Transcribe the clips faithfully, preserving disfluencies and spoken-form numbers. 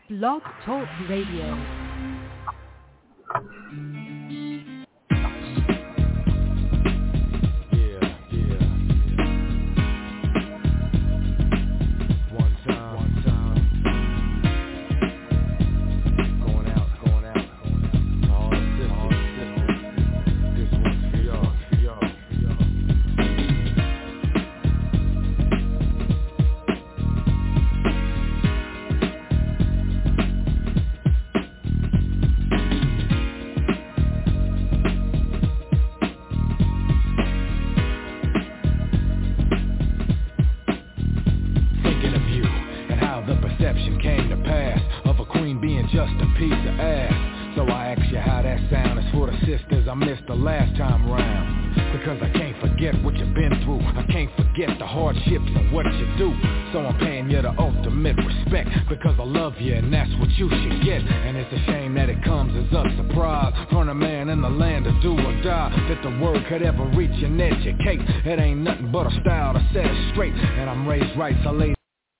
Blog Talk Radio. Could ever reach and educate. It ain't nothing but a style to set it straight. And I'm raised right, so lay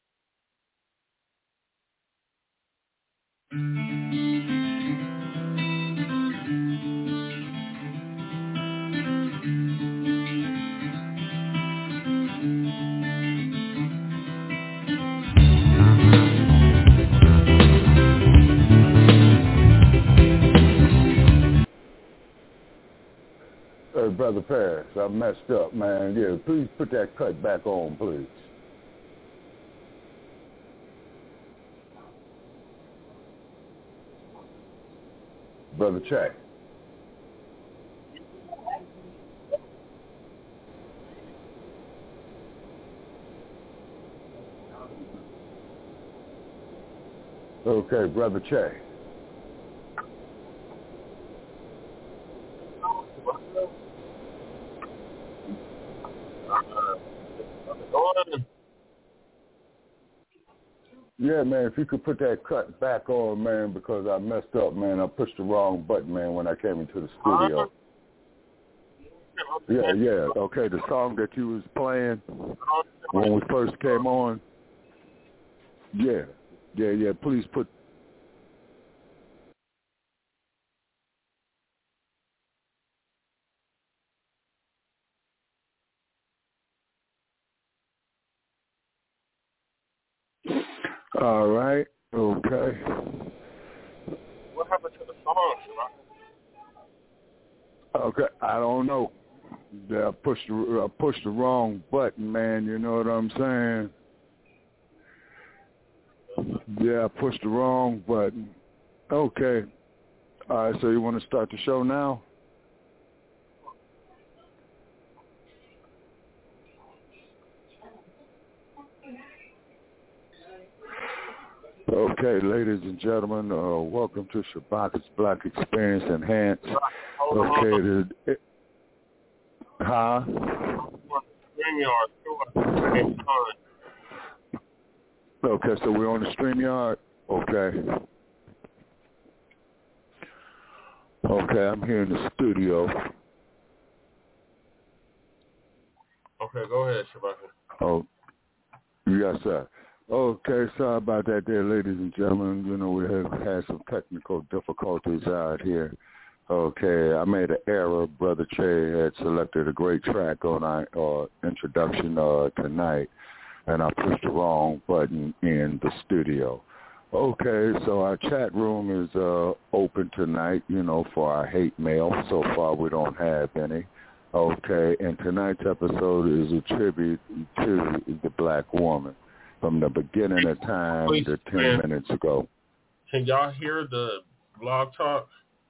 Brother Paris, I messed up, man. Yeah, please put that cut back on, please. Brother Check. Okay, Brother Check. Yeah, man, if you could put that cut back on, man, because I messed up, man. I pushed the wrong button, man, when I came into the studio. Yeah, yeah. Okay, the song that you was playing when we first came on. Yeah, yeah, yeah. Please put. All right. Okay. What happened to the song, Shabbat? Okay, I don't know. I pushed the, I pushed the wrong button, man. You know what I'm saying? Yeah, I pushed the wrong button. Okay. All right, so you want to start the show now? Okay, ladies and gentlemen, uh, welcome to Shabbat's Black Experience Enhanced. Okay, the, it, huh? Okay, so we're on the StreamYard? Okay. Okay, I'm here in the studio. Okay, go ahead, Shabbat. Oh, yes, sir. Okay, sorry about that there, ladies and gentlemen. You know, we have had some technical difficulties out here. Okay, I made an error. Brother Che had selected a great track on our uh, introduction uh, tonight, and I pushed the wrong button in the studio. Okay, so our chat room is uh, open tonight, you know, for our hate mail. So far, we don't have any. Okay, and tonight's episode is a tribute to the black woman from the beginning of time Please, to ten man. minutes ago. Can y'all hear the blog talk?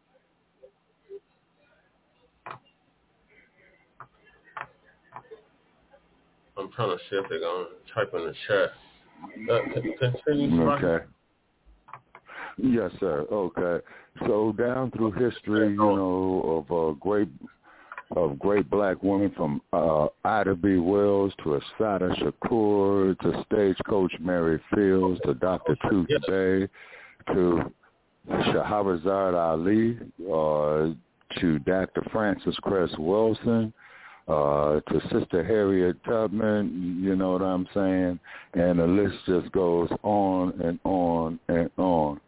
I'm trying to see if they're going to type in the chat. Uh, continue, Okay. Yes, sir. Okay. So down through history, you know, of a great of great black women from uh, Ida B. Wells to Assata Shakur to Stagecoach Mary Fields to Doctor Truth yes. Bay to Shahrazad Ali uh, to Doctor Francis Cress Wilson uh, to Sister Harriet Tubman, you know what I'm saying? And the list just goes on and on and on.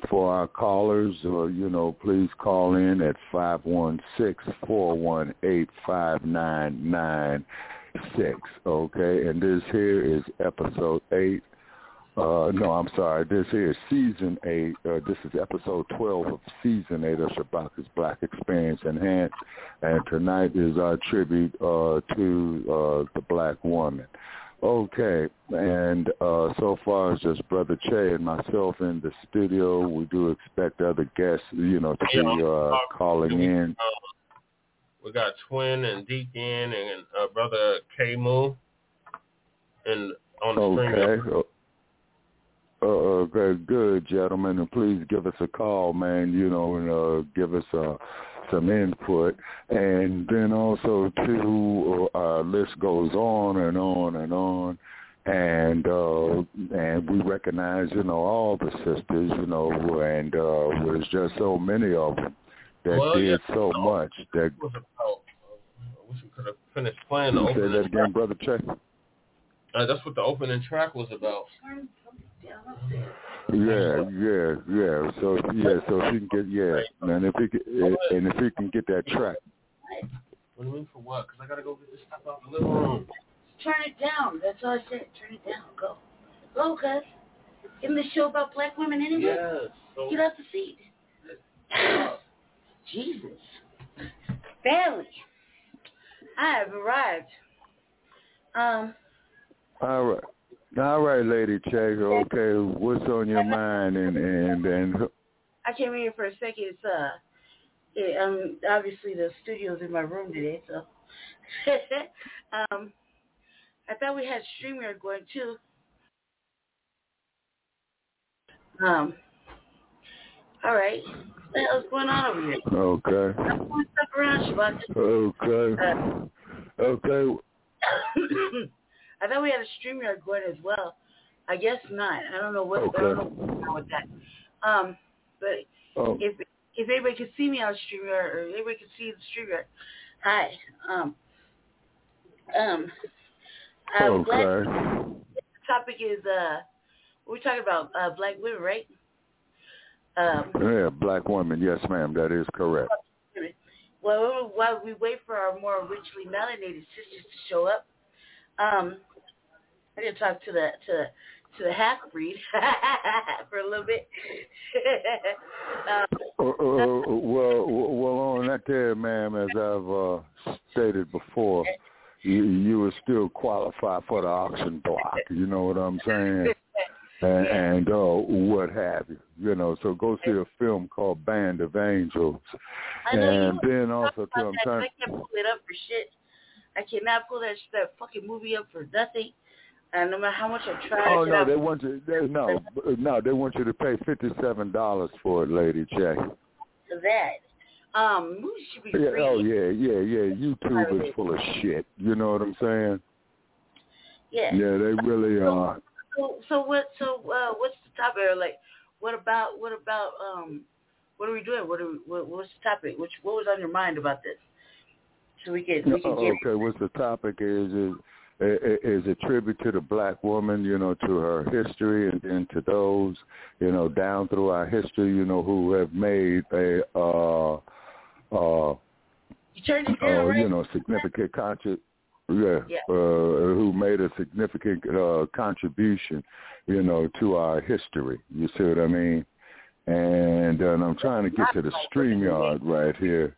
for our callers, or, you know, please call in at five one six, four one eight, five nine nine six, okay? And this here is episode eight. Uh, no, I'm sorry. This here is season eight. Uh, this is episode twelve of season eight of Shabaka's Black Experience Enhanced. And tonight is our tribute uh, to uh, the black woman. Okay, and uh, so far it's just Brother Che and myself in the studio. We do expect other guests, you know, to be uh, calling in. We got Twin and Deacon and uh, Brother K-Moo and on the okay. stream. Uh, okay, good, gentlemen, and please give us a call, man, you know, and uh, give us uh, some input. And then also, too, uh, our list goes on and on and on, and uh, and we recognize, you know, all the sisters, you know, and uh, there's just so many of them that well, did yeah, so no, much. That was about, uh, I wish we could have finished playing the Say opening that again, track. Brother Che? Uh, that's what the opening track was about. Yeah, yeah, yeah. So yeah, so if he can get yeah, and if he can, and if he can get that track. What do you mean for what? Because I gotta go get this stuff out the living room. Turn it down. That's all I said. Turn it down. Go, go, cuz. Isn't this show about black women anyway? Yes. So get off the seat. Jesus, family. I have arrived. Um. All right. All right, Lady Che. Okay, what's on your mind? And and and I came in here for a second. It's uh, it, um, obviously the studio's in my room today, so um, I thought we had StreamYard going too. Um. All right. What the hell's going on over here? Okay. I'm moving stuff around, Shabaka. Okay. Uh, okay. I thought we had a StreamYard going as well. I guess not. I don't know what Okay. I don't know what's wrong with that. Um, but Oh. if if anybody can see me on StreamYard or anybody can see the StreamYard, hi. Um, um, I'm Okay. glad the topic is uh, we're talking about uh, black women, right? Um, Yeah, black women. Yes, ma'am. That is correct. Well, while we wait for our more richly melanated sisters to show up, um, I didn't talk to the to to the half breed for a little bit. um, Uh, uh, well, well, on that there, ma'am, as I've uh, stated before, you, you will still qualify for the auction block. You know what I'm saying? And, and uh, what have you, you know. So go see a film called Band of Angels, I know and you then also talk too, about I'm that, trying. I can't pull it up for shit. I cannot pull that that fucking movie up for nothing. And no matter how much I try. Oh to no, get they out, want you. They, no, no, they want you to pay fifty-seven dollars for it, Lady Che. for that. Um, movies should be Yeah, free. oh yeah, yeah, yeah. YouTube is full of shit. You know what I'm saying? Yeah. Yeah, they really are. So, so what? So, uh, what's the topic? Or like, what about? What about? Um, what are we doing? What are we, what, what's the topic? Which what was on your mind about this? So we can we can get. Okay, what's the topic is is is a tribute to the black woman, you know, to her history, and then to those, you know, down through our history, you know, who have made a uh uh, you turned it down, uh right? you know, significant contribution. Yeah, yeah. Uh, who made a significant uh, contribution, you know, to our history. You see what I mean? And, and I'm trying to get to the StreamYard right here.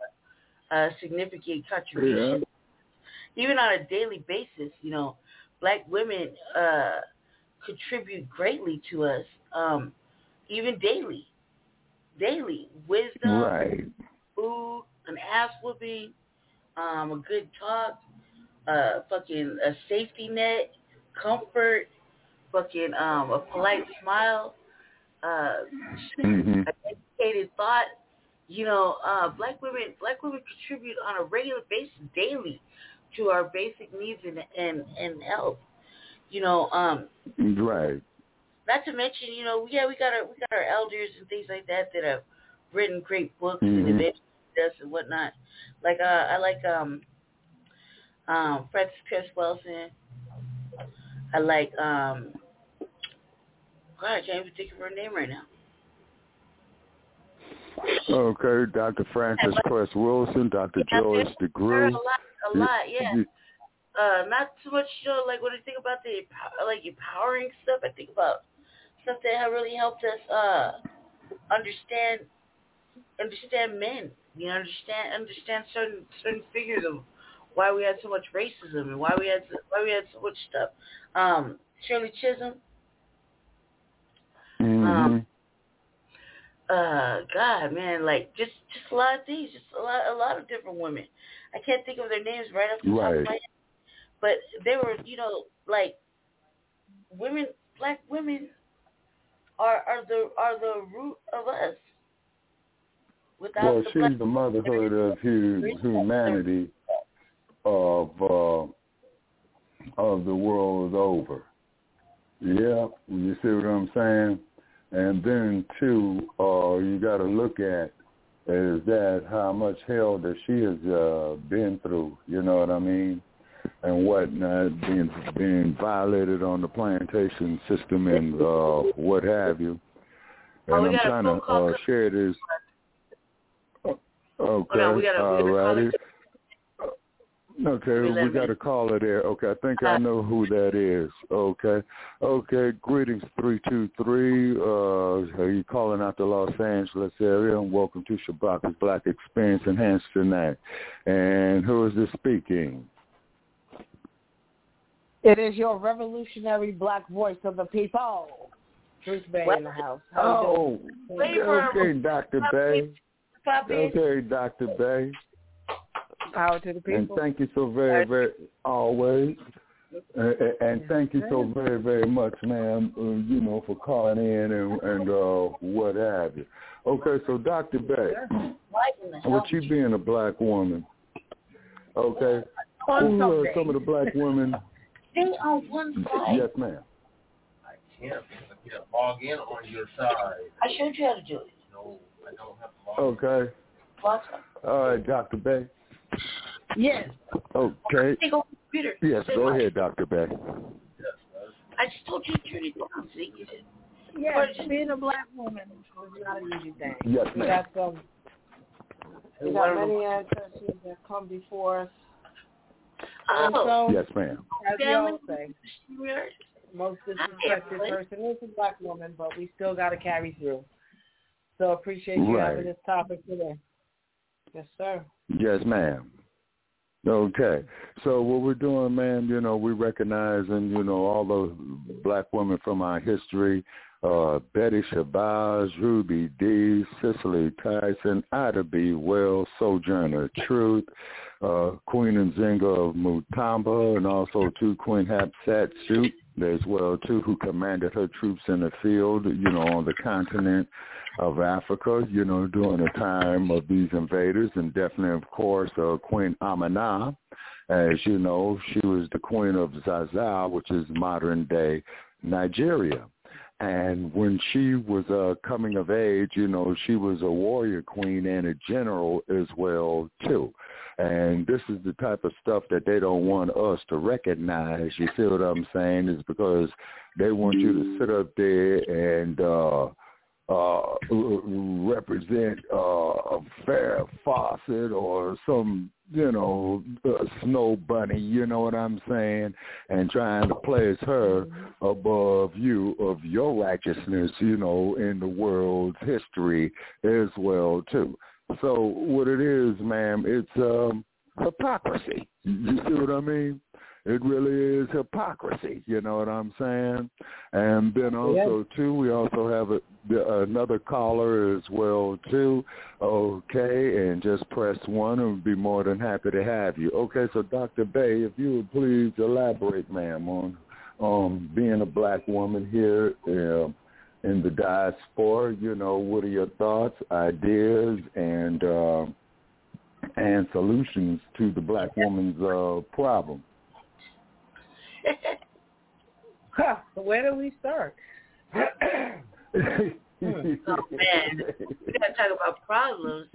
A uh, significant contribution. Yeah. Even on a daily basis, you know, black women uh, contribute greatly to us, um, even daily. Daily. Wisdom, right. food, an ass whooping, um, a good talk, uh, fucking a safety net, comfort, fucking um, a polite smile, uh, mm-hmm. an educated thought. You know, uh, black women, black women contribute on a regular basis, daily, to our basic needs and and, and health. You know, um, right. Not to mention, you know, yeah, we got our we got our elders and things like that that have written great books mm-hmm. and events and whatnot. Like uh, I like um. Um, Frances Cress Welsing. I like, um, God, I can't even think of her name right now. Okay, Doctor Francis Cress Wilson, Doctor yeah, Joyce DeGruy. A lot, a lot, yeah. Uh, not too much, you know, like when I think about the like empowering stuff, I think about stuff that have really helped us uh, understand understand men. You know, understand understand certain certain figures of why we had so much racism and why we had so, why we had so much stuff. Um, Shirley Chisholm. Mm-hmm. Um, uh, God, man, like just just a lot of things, just a lot a lot of different women. I can't think of their names right off the top Right. of my head. But they were, you know, like women, black women are are the are the root of us. Without Well, the she's black the motherhood of hu- humanity of uh, of the world over. Yeah, you see what I'm saying? And then too, uh, you got to look at is that how much hell that she has uh, been through. You know what I mean? And whatnot, being being violated on the plantation system and uh, what have you. And oh, I'm trying to uh, share this. Okay, oh, no, we gotta, all we righty. Okay, we got a caller there. Okay, I think I know who that is. Okay, okay. Greetings, three two three. Uh, are you calling out the Los Angeles area? And welcome to Shabaka's Black Experience Enhanced tonight. And who is this speaking? It is your revolutionary black voice of the people. Bruce Bay in the house. How oh, okay, Doctor Bay. Okay, Doctor Bay. Power to the people. And thank you so very, very, always. Uh, and thank you so very, very much, ma'am, uh, you know, for calling in and, and uh, what have you. Okay, so Doctor Bay, with you being a black woman, okay, who are some of the black women? Stay on one side. Yes, ma'am. I can't. I can't log in on your side. I showed you how to do it. No, I don't have to log in. Okay. What? All right, Doctor Bay. Yes. Okay. Take over the computer. Yes, Say go what? ahead, Doctor Bay. I just told you to turn it down so you can just... Yes, being a black woman is not an easy thing. Yes, we ma'am. got some. We got many ancestors that come before us. And Oh. so, Yes, ma'am. as we all say, most disrespected person is a black woman, but we still got to carry through. So appreciate you Right. having this topic today. Yes, sir. Yes, ma'am. Okay. So what we're doing, man, you know, we recognizing, you know, all the black women from our history, uh, Betty Shabazz, Ruby Dee, Cicely Tyson, Ida B. Wells, Sojourner Truth, uh, Queen Nzinga of Mutamba, and also too Queen Hatshepsut as well, too, who commanded her troops in the field, you know, on the continent of Africa, you know, during the time of these invaders, and definitely, of course, uh, Queen Amina. As you know, she was the queen of Zaza, which is modern-day Nigeria. And when she was uh, coming of age, you know, she was a warrior queen and a general as well, too. And this is the type of stuff that they don't want us to recognize, you see what I'm saying, is because they want you to sit up there and uh, uh, represent uh, a Farrah Fawcett or some, you know, uh, snow bunny, you know what I'm saying, and trying to place her above you of your righteousness, you know, in the world's history as well, too. So what it is, ma'am, it's um, hypocrisy. You see what I mean? It really is hypocrisy, you know what I'm saying? And then also, yeah. too, we also have a, the, another caller as well, too. Okay, and just press one and we'd be more than happy to have you. Okay, so Doctor Bay, if you would please elaborate, ma'am, on um, being a black woman here uh, in the diaspora. You know, what are your thoughts, ideas, and uh, and solutions to the black woman's uh, problem? Huh, where do we start? Oh, man. We got to talk about problems.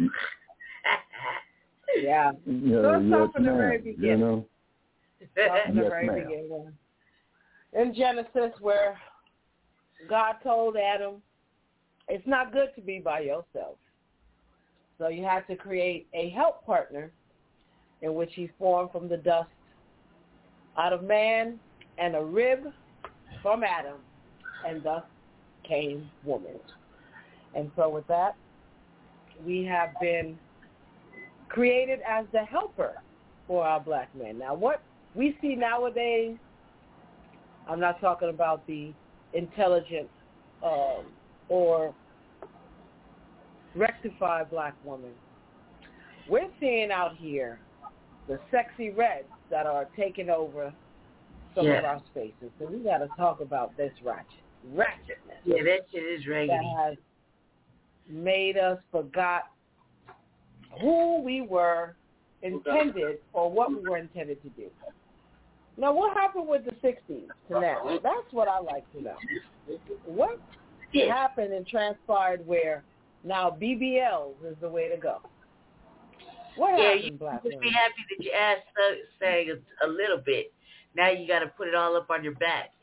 yeah. yeah. So let's yes, start from the ma'am. very beginning. You know? Start from the yes, very ma'am. beginning. In Genesis, where God told Adam, it's not good to be by yourself. So you had to create a help partner in which he formed from the dust out of man and a rib from Adam, and thus came woman. And so with that, we have been created as the helper for our black men. Now, what we see nowadays, I'm not talking about the intelligent um, or rectified black woman. We're seeing out here the sexy reds that are taking over some yeah. of our spaces. So we got to talk about this ratchet, ratchetness. Yeah, that shit is raggedy. That has made us forgot who we were intended or what we were intended to do. Now, what happened with the sixties to now? That's what I like to know. What yeah. happened and transpired where now B B Ls is the way to go? What yeah, happened, you black just women? be happy that you asked uh, saying a, a little bit. Now you got to put it all up on your back.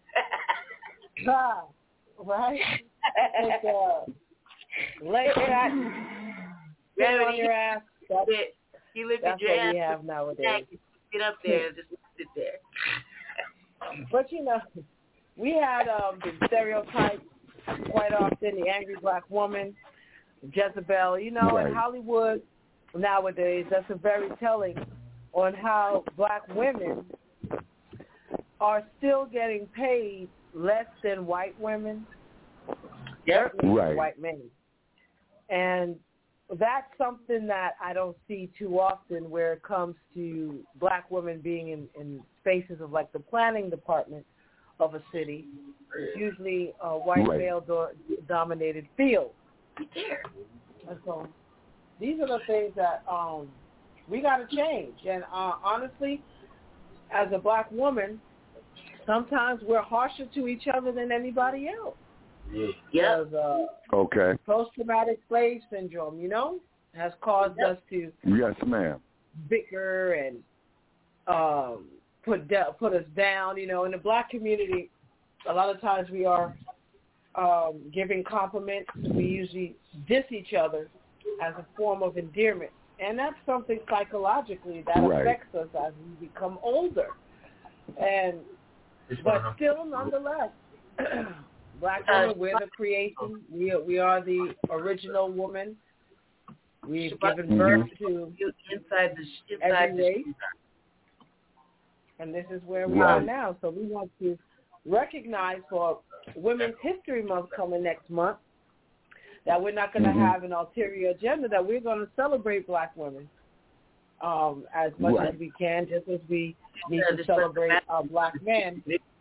ah, right? It's, uh, lay that sit on your ass. That's, you lift that's your what ass we have nowadays. Get up there and just sit there. But, you know, we had um, the stereotype quite often, the angry black woman, Jezebel. You know, right. in Hollywood nowadays, that's a very telling on how black women are still getting paid less than white women, yep. certainly right. white men. And that's something that I don't see too often where it comes to black women being in, in spaces of like the planning department of a city. It's usually a white right. male-dominated field. Right there. And so these are the things that um, we got to change. And uh, honestly, as a black woman, sometimes we're harsher to each other than anybody else. Yeah. Uh, okay. Post-traumatic slave syndrome, you know, has caused yep. us to yes, ma'am. bicker and um, put de- put us down. You know, in the black community, a lot of times we are um, giving compliments. We usually diss each other as a form of endearment, and that's something psychologically that right. affects us as we become older. And but still, nonetheless. Black women, we're the creation. We are, we are the original woman. We've given birth to inside the inside every the race, and this is where we right. are now. So we want to recognize for Women's History Month coming next month that we're not going to mm-hmm. have an ulterior agenda, that we're going to celebrate black women um, as much right. as we can, just as we need to celebrate our black men.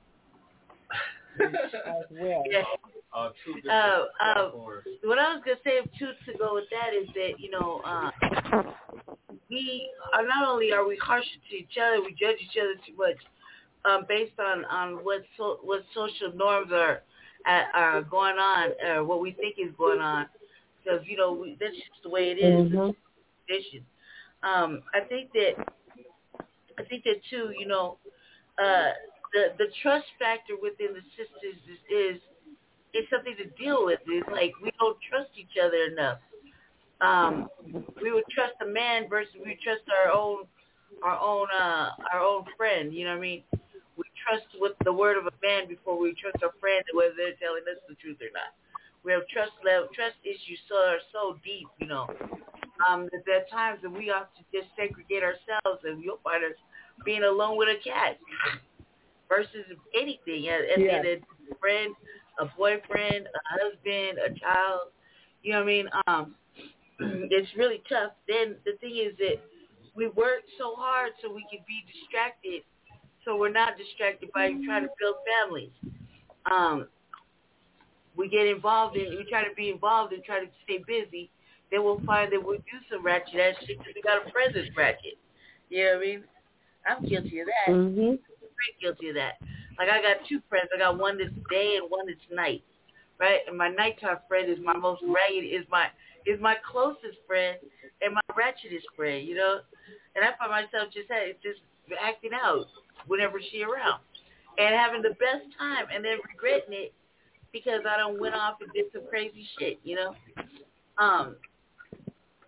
As well. Yeah. Uh, uh, uh, what I was going to say, too, to go with that is that, you know, uh, we are not only are we harsher to each other, we judge each other too much um, based on, on what so, what social norms are uh, are going on, or what we think is going on, because, you know, we, that's just the way it is. Mm-hmm. Tradition. Um, I think that, I think that, too, you know, uh, The the trust factor within the sisters is, is is something to deal with. It's like we don't trust each other enough. Um, we would trust a man versus we trust our own our own uh, our own friend. You know what I mean? We trust with the word of a man before we trust our friend, whether they're telling us the truth or not. We have trust level trust issues so are so deep. You know, um, that there are times that we have to just segregate ourselves, and you'll find us being alone with a cat. Versus anything, and, and, yeah. and a friend, a boyfriend, a husband, a child, you know what I mean? Um, it's really tough. Then the thing is that we work so hard so we can be distracted, so we're not distracted by trying to build families. Um, we get involved in, we try to be involved and try to stay busy. Then we'll find that we'll do some ratchet ass shit because we got a friend that's ratchet. You know what I mean? I'm guilty of that. Mm-hmm. Guilty of that. Like I got two friends. I got one that's day and one that's night, right? And my nighttime friend is my most ragged, is my is my closest friend and my ratchetest friend, you know. And I find myself just hey, just acting out whenever she around, and having the best time, and then regretting it because I done went off and did some crazy shit, you know. Um.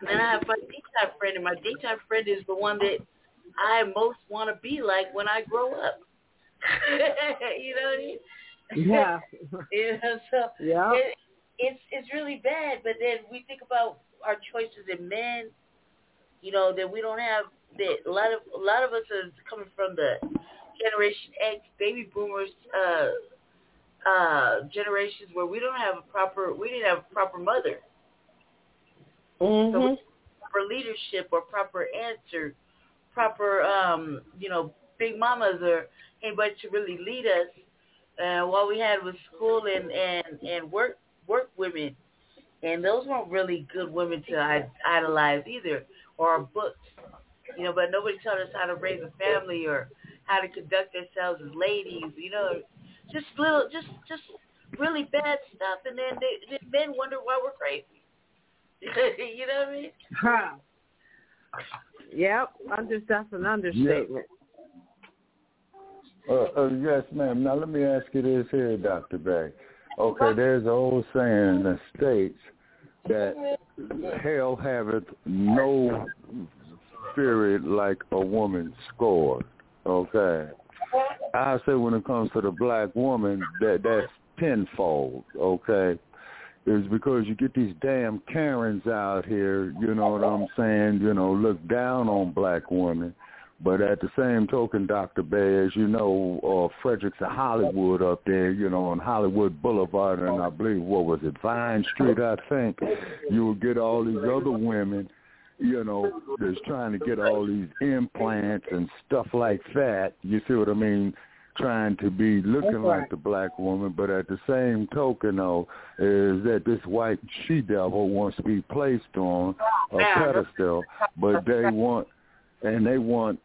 And then I have my daytime friend, and my daytime friend is the one that I most want to be like when I grow up. You know what I mean? Yeah. You know, so yeah. it, it's it's really bad. But then we think about our choices in men. You know that we don't have that. A lot of a lot of us are coming from the Generation X, baby boomers, uh, uh, generations where we don't have a proper. We didn't have a proper mother. Mm-hmm. So we proper leadership or proper answer, proper um, you know, big mamas or anybody to really lead us. Uh, what we had was school and, and, and work work women, and those weren't really good women to idolize either, or books, you know. But nobody taught us how to raise a family or how to conduct ourselves as ladies, you know. Just little, just just really bad stuff, and then they, then men wonder why we're crazy. You know what I mean? Huh. Yep, under, that's an understatement. Yep. Uh, uh, yes, ma'am. Now let me ask you this here, Doctor Bay. Okay, there's an old saying that states that hell haveth no spirit like a woman scorned. Okay. I say when it comes to the black woman, that that's tenfold. Okay. Is because you get these damn Karens out here, you know what I'm saying, you know, look down on black women. But at the same token, Doctor Bay, as you know, uh, Fredericks of Hollywood up there, you know, on Hollywood Boulevard, and I believe, what was it, Vine Street, I think, you will get all these other women, you know, that's trying to get all these implants and stuff like that. You see what I mean? Trying to be looking right. like the black woman, but at the same token, though, is that this white she-devil wants to be placed on a pedestal, but they want, and they want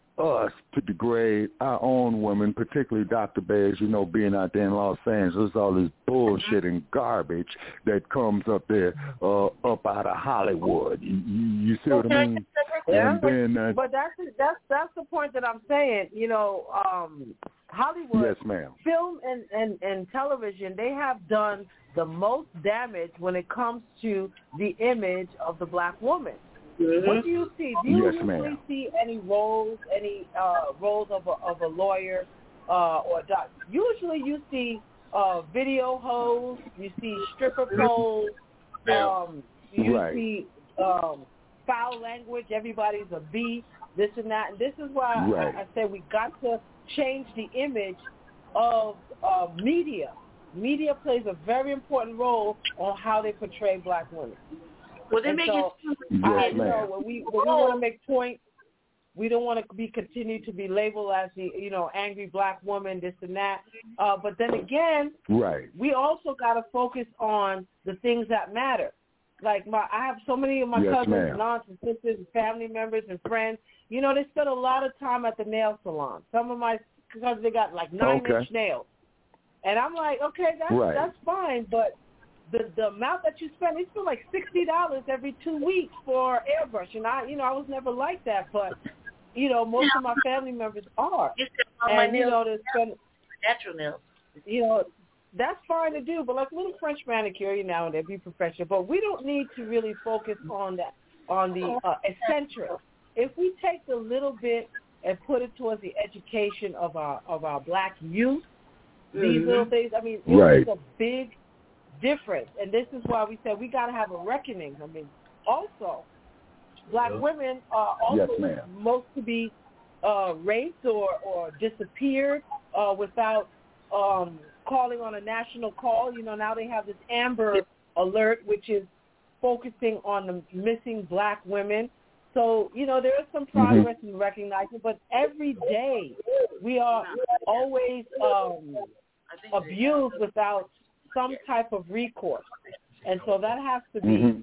us to degrade our own women, particularly Doctor Bay, as you know, being out there in Los Angeles, all this bullshit and garbage that comes up there, uh, up out of Hollywood. You, you see what I mean? Yeah, and then, uh, but that's that's that's the point that I'm saying. You know, um, Hollywood, yes, ma'am. film and, and, and television, they have done the most damage when it comes to the image of the black woman. Mm-hmm. What do you see? Do you yes, usually ma'am. see any roles, any uh, roles of a, of a lawyer uh, or a doc? Usually you see uh, video hoes, you see stripper poles, um, you right. see um, foul language, everybody's a B, this and that. And this is why right. I, I said we got to change the image of uh, media. Media plays a very important role on how they portray black women. Well, they and make so, it. I, Yes, you know, when we when we want to make points, we don't want to be continue to be labeled as the you know angry black woman, this and that. Uh, but then again, right. we also got to focus on the things that matter. Like my, I have so many of my yes, cousins, ma'am. and aunts, and sisters, and family members, and friends. You know, they spend a lot of time at the nail salon. Some of my cousins, they got like nine okay. inch nails, and I'm like, okay, that's right. that's fine, but the the amount that you spend, it's for like sixty dollars every two weeks for airbrush, and I, you know, I was never like that, but you know, most of my family members are, and you know, to spend natural nails, you know, that's fine to do, but like a little French manicure, you know, and they'd be professional, but we don't need to really focus on that, on the uh, eccentric. If we take the little bit and put it towards the education of our of our black youth, these mm-hmm. little things, I mean, it right. is a big difference, and this is why we said we got to have a reckoning. I mean, also, black yeah. women are also yes, most to be uh, raped or, or disappeared uh, without um, calling on a national call. You know, now they have this Amber Alert, which is focusing on the missing black women. So, you know, there is some progress mm-hmm. in recognizing, but every day we are always um, abused without some type of recourse, and so that has to be mm-hmm.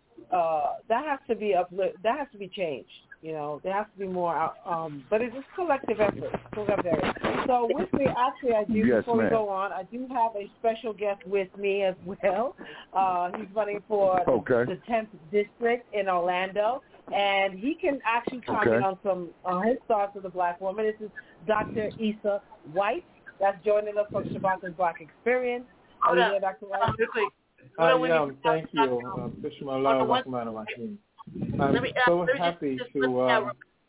uh, that has to be uplift, that has to be changed. You know, there has to be more. Um, but it's a collective effort. Collective effort. So with me, actually, I do. Yes, before ma'am. we go on, I do have a special guest with me as well. Uh, he's running for okay. the tenth district in Orlando, and he can actually comment okay. on some uh, his thoughts of the black woman. This is Doctor Issa White. That's joining us from Shabaka's Black Experience. Hold Are you up. here, Doctor White? Um, quickly. I am. Thank you. Uh, Bismillah ar-Rahman ar-Rahim. I'm me, uh, so let me happy just, just to uh,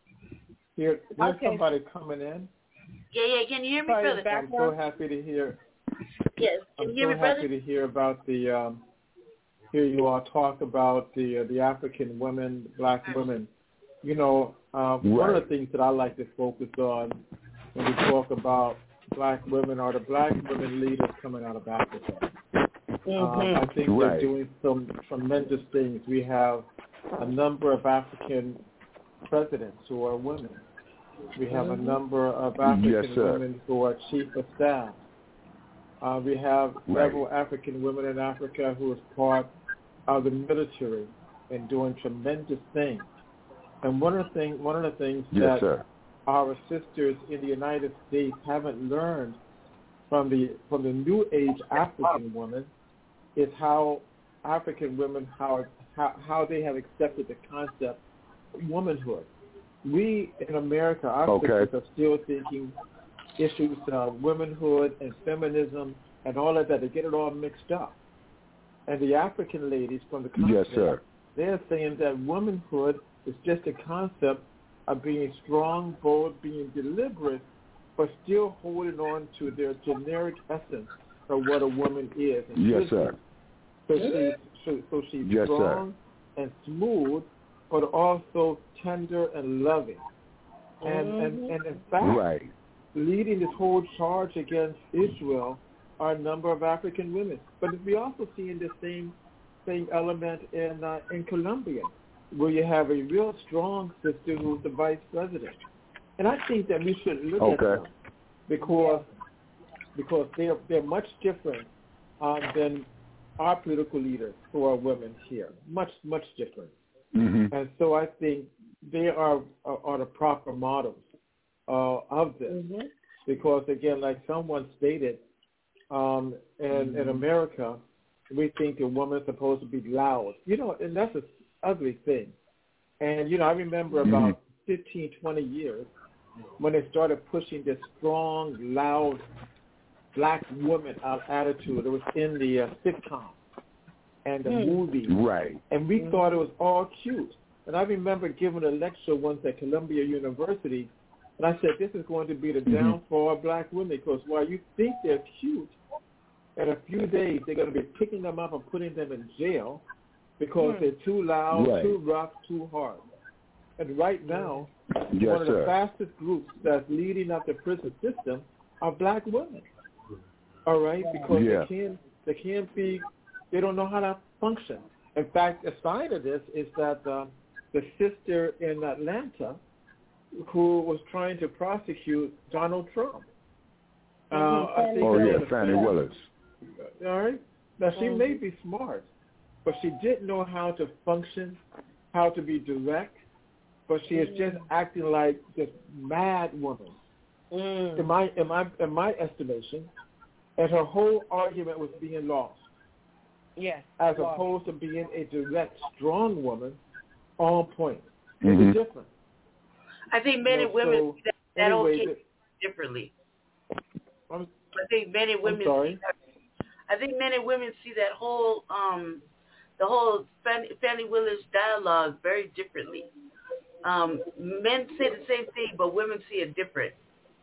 hear. There's Okay. somebody coming in. Yeah, yeah. Can you hear me, Sorry, brother? back- I'm so happy to hear. Yes. Can I'm you hear so me, happy brother? to hear about the. Um, hear you all talk about the uh, the African women, black women. You know, um, Right. one of the things that I like to focus on when we talk about black women are the black women leaders coming out of Africa. Mm-hmm. Um, I think Right. they're doing some tremendous things. We have a number of African presidents who are women. We have a number of African Yes, sir. women who are chief of staff. Uh, we have Right. several African women in Africa who is part of the military and doing tremendous things. And one of the things, one of the things Yes, that sir. our sisters in the United States haven't learned from the from the new age African women is how African women how how, how they have accepted the concept of womanhood. We in America, our Okay. sisters are still thinking issues of womanhood and feminism and all of that. They get it all mixed up. And the African ladies from the continent, Yes, sir. they're saying that womanhood is just a concept of being strong, bold, being deliberate, but still holding on to their generic essence of what a woman is. And Yes, should sir. be. So she's, so, so she's Yes, sir. strong and smooth, but also tender and loving. And, and, and in fact, Right. leading this whole charge against Israel are a number of African women. But we also see in the same same element in uh, in Colombia, where you have a real strong sister who's the vice president. And I think that we should look at Okay. them because because they're they're much different um, than our political leaders who are women here. Much much different. Mm-hmm. And so I think they are are, are the proper models uh, of this. Mm-hmm. Because again, like someone stated, um, in, Mm-hmm. in America, we think a woman is supposed to be loud. You know, and that's an ugly thing. And, you know, I remember Mm-hmm. about fifteen, twenty years when they started pushing this strong, loud, black woman out attitude. It was in the uh, sitcom and the Hmm. movies. Right. And we Mhm. thought it was all cute. And I remember giving a lecture once at Columbia University, and I said, this is going to be the Mhm. downfall of black women, because while you think they're cute, in a few days they're going to be picking them up and putting them in jail because Hmm. they're too loud, Right. too rough, too hard. And right now, Yes, one of the sir. fastest groups that's leading up the prison system are black women. All right, because Yeah. they can't they can't be they don't know how to function. In fact, a sign of this is that uh, the sister in Atlanta who was trying to prosecute Donald Trump. Uh, Mhm. I think Oh, that yeah, was a Fannie fact. Willis. All right. Now she Mhm. may be smart, but she didn't know how to function, how to be direct. But she is just acting like this mad woman. Mm. In my in my in my estimation, and her whole argument was being lost, Yes. as Wow. opposed to being a direct, strong woman on point. Mhm. It's different. I think men You and know, women so see that, that whole anyway, case the- differently. I'm, I think men and women. I'm sorry. See that, I think men and women see that whole um, the whole Fannie, Fannie Willis dialogue very differently. Um, men say the same thing, but women see it different.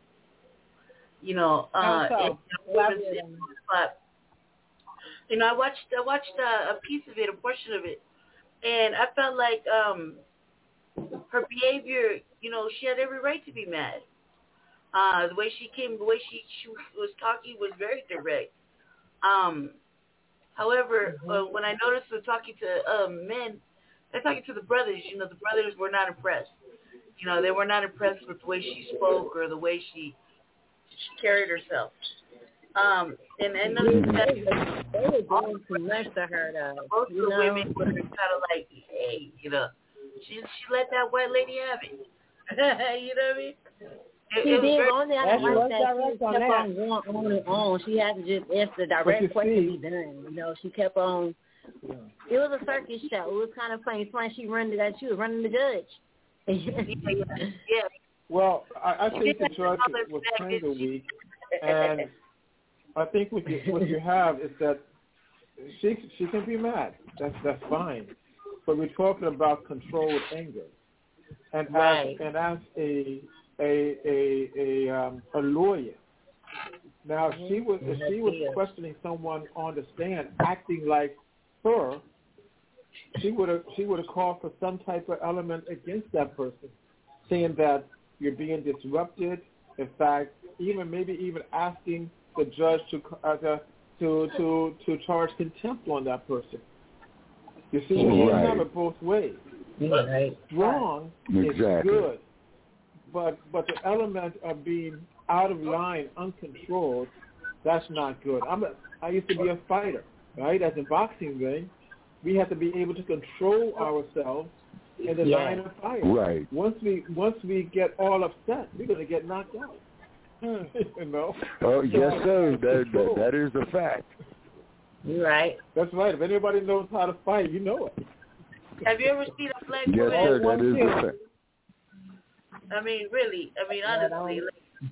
You know, uh, How so? and, you know, women see it, but, you know, I watched I watched uh, a piece of it, a portion of it, and I felt like um, her behavior. You know, she had every right to be mad. Uh, the way she came, the way she, she was talking was very direct. Um, however, Mm-hmm. uh, when I noticed her talking to um, men, they're talking to the brothers. You know, the brothers were not impressed. You know, they were not impressed with the way she spoke or the way she, she carried herself. Um, and and Mm-hmm. that, They were doing too much to her, though. most You of the know? women were kind of like, hey, you know, she she let that white lady have it. You know what I mean? It, She it was did, very, but only I That's like right. that she Direct on kept that. on going on and on. She had to just ask the But you direct question see- to be done. You know, she kept on. It was a circus show. It was kind of funny. It's funny she running that. She was running the judge. yeah. Well, I, I think the She judge had was to kind of she- weak, and I think what you what you have is that she she can be mad. That's that's fine, but we're talking about controlled anger. And Right. as and as a a a a, um, a lawyer, now if she was if she was questioning someone on the stand acting like her, she would have she would have called for some type of element against that person, saying that you're being disrupted. In fact, even maybe even asking the judge to uh, to to to charge contempt on that person. You see, you Right. can't have it both ways. Right. Strong Exactly. is good, but but the element of being out of line, uncontrolled, that's not good. I'm a, I used to be a fighter, right? As a boxing ring, we have to be able to control ourselves in the Yeah. line of fire. Right. Once we once we get all upset, we're gonna get knocked out. you know. Oh, yes, sir. That, that that is a fact. You're right. That's right. If anybody knows how to fight, you know it. Have you ever seen a black Yes, woman? sir. That is a fact. I mean, really. I mean, honestly. Like,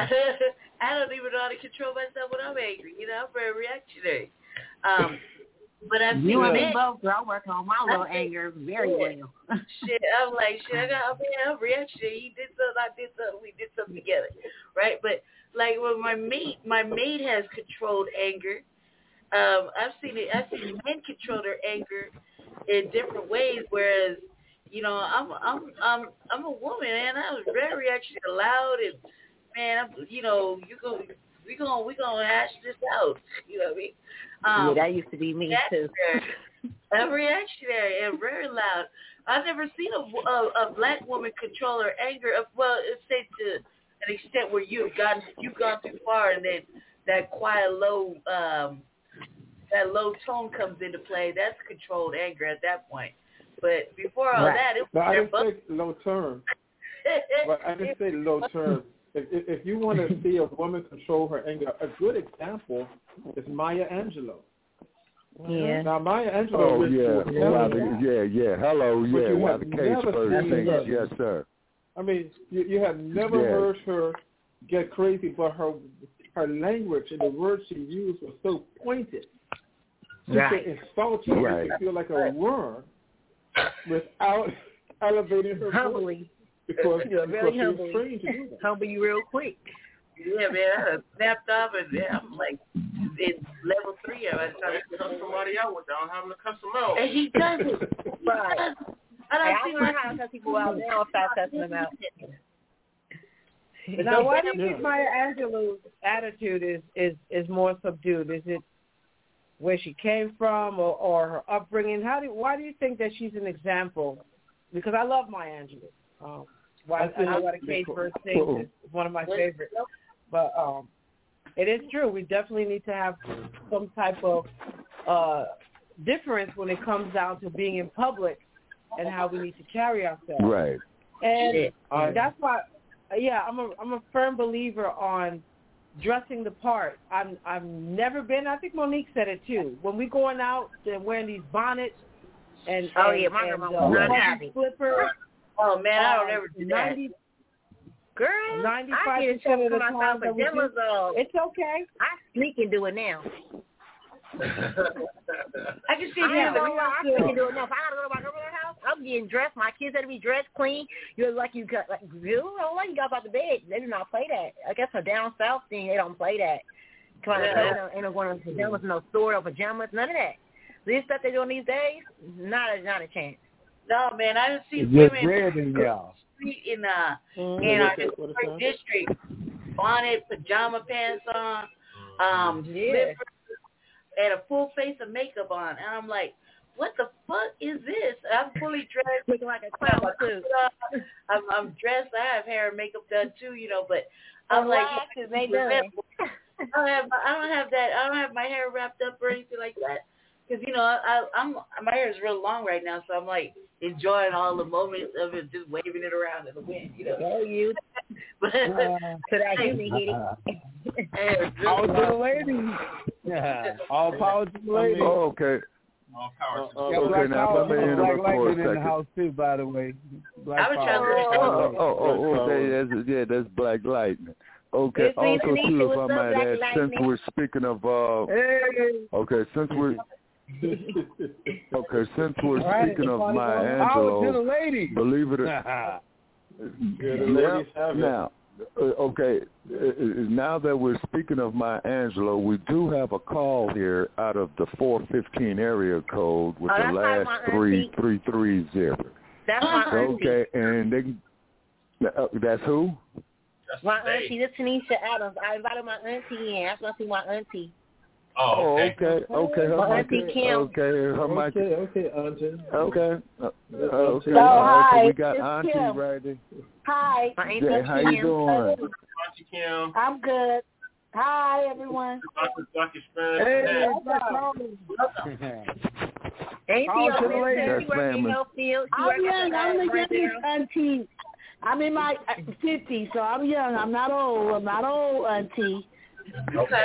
I don't even know how to control myself when I'm angry. You know, I'm very reactionary. Um, but I've seen You and me men- both, girl. Working on my little anger very well. Shit, I'm like, shit, I got, man, I'm reactionary. He did something, I did something, we did something together, right? But, like, when my mate, my mate has controlled anger, um, I've seen it, I've seen men control their anger in different ways, whereas, you know, I'm, I'm, I'm, I'm a woman, and I was very reactionary, loud, and, man, I'm, you know, you go, we gonna, we gonna hash this out, you know what I mean? Um, yeah, that used to be me, too. I'm reactionary and very loud. I've never seen a, a, a black woman control her anger. Well, it's say to an extent where you've gone you've gone too far, and then that quiet, low, um, that low tone comes into play. That's controlled anger at that point. But before all Right. that, it was No, I their didn't say low term. But I didn't say low term. If, if, if you want to see a woman control her anger, a good example is Maya Angelou. Yeah. Now, Maya Angelou Oh, was yeah. was While never- the, yeah, yeah. Hello, But yeah. you While have the case never first seen sings. her. Yes, sir. I mean, you, you have never Yeah. heard her get crazy, but her her language and the words she used were so pointed. She Right. could insult you, Right. make you feel like a worm without elevating her voice. Humbly. Because, You're because very she was humbly. trained to do that. Humble you real quick. Yeah, man, I done snapped off, and yeah, I'm like in level three. I was trying to Cuss somebody out without having to cuss them out. and he does it. Right. I Hey, don't I see learned how to cuss people out now without cussing them out. Now, why do you Yeah. think Maya Angelou's attitude is, is, is more subdued? Is it where she came from or, or her upbringing? How do why do you think that she's an example? Because I love Maya Angelou. Um, why, I, I know think- what a cage verse sings is one of my favorites. But um, it is true. We definitely need to have some type of uh, difference when it comes down to being in public and how we need to carry ourselves. Right. And I- that's why, yeah, I'm a I'm a firm believer on dressing the part. I'm I've never been. I think Monique said it too. When we going out and wearing these bonnets and Oh, and, yeah, my and, grandma uh, was not fuzzy happy. slippers. Oh man, I don't um, ever do that. ninety Girl, ninety-five I get percent in of trouble the for myself time that we do, pajamas on. it's okay. I sneak and do it now. I can see I that. don't know why I sneak and do it now. If I gotta go to my grandmother's house, I'm getting dressed. My kids had to be dressed clean. You're like you got like you don't like you got out the bed. They do not play that. I guess a down south thing, they don't play that. Come on, Yeah. ain't no going to pajamas, no store or pajamas, none of that. This stuff they doing these days, not a not a chance. No man, I didn't see It's women just bread in y'all. street in uh Mm-hmm. in our What is it? What is historic that? district, bonnet, pajama pants on, um, Yeah. slippers, and a full face of makeup on, and I'm like, what the fuck is this? I'm fully dressed, Looking like a clown too. I'm, I'm dressed. I have hair and makeup done too, you know, but I'm I'm like, lashes, they done. I don't have my, I don't have that. I don't have my hair wrapped up or anything like that. Because you know, I, I'm my hair is real long right now, so I'm like enjoying all the moments of it, just waving it around in the wind, you know. Oh, you. But Uh, so that you can get it. hair is All really to the long. ladies. Yeah. All power to the I ladies. mean- Oh, okay. All power to Uh, Yeah, uh, okay, black now, power. let me Black interrupt for a lightning in the second. house too, by the way. Black I was power. trying to Oh, understand. oh, oh, oh, Black okay. That's, yeah, that's Black Lightning. Okay. It's Also, Lisa, too, if what's I up, might Black add, since Lightning? we're speaking of, uh, Hey. okay, since we're Okay, since we're Right, speaking of Maya Power to the Angelou, lady. believe it or Yeah, the yeah, ladies have it. now, uh, okay, uh, uh, now that we're speaking of Maya Angelou, we do have a call here out of the four fifteen area code with Oh, the that's probably last my three auntie. three three zero. That's my auntie. Okay, and they, uh, that's who? That's My today. auntie, this Tanisha Adams. I invited my auntie in. I just want to see my auntie. Oh, Oh, okay. okay, okay, her My mic, auntie Kim. okay, her mic, Okay, okay, Auntie. okay, uh, Yeah, okay. so, All right, so hi, we got it's Auntie Kim. right there. Hi, My auntie Yeah, how you Kim. doing? Auntie Kim. I'm good. Hi, everyone. Doctor Doctor Spanish. Hey, Auntie Power to the over lady. there. She Yes, works in ma'am. health field. She I'm works young. at I'm the the right youngest there. auntie. I'm in my fifties, so I'm young. I'm not old. I'm not old, auntie. Okay.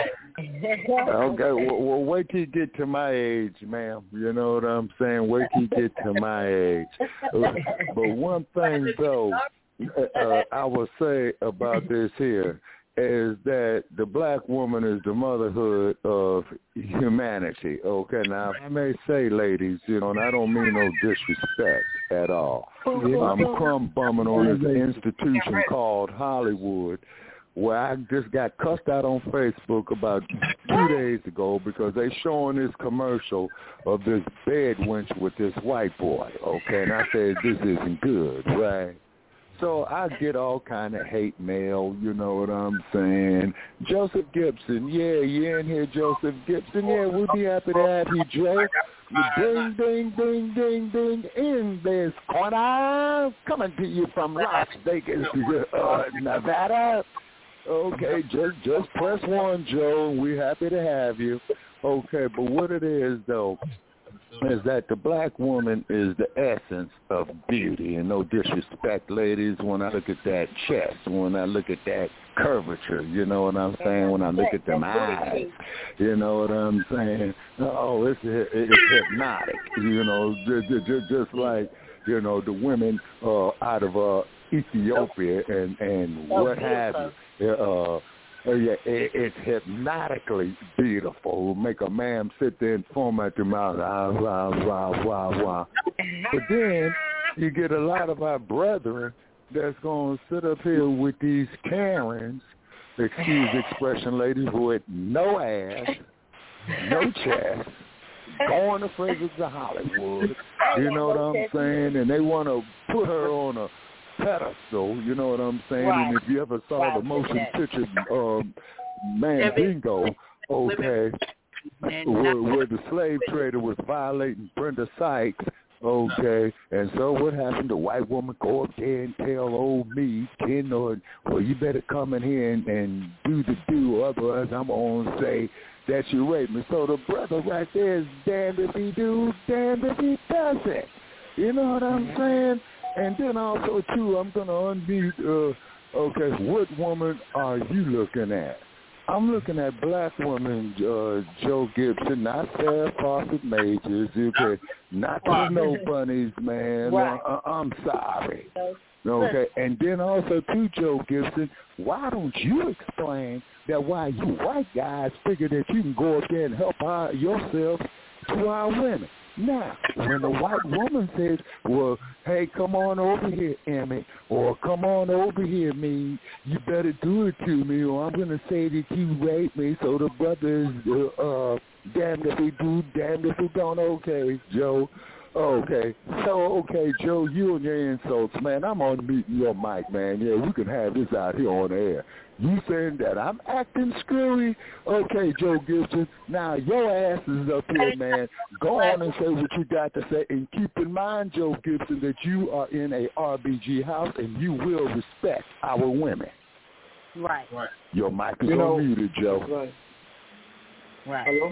Okay, well, well, wait till you get to my age, ma'am. You know what I'm saying? Wait till you get to my age. But one thing, though, uh, I will say about this here is that the black woman is the motherhood of humanity. Okay, now, if I may say, ladies, you know, and I don't mean no disrespect at all. I'm crumb bumming on this institution called Hollywood, where I just got cussed out on Facebook about two days ago because they showing this commercial of this bed wench with this white boy, okay? And I said, this isn't good, right? So I get all kind of hate mail, you know what I'm saying? Joseph Gibson, yeah, you in here, Joseph Gibson? Yeah, we'll be happy to have you, Joe. Ding, ding, ding, ding, ding, in this corner, coming to you from Las Vegas, uh, Nevada. Okay, just just press one, Joe. We're happy to have you. Okay, but what it is, though, is that the black woman is the essence of beauty. And no disrespect, ladies, when I look at that chest, when I look at that curvature, you know what I'm saying? When I look at them eyes, you know what I'm saying? Oh, it's it's hypnotic, you know, just, just, just like, you know, the women uh, out of uh, Ethiopia and, and what have you. Uh, yeah, it, it's hypnotically beautiful. Make a man sit there and foam at your mouth. Ah, wah, wah, wah, wah. But then you get a lot of our brethren that's going to sit up here with these Karens, excuse the expression, ladies, with no ass, no chest, going to Fragrance of Hollywood. You know what I'm saying? And they want to put her on a pedestal, you know what I'm saying? Right. And if you ever saw right. the motion picture um, Mandingo, okay, where, where the slave trader was violating Brenda Sykes, okay, and so what happened? The white woman go up there and tell old me, Ken, or, well, you better come in here and, and do the do, otherwise I'm going to say that you raped me. So the brother right there is damned if he do, damned if he doesn't. You know what I'm saying? And then also, too, I'm going to unmute, uh, okay, what woman are you looking at? I'm looking at black woman, uh, Joe Gibson, not Sarah Fawcett Majors, okay, not the Snow Bunnies, man. Right. Uh, I'm sorry. Okay, and then also, too, Joe Gibson, why don't you explain that why you white guys figure that you can go up there and help our, yourself to our women? Now, when the white woman says, well, hey, come on over here, Emmett, or come on over here, me, you better do it to me, or I'm going to say that you raped me, so the brother is uh, uh, damned if he do, damned if he don't. Okay, Joe. Okay. So, okay, Joe, you and your insults, man, I'm on meeting your mic, man. Yeah, we can have this out here on air. You saying that I'm acting screwy? Okay, Joe Gibson. Now, your ass is up here, man. Go on and say what you got to say. And keep in mind, Joe Gibson, that you are in a R B G house and you will respect our women. Right. Right. Your mic is You know, unmuted, Joe. Right. Right. Hello?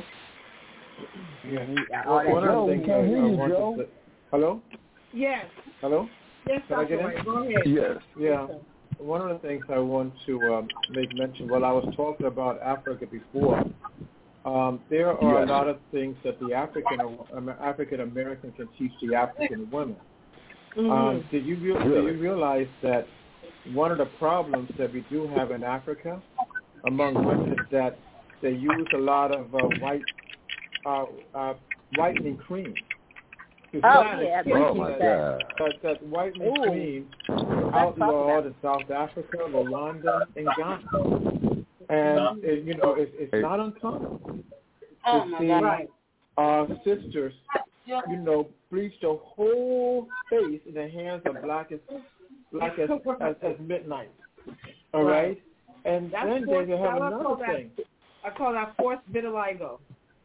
Yeah, he, Well, one Joe, of the we things can't I, hear I you, wanted Joe. to... Hello? Yes. Hello? Yes, Can I get in? Doctor Go ahead. Yes. Yeah. One of the things I want to um, make mention, well, I was talking about Africa before. Um, there are Yes. a lot of things that the African um, African American can teach the African women. Mm-hmm. Um, did you re- Really? do you realize that one of the problems that we do have in Africa among women is that they use a lot of uh, white uh, uh, whitening cream. It's Oh, not yeah, a oh my God! That, that whitening Ooh. cream was outlawed in South Africa, Rwanda, and Ghana. And it, you know, it's, it's not uncommon Oh to my see God. our sisters, you know, bleach the whole face in the hands of black as black as, as, as midnight. All right, and That's then forced, they have I another call that, thing. I call that forced vitiligo.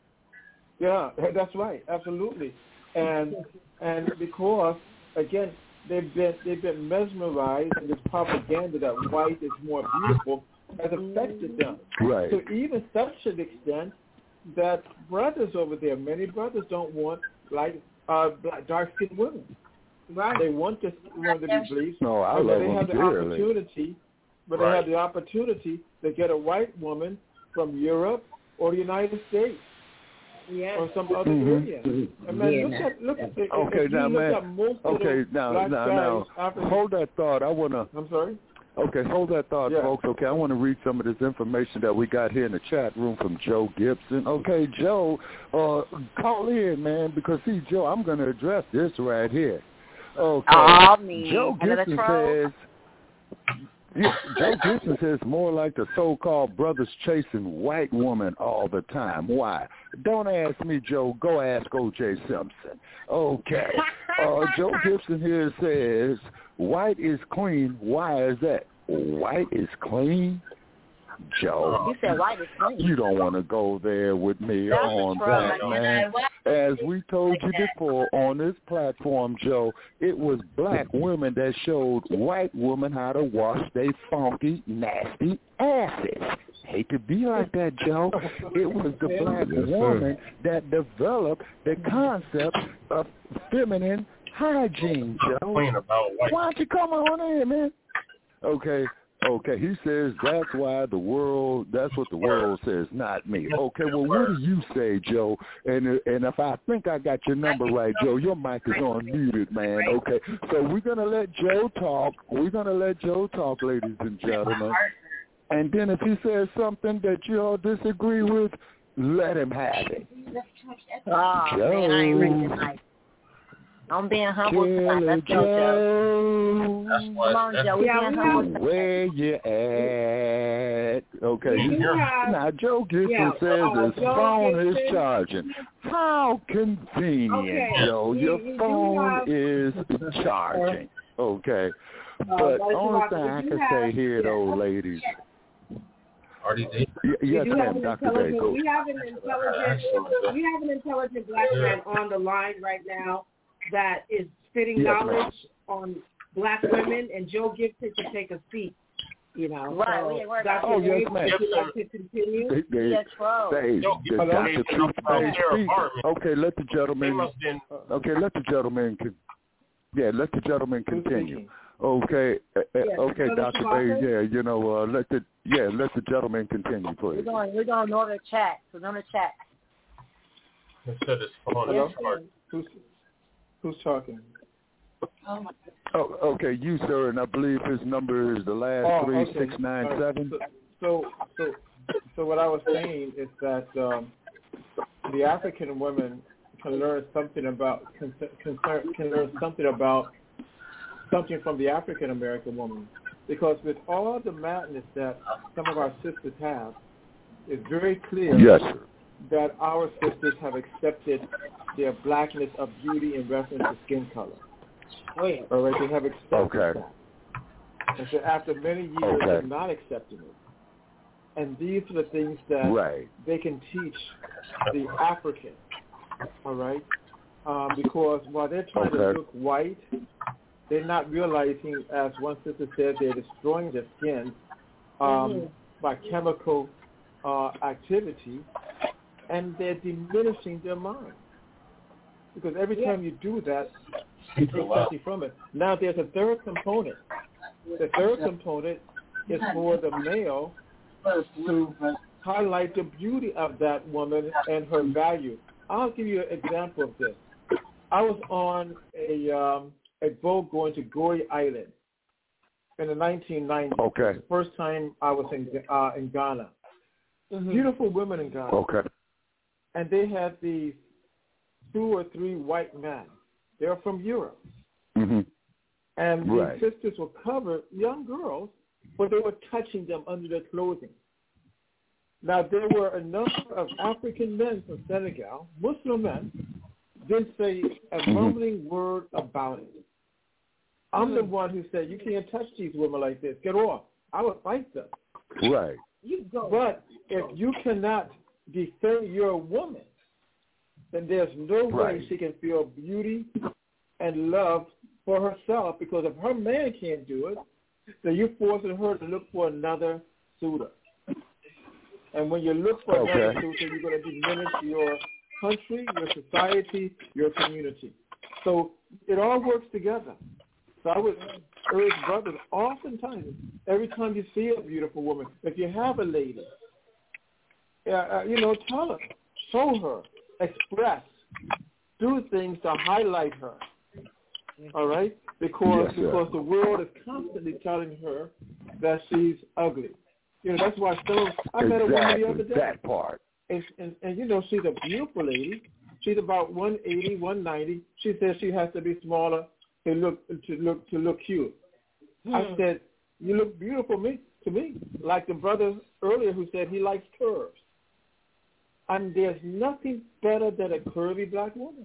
Yeah, that's right, absolutely. And and because again they've been they've been mesmerized, and this propaganda that white is more beautiful has affected them. Right. So even such an extent that brothers over there, many brothers don't want like uh, black, dark-skinned women. Right. They want this woman to be bleached. No, I but love they them have the dearly. opportunity, but Right. they have the opportunity to get a white woman from Europe or the United States. Yeah. Or some other Mhm. area. And man, Yeah, look nah. at look at if, Okay, if you now, look man. at most of Okay, the now, black now, guys, now. African, Hold that thought. I wanna. I'm sorry. Okay, hold that thought, Yeah. folks. Okay, I want to read some of this information that we got here in the chat room from Joe Gibson. Okay, Joe, uh, call in, man, because see, Joe, I'm going to address this right here. Okay, Oh, man. Joe Another Gibson troll? says. Yeah, Joe Gibson says more like the so-called brothers chasing white woman all the time. Why? Don't ask me, Joe. Go ask O J Simpson. Okay. Uh, Joe Gibson here says, white is clean. Why is that? White is clean? Joe. You said white is clean. You don't want to go there with me That's on a troll, that, man. man. As we told you before on this platform, Joe, it was black women that showed white women how to wash their funky, nasty asses. Hate to be like that, Joe. It was the black Yes, woman that developed the concept of feminine hygiene, Joe. Clean about white. Why don't you come on in, man? Okay. Okay, he says that's why the world, that's what the world says, not me. Okay, well, what do you say, Joe? And and if I think I got your number right, Joe, your mic is unmuted, man. Okay, so we're going to let Joe talk. We're going to let Joe talk, ladies and gentlemen. And then if he says something that you all disagree with, let him have it. Oh, Joe. man, I ain't ready tonight. I'm being humble tonight. Let's go, Joe. That's what. Come on, that's Joe. We're Yeah, being we humble have- tonight. Where you at? Okay. We do have- Now, Joe Gibson Yeah, says uh, his Joe phone is Gibson. charging. How convenient, Okay. Joe. You- Your you do phone have- is charging. Okay. Uh, But Doctor only Walker, thing I we do can have- say here, yeah. though, ladies. R D D. Y- We yes, do have ma'am, an Doctor Day. intelligent. Go. We have an intelligent. We have an intelligent black man on the line right now that is spitting Yes, knowledge ma'am. on black women, and Joe Gibson can take a seat. You know, Right, so we ain't worried Doctor about Oh, yes, Dave, ma'am. would you like to continue? They, they, He a troll. they, Yo, the hello? Doctor Truth From may their speak. apartment. Okay, let the They gentleman. must been. Okay, let the gentleman. Con- yeah, let the gentleman Who's continue. speaking? Okay, uh, uh, Yes, okay, Brother Doctor Shabaka? Bay. Yeah, you know, uh, let the yeah, let the gentleman continue, We're please. going, we're going to know the chat. We're going to chat. They said his phone Hello? is charging. Who's who's talking? Oh my. Oh, okay, you sir, and I believe his number is the last Oh, three okay. six nine All right. seven. So, so, so what I was saying is that um, the African women can learn something about can, can, can learn something about something from the African American woman, because with all the madness that some of our sisters have, it's very clear Yes, sir. that our sisters have accepted their blackness of beauty in reference to skin color. Oh yeah. All right, they have accepted Okay. that. And so after many years Okay. of not accepting it, and these are the things that Right. they can teach the African, all right? Um, because while they're trying to Okay. look white, they're not realizing, as one sister said, they're destroying their skin um, Mhm. by chemical uh, activity, and they're diminishing their mind. Because every time you do that, you take something from it. Now there's a third component. The third component is for the male to highlight the beauty of that woman and her value. I'll give you an example of this. I was on a um, a boat going to Gorée Island in the nineteen nineties. Okay. The first time I was in uh, in Ghana. Mm-hmm. Beautiful women in Ghana. Okay. And they had these two or three white men. They're from Europe. Mm-hmm. And right. these sisters were covered, young girls, but they were touching them under their clothing. Now, there were a number of African men from Senegal, Muslim men, didn't say a mumbling mm-hmm. word about it. I'm the one who said, you can't touch these women like this. Get off. I would fight them. Right. You go. But if you cannot defend your woman, then there's no right. way she can feel beauty and love for herself, because if her man can't do it, then you're forcing her to look for another suitor. And when you look for okay. another suitor, you're going to diminish your country, your society, your community. So it all works together. So I would urge brothers, oftentimes, every time you see a beautiful woman, if you have a lady, uh, uh, you know, tell her, show her, express, do things to highlight her. All right? Because yes, because the world is constantly telling her that she's ugly. You know, that's why some I met exactly, a woman the other day. That part. And, and, and, you know, she's a beautiful lady. She's about one eighty, one ninety. She says she has to be smaller to look to look to look cute. Hmm. I said, you look beautiful me to me, like the brother earlier who said he likes curves. And there's nothing better than a curvy black woman.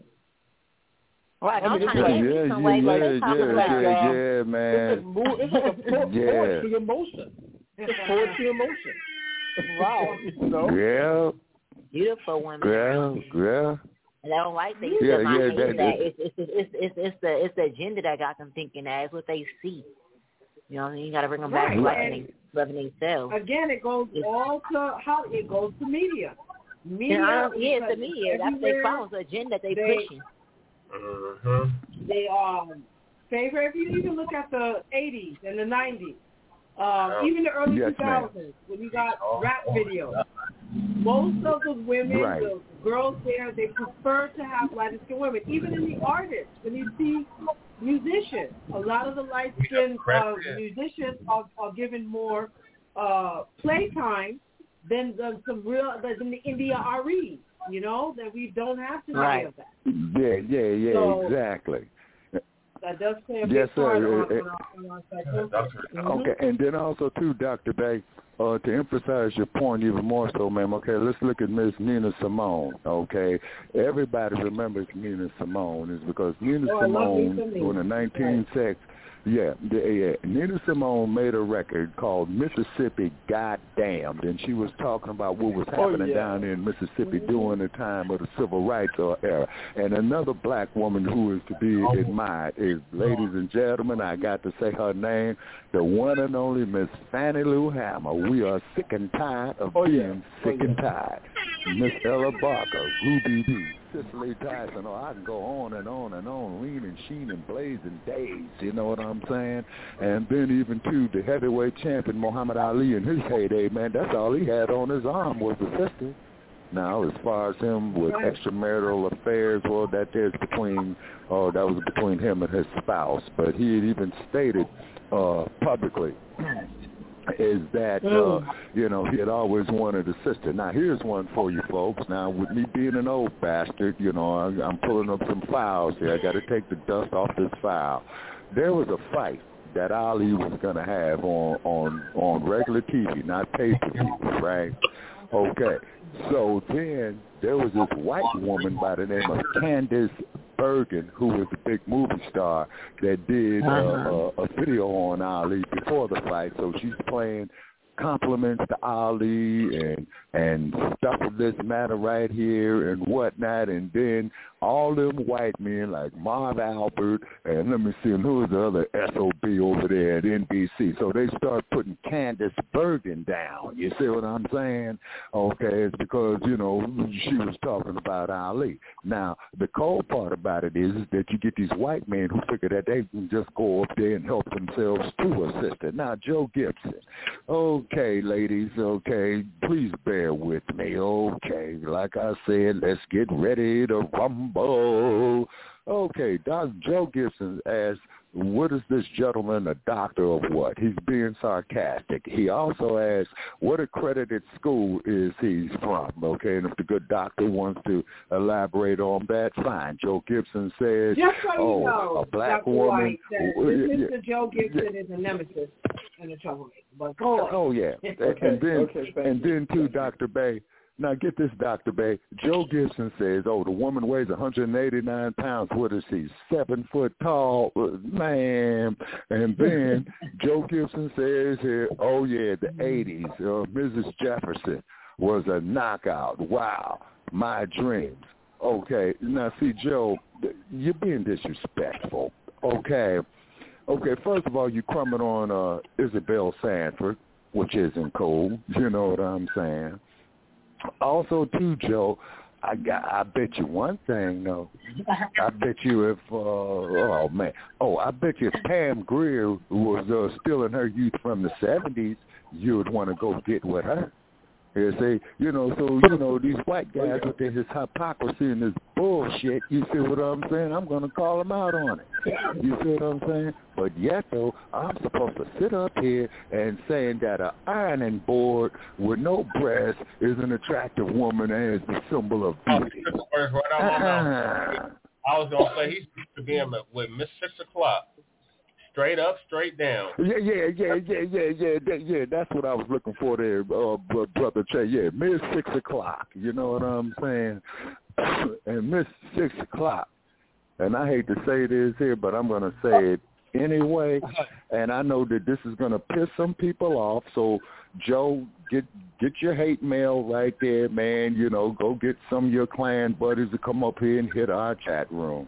Right, I mean, I'm it's trying like, to yeah, some yeah, way, yeah, but yeah, let's talk yeah, about yeah, uh, yeah, man. It's, a, it's like a po- yeah. poetry emotion. It's poetry emotion. Right. You know? Yeah. Beautiful women. Yeah, yeah. And I don't like they yeah, still yeah, not that, that. It's, it's, it's, it's, it's, the, it's the agenda that got them thinking that. It's what they see. You know, you got to bring them back right. to loving themselves. Again, it goes it's, all to how it goes to media. Media, yeah, yeah it's the media. That's their problem. The agenda they, they pushing. Uh-huh. They um favor. If you even look at the eighties and the nineties, um, oh. even the early yes, two thousands, when you got rap videos, most of the women, right. the girls there, they prefer to have light-skinned women. Even in the artists, when you see musicians, a lot of the light-skinned uh, musicians are, are given more uh, playtime than the, some real than the India Aries. You know, that we don't have to do right. any of that. Yeah, yeah, yeah, so, exactly. That does play a yes, big part sir. on, on, on our psychosis. Mm-hmm. Okay, and then also, too, Doctor Bay, uh, to emphasize your point even more so, ma'am, okay, let's look at Miss Nina Simone, okay? Everybody remembers Nina Simone is because Nina oh, Simone, in the nineteen sixties, Yeah, the, yeah. Nina Simone made a record called Mississippi Goddamned, and she was talking about what was happening oh, yeah. down there in Mississippi mm-hmm. during the time of the civil rights era. And another black woman who is to be admired is, ladies and gentlemen, I got to say her name, the one and only Miss Fannie Lou Hammer. We are sick and tired of oh, being yeah. sick oh, and yeah. tired. Miss Ella Barker, Ruby Dee, Cicely Tyson, oh, I can go on and on and on, leaning, sheening, blazing days, you know what I'm saying? And then even, too, the heavyweight champion, Muhammad Ali, in his heyday, man, that's all he had on his arm was a sister. Now, as far as him with extramarital affairs, well, that is between, oh, that was between him and his spouse. But he had even stated uh, publicly is that, uh, you know, he had always wanted a sister. Now, here's one for you folks. Now, with me being an old bastard, you know, I, I'm pulling up some files here. I got to take the dust off this file. There was a fight that Ali was going to have on, on, on regular T V, not pay-per-view, right? Okay. So then there was this white woman by the name of Candice Bergen, who was a big movie star that did uh, a, a video on Ali before the fight. So she's playing compliments to Ali and and stuff of this matter right here and whatnot, and then all them white men like Marv Albert and let me see, and who was the other S O B over there at N B C? So they start putting Candice Bergen down. You see what I'm saying? Okay, it's because, you know, she was talking about Ali. Now, the cold part about it is, is that you get these white men who figure that they can just go up there and help themselves to a sister. Now, Joe Gibson. Okay, ladies, okay, please bear with me. Okay, like I said, let's get ready to rumble. Okay, Doctor Joe Gibson asked what is this gentleman a doctor of what? He's being sarcastic. He also asks, what accredited school is he from? Okay, and if the good doctor wants to elaborate on that, fine. Joe Gibson says, Just so oh, you know, a black Doctor woman. White, uh, that yeah, Mister Joe Gibson yeah. is a nemesis and a troublemaker. But go on. Oh, yeah. Okay, and then, okay, thank and you. then too, Doctor Bay, now get this, Doctor Bay. Joe Gibson says, oh, the woman weighs one hundred eighty-nine pounds. What is she, seven foot tall? Man. And then Joe Gibson says here, oh, yeah, the eighties, uh, Missus Jefferson was a knockout. Wow, my dreams. Okay, now see, Joe, you're being disrespectful. Okay. Okay, first of all, you crumbing on uh, Isabel Sanford, which isn't cool. You know what I'm saying? Also, too, Joe, I got, I bet you one thing, though. I bet you if, uh, oh, man. Oh, I bet you if Pam Grier was uh, still in her youth from the seventies, you would want to go get with her. You see, you know, so, you know, these white guys with their, his hypocrisy and this bullshit, you see what I'm saying? I'm going to call them out on it. You see what I'm saying? But yet, though, I'm supposed to sit up here and saying that an ironing board with no breast is an attractive woman and is the symbol of beauty. Oh, right on my mouth. I was going to say he's to be in with Miss Six O'Clock. Straight up, straight down. Yeah, yeah, yeah, yeah, yeah, yeah, that, yeah. That's what I was looking for there, uh, Brother Che. Yeah, Miss Six O'Clock. You know what I'm saying? And Miss Six O'Clock. And I hate to say this here, but I'm going to say it anyway. And I know that this is going to piss some people off. So, Joe, get get your hate mail right there, man. You know, go get some of your clan buddies to come up here and hit our chat room.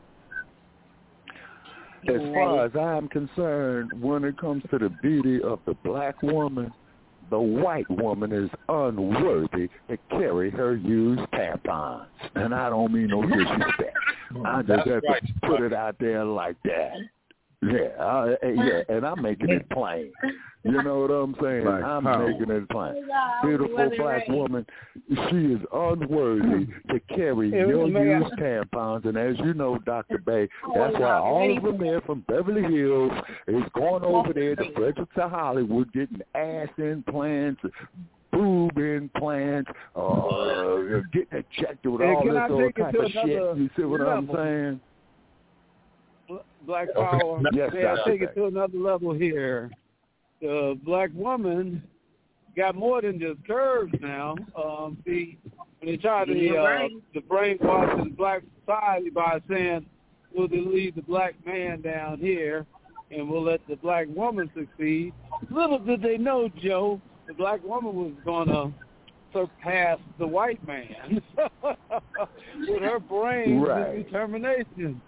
As far as I'm concerned, when it comes to the beauty of the black woman, the white woman is unworthy to carry her used tampons. And I don't mean no disrespect. I just That's have right. to put it out there like that. Yeah, I, yeah, and I'm making it plain. You know what I'm saying? Black I'm power. making it plain. Beautiful black woman, she is unworthy to carry your used tampons. And as you know, Doctor Bay, that's why all of them there from Beverly Hills is going over there to Frederick to Hollywood getting ass implants, boob implants, uh, getting injected with And all can this I old take it type to of shit. another You see what I'm level? saying? Black power. Yes, yeah, Doctor take it Bay. to another level here. The black woman got more than just curves now. Um, see, when they try to uh, to brainwash the black society by saying we'll leave the black man down here and we'll let the black woman succeed. Little did they know, Joe, the black woman was going to surpass the white man with her brains Right. and determination.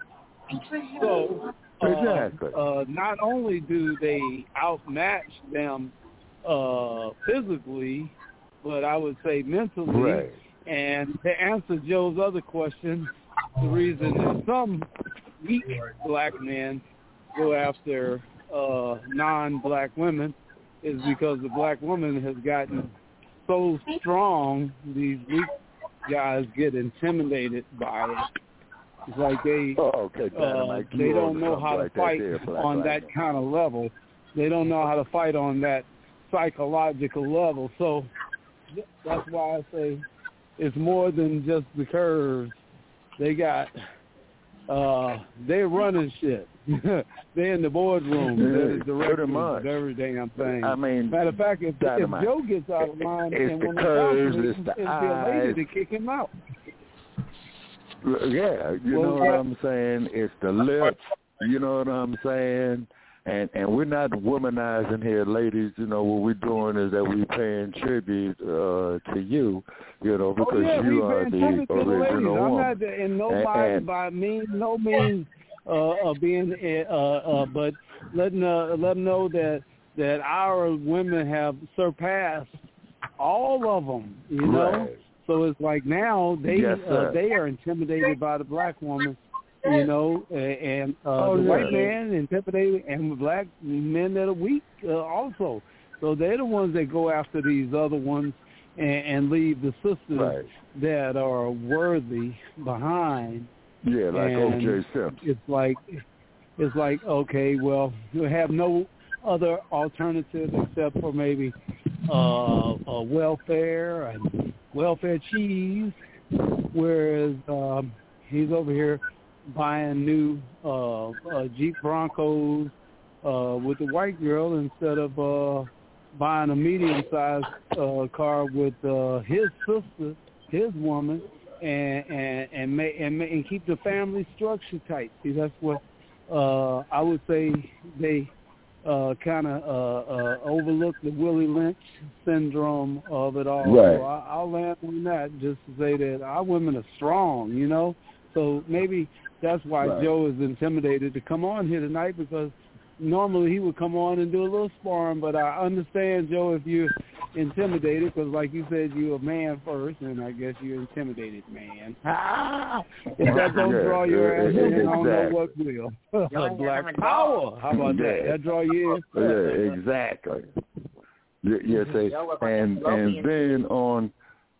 So, uh, Exactly. uh, not only do they outmatch them uh, physically, but I would say mentally. Right. And to answer Joe's other question, the reason that some weak black men go after uh, non-black women is because the black woman has gotten so strong, these weak guys get intimidated by it. It's like they Oh, okay, uh, Dynamite, you they on don't know something how to like that fight there, Black on that Lightning. kind of level. They don't know how to fight on that psychological level. So that's why I say it's more than just the curves. They got uh, they're running shit. They're in the boardroom. They're the directors of every damn thing. I mean, matter of fact, if, if Dynamite. Joe gets out of line It's and the when curves, the it's the it'll be a lady eyes. to kick him out. Yeah, you Well, know what that- I'm saying? It's the lips, you know what I'm saying? And and we're not womanizing here, ladies. You know, what we're doing is that we're paying tribute uh, to you, you know, because oh, yeah, you we are paying the tribute to the ladies. original I'm woman. not in nobody And- by means, no means uh, of being, uh, uh, but letting uh, let them know that that our women have surpassed all of them. You know, Right. so it's like now they Yes, uh, sir. they are intimidated by the black woman. You know, a- and uh, Oh, the yeah. white man intimidated, and the black men that are weak uh, also. So they're the ones that go after these other ones and, and leave the sisters Right. that are worthy behind. Yeah, like And O J Simpson. It's like, it's like, okay, well, you have no other alternative except for maybe uh, uh, welfare and welfare cheese, whereas um, he's over here buying new uh, uh, Jeep Broncos uh, with the white girl instead of uh, buying a medium-sized uh, car with uh, his sister, his woman, and and and, ma- and, ma- and keep the family structure tight. See, that's what uh, I would say they uh, kind of uh, uh, overlook the Willie Lynch syndrome of it all. Right. So I, I'll land on that just to say that our women are strong, you know. So maybe that's why Right. Joe is intimidated to come on here tonight, because normally he would come on and do a little sparring, but I understand, Joe, if you're intimidated, because like you said, you're a man first, and I guess you're intimidated, man. Ah! If that don't Yeah, draw your yeah, ass in, I don't know exactly. what will. Black power. How about that? Yeah. That draw you in? Yeah, exactly. Y- Yes, say, and and then on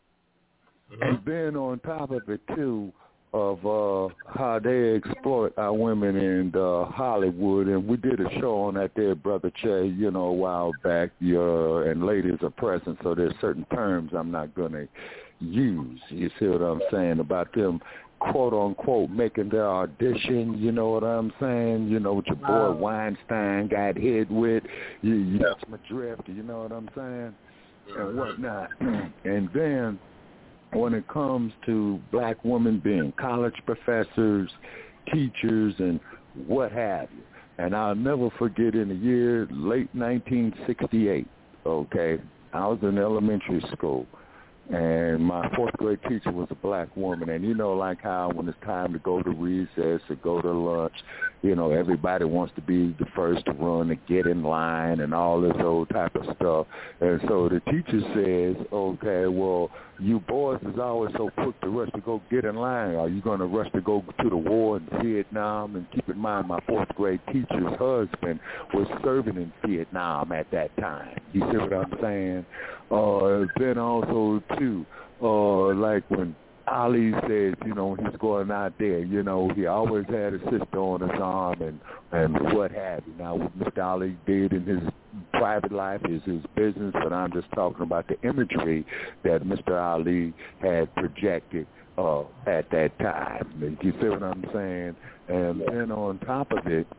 and then on top of it too, of uh, how they exploit our women in uh, Hollywood, and we did a show on that there, Brother Che, you know, a while back. Your and ladies are present, so there's certain terms I'm not gonna use. You see what I'm saying about them, quote unquote, making their audition. You know what I'm saying? You know what your boy Weinstein got hit with. You, you catch my drift. You know what I'm saying? And whatnot. And then when it comes to black women being college professors, teachers, and what have you. And I'll never forget in the year, late nineteen sixty-eight, okay, I was in elementary school, and my fourth grade teacher was a black woman. And you know, like how when it's time to go to recess or go to lunch, you know, everybody wants to be the first to run, to get in line and all this old type of stuff. And so the teacher says, okay, well, you boys is always so quick to rush to go get in line. Are you going to rush to go to the war in Vietnam? And keep in mind, my fourth grade teacher's husband was serving in Vietnam at that time. You see what I'm saying? Uh, then also, too, uh, like when Ali says, you know, when he's going out there, you know, he always had a sister on his arm and, and what have you. Now, what Mister Ali did in his private life is his business, but I'm just talking about the imagery that Mister Ali had projected uh, at that time. You see what I'm saying? And then on top of it,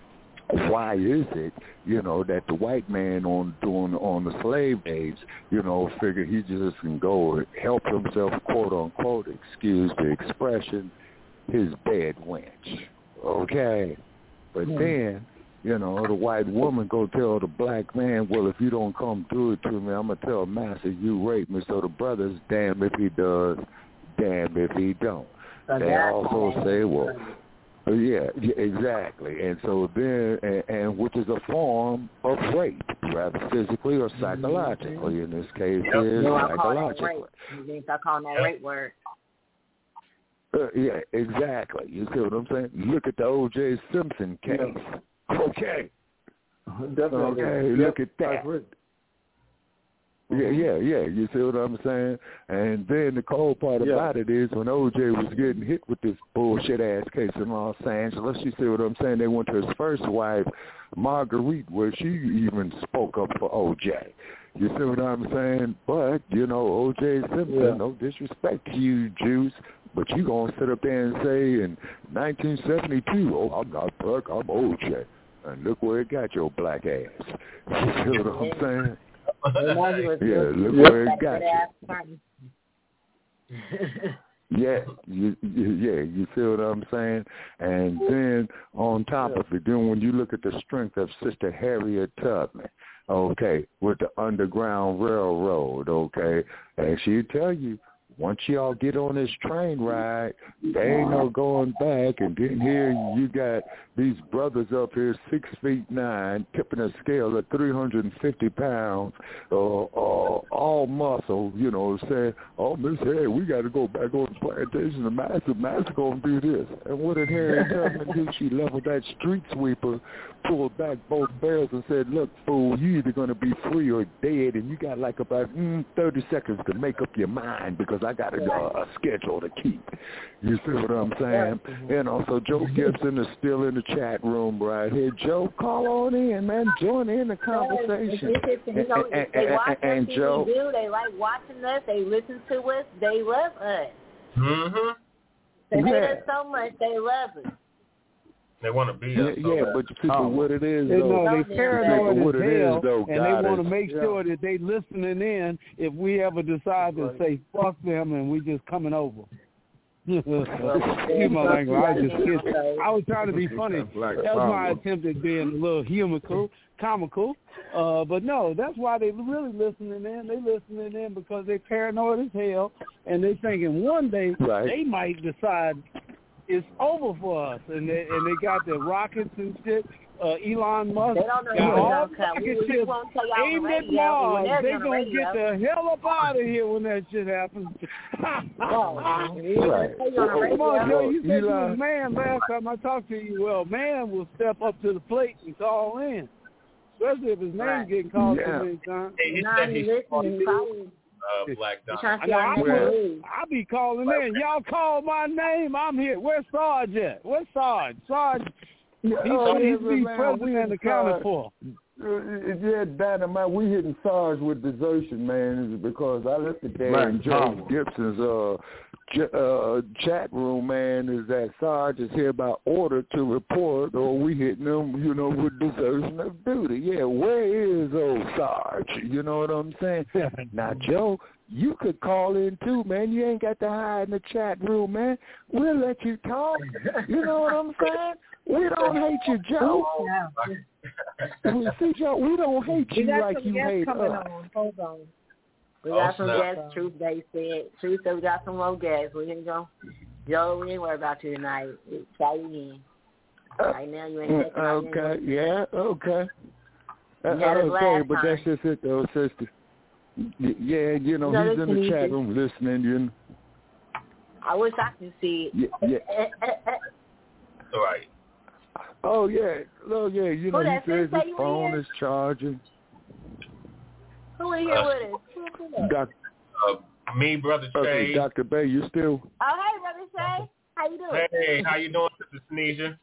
why is it, you know, that the white man on doing on the slave days, you know, figure he just can go and help himself, quote unquote, excuse the expression, his bed wench, okay? But mm. then, you know, the white woman go tell the black man, well, if you don't come do it to me, I'm gonna tell master you raped me. So the brother's damn if he does, damn if he don't. So they also say, well. Yeah, yeah, exactly. And so then, and, and which is a form of rape, rather physically or psychologically. In this case, Yep. is no, psychologically. You need to start calling that rape word. Uh, yeah, exactly. You see what I'm saying? Look at the O J Simpson case. Yeah. Okay. Definitely. Okay, yep. look at that. Yeah, yeah, yeah. You see what I'm saying? And then the cold part yeah. about it is when O J was getting hit with this bullshit-ass case in Los Angeles, you see what I'm saying? They went to his first wife, Marguerite, where she even spoke up for O J. You see what I'm saying? But, you know, O J Simpson, yeah. no disrespect to you, Juice, but you going to sit up there and say in nineteen seventy-two, oh, I'm not black, I'm O J. And look where it got your black ass. You see what I'm saying? Yeah, look where it got you. yeah, you, you, yeah, you see what I'm saying? And then on top of it, then when you look at the strength of Sister Harriet Tubman, okay, with the Underground Railroad, okay, and she'll tell you, once y'all get on this train ride, there ain't no going back. And then here you got these brothers up here, six feet nine, tipping a scale at three hundred fifty pounds, uh, uh, all muscle, you know, saying, oh, Miss Harry, we got to go back on the plantation. The master, master going to do this. And what did Harriet Tubman do? She leveled that street sweeper, pulled back both barrels and said, look, fool, you either going to be free or dead, and you got like about mm, thirty seconds to make up your mind because I I got a, uh, a schedule to keep. You see what I'm saying? And also, Joe Gibson is still in the chat room right here. Joe, call on in, man. Join in the conversation. You know, and, they and, watch and, and us, Joe, do. They like watching us. They listen to us. They love us. Mm-hmm. They hate yeah. us so much. They love us. They want to be yeah, us. So yeah bad. but people, Oh. what it is, They though, know they paranoid what as it hell, is, though, and they want to is, make sure that they listening in if we ever decide to say fuck them and we just coming over. Excuse my language. I was just kidding. I was trying to be funny. That was my attempt at being a little humical, comical. Uh, but no, that's why they really listening in. They listening in because they paranoid as hell, and they thinking one day right. they might decide it's over for us, and they and they got the rockets and shit. Uh, Elon Musk they don't know got all gonna the come. rocket We, we ships won't tell y'all aimed on the at radio. Mars. We're They on the gonna radio. get the hell up out of here when that shit happens. Oh, right. Come on, Joe. You said Elon. you was man last time I talked to you. Well, man will step up to the plate and call in, especially if his name's right. getting called yeah. so many times. Hey, he nah, said he's he's listening. Probably. Uh, Black Dot. I know I will. I be calling in. Y'all call my name. I'm here. Where's Sarge at? Where's Sarge? Sarge. He oh, should yeah, be man, president accounted for. Uh, yeah, Dynamite, we hitting Sarge with desertion, man, because I looked at that in Joe Gibson's uh, ch- uh, chat room, man, is that Sarge is here by order to report, or we hitting him, you know, with desertion of duty. Yeah, where is old Sarge? You know what I'm saying? Now, Joe, you could call in too, man. You ain't got to hide in the chat room, man. We'll let you talk. You know what I'm saying? We don't hate you, Joe. We see, Joe, we don't hate you like you hate us. On. Hold on. We got Oh, some snap. guests. Truth, they said. Truth said we got some more guests. We ain't go. Joe, we ain't worried about you tonight. Try you in. Right now, you ain't taking out Okay, yeah, okay. Uh, You had us okay, last but time. that's just it, though, sister. Y- Yeah, you know, No, he's in the listen, chat easy. room listening, you know. I wish I could see it. Yeah, yeah. All right. Oh, yeah. Oh, yeah, you know, Who he that says say his you phone in? is charging. Who in here Uh, with us? Who in here? Doc, Uh, me, Brother okay, Shay. Doctor Bay, you still? Oh, hey, Brother Shay. How you doing? Hey, how you doing, Sister Sneesia?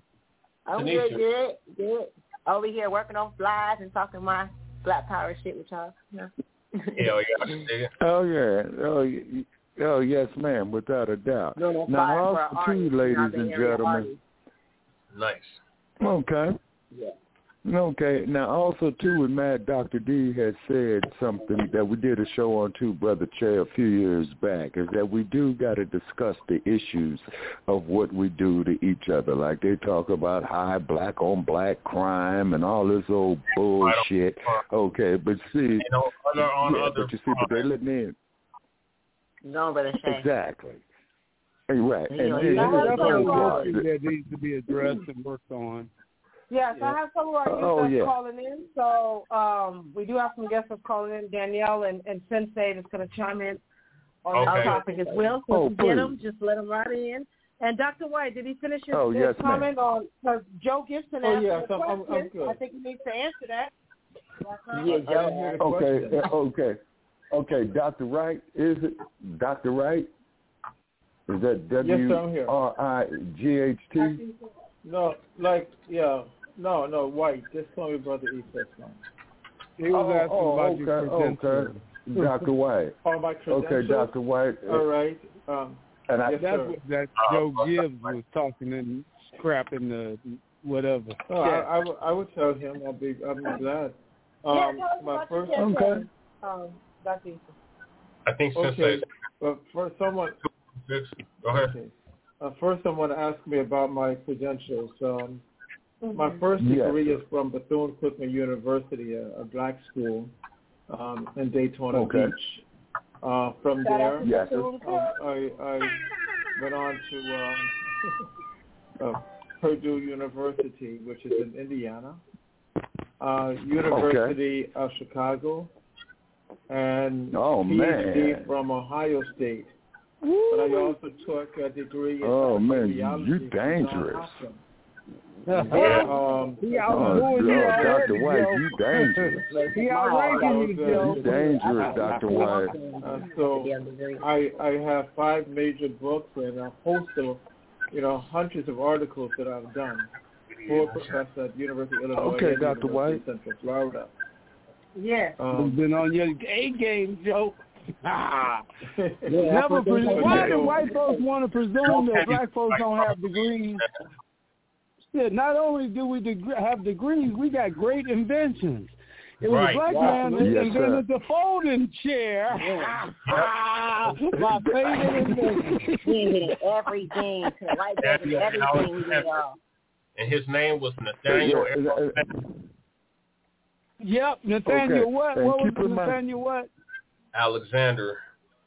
I'm Tanisha. good, good, good. Over here working on flies and talking my Black Power shit with y'all. Yeah. Hell yeah, nigga. Oh, yeah. Oh, y- oh yes, ma'am, without a doubt. Doing that Now, fire for also, our too, artists, ladies you know, the and area gentlemen. artists. Nice. Okay. Yeah. Okay. Now, also, too, and Mad Doctor D had said something that we did a show on, too, Brother Che, a few years back, is that we do got to discuss the issues of what we do to each other. Like they talk about high black-on-black crime and all this old bullshit. Okay, but see, You know, other, on yeah, other but you see, but they letting in. No, Brother Shay. Exactly. Hey, right. You And know, then you That's got here's to the definitely other an part. issue that needs to be addressed and worked on. Yes, I have some of our Oh, youth that's yeah. calling in. So um, we do have some guests that's calling in. Danielle and, and Sensei that's going to chime in on Okay. this topic as well. So Oh, if you get please. them, just let them right in. And Doctor White, did he finish his, Oh, his yes, ma'am. comment on because Joe Gibson Oh, asked yes, the I'm- I'm- question? I'm good. I think he needs to answer that. Yeah, I didn't hear Joe. the Okay, question. uh, okay. Okay, Doctor Wright, is it Doctor Wright? Is that Yes, W sir, I'm here. R I G H T? No, like, yeah. No, no, White. Just call me Brother E first, man. He was Oh, asking oh, about your okay, credentials. okay. Doctor White. Oh, my credentials? Okay, Doctor White. All right. Um, And I, yes, That's sir. what that Joe Gibbs was talking and scrapping the whatever. Oh, I, I, would- I would tell him. I'll be, I'll be glad. Um, yeah, tell us my about first. your Okay. case, um, Doctor Eason. I think since Okay, but for someone. Go ahead. Okay. Uh, first, someone asked me about my credentials. Um, my Mm-hmm. first Yes. degree is from Bethune-Cookman University, a, a black school um, in Daytona Okay. Beach. Uh, from Shout out there, to Yes. Bethune um, I, I went on to um, uh, Purdue University, which is in Indiana, uh, University of Chicago, and Oh, P H D man. from Ohio State. But I also took a degree in Oh, man, you- radiology you from Johns dangerous. Hopkins. Yeah, um, he oh, outdoing you oh, already, Doctor White, Joe. you dangerous. He outranking you, Joe. You dangerous, Doctor White. Uh, so I I have five major books and a host of, you know, hundreds of articles that I've done for professor at University of Illinois Okay, and Doctor University White. of Central Florida. Yes. Um, You've been on your A game, Joe. Ah. Yeah, Never presume. Why do so- white folks want to presume that black folks don't have degrees? Yeah, not only do we deg- have degrees, we got great inventions. It was Right. a black Wow. man that Yes, invented the folding chair. My favorite invention. We invented everything. To the white That's people, everything we did all. And his name was Nathaniel. Yeah, uh, Yep, Nathaniel Okay, what? and What was keep in mind- Nathaniel what? Alexander.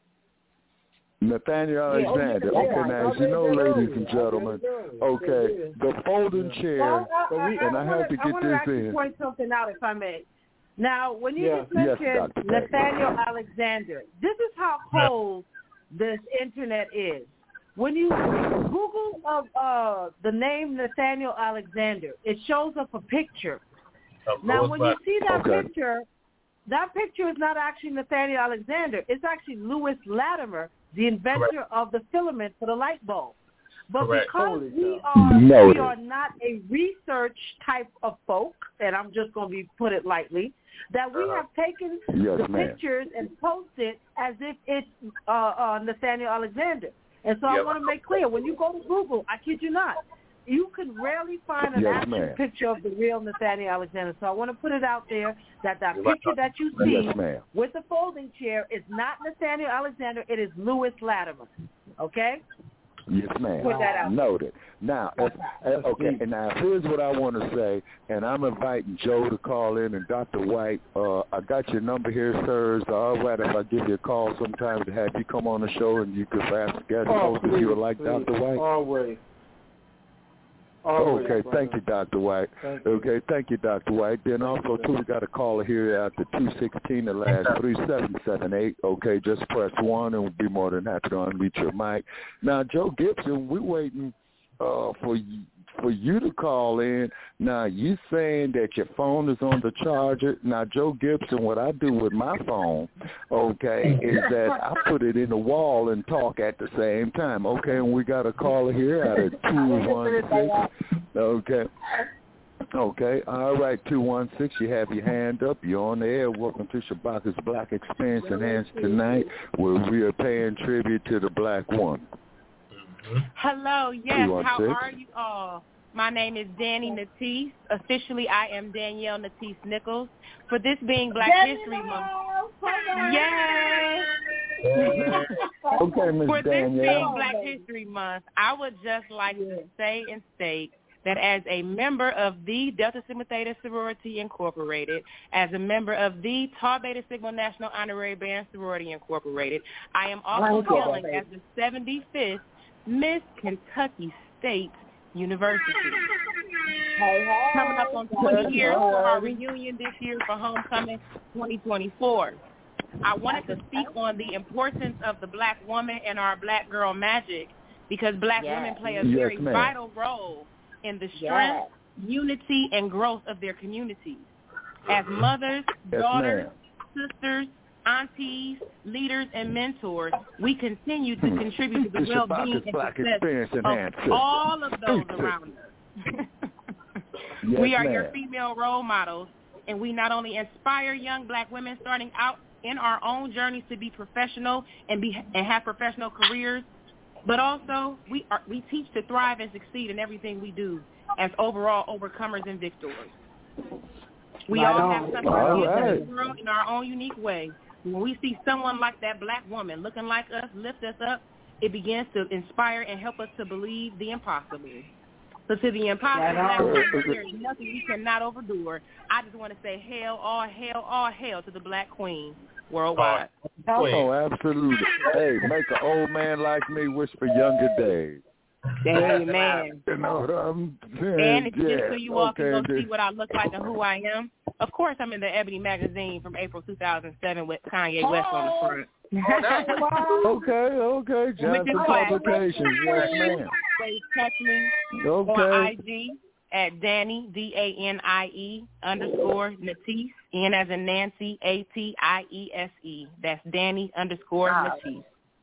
Nathaniel Alexander. yeah, Okay, yeah, now, I as you read know, that ladies earlier. and I gentlemen, read it earlier. okay, the folding chair, Well, I, I, I, and I wanna, have to I get want to this actually in. point something out, if I may. Now, when you Yeah. just Yes, mentioned Doctor Beck. Nathaniel Alexander, this is how cold this internet is. When you Google uh, uh, the name Nathaniel Alexander, it shows up a picture. Of Now, Louis when you Black. see that Okay. picture, that picture is not actually Nathaniel Alexander. It's actually Louis Latimer, the inventor Correct. of the filament for the light bulb. But Correct. because Holy we cow. are Noted. we are not a research type of folk, and I'm just going to be put it lightly, that we Uh-huh. have taken Yes, the ma'am. pictures and posted as if it's uh, uh, Nathaniel Alexander. And so I Yep. want to make clear, when you go to Google, I kid you not, you can rarely find an Yes, actual ma'am. picture of the real Nathaniel Alexander. So I want to put it out there that that You're right. picture that you see Yes, ma'am. with the folding chair is not Nathaniel Alexander. It is Louis Latimer. Okay? Yes, ma'am. Put that out. Noted. Now, if, uh, okay, and now here's what I want to say, and I'm inviting Joe to call in, and Doctor White, uh, I got your number here, sir. Is it all right if I give you a call sometime to have you come on the show and you could perhaps get Oh, host if you would like, please, Doctor please. White? Always. Always, Okay, brother. thank you, Doctor White. Thank you. Okay, thank you, Doctor White. Then also, too, we got a caller here at the two sixteen, the last three seven seven eight. Okay, just press one and we'll be more than happy to unmute your mic. Now, Joe Gibson, we're waiting uh, for you, for you to call in. Now, you saying that your phone is on the charger. Now, Joe Gibson, what I do with my phone, okay, is that I put it in the wall and talk at the same time. Okay, and we got a caller here at a two one six. Okay. Okay. All right, two one six, you have your hand up. You're on the air. Welcome to Shabaka's Black Experience Enhanced tonight, where we are paying tribute to the black woman. Hello, yes, two one six. how are you all? My name is Danny Natisse. Officially, I am Danielle Natisse Nichols. For this being Black History Month. Yay! Okay, Miss For this Danielle. being Black History Month, I would just like to say and state that as a member of the Delta Sigma Theta Sorority Incorporated, as a member of the Tau Beta Sigma National Honorary Band Sorority Incorporated, I am also hailing as the seventy-fifth Miss Kentucky State University. Hey, hey. Coming up on twenty years for our reunion this year for Homecoming twenty twenty-four. I wanted to speak on the importance of the black woman and our black girl magic, because black Yes. women play a Yes, very ma'am. vital role in the strength, Yes. unity, and growth of their communities. As mothers, Yes, daughters, ma'am. sisters, aunties, leaders, and mentors, we continue to Hmm. contribute to the This well-being Shabaka's and Black success Experience of Enhanced. all of those Speak to around us. Yes, We are your ma'am. female role models, and we not only inspire young black women starting out in our own journeys to be professional and be and have professional careers, but also we are we teach to thrive and succeed in everything we do as overall overcomers and victors. We Right all on. have something All to give to right. this world in our own unique way. When we see someone like that black woman looking like us, lift us up, it begins to inspire and help us to believe the impossible. So to the impossible Right black on. woman, there is nothing we cannot overdo. I just want to say hail, all hail, all hail to the black queen worldwide. Oh, absolutely. Hey, make an old man like me wish for younger days. Amen. You know what I'm saying? And it's yeah. just so you all can okay, go this- see what I look like and who I am. Of course, I'm in the Ebony magazine from April two thousand seven with Kanye West on the front. Okay, okay. Johnson With the class. Publications. Yes, ma'am. Please catch me Okay. on I G at Danie, D A N I E, underscore Natiese, N as in Nancy, A T I E S E. That's Danie underscore Natiese.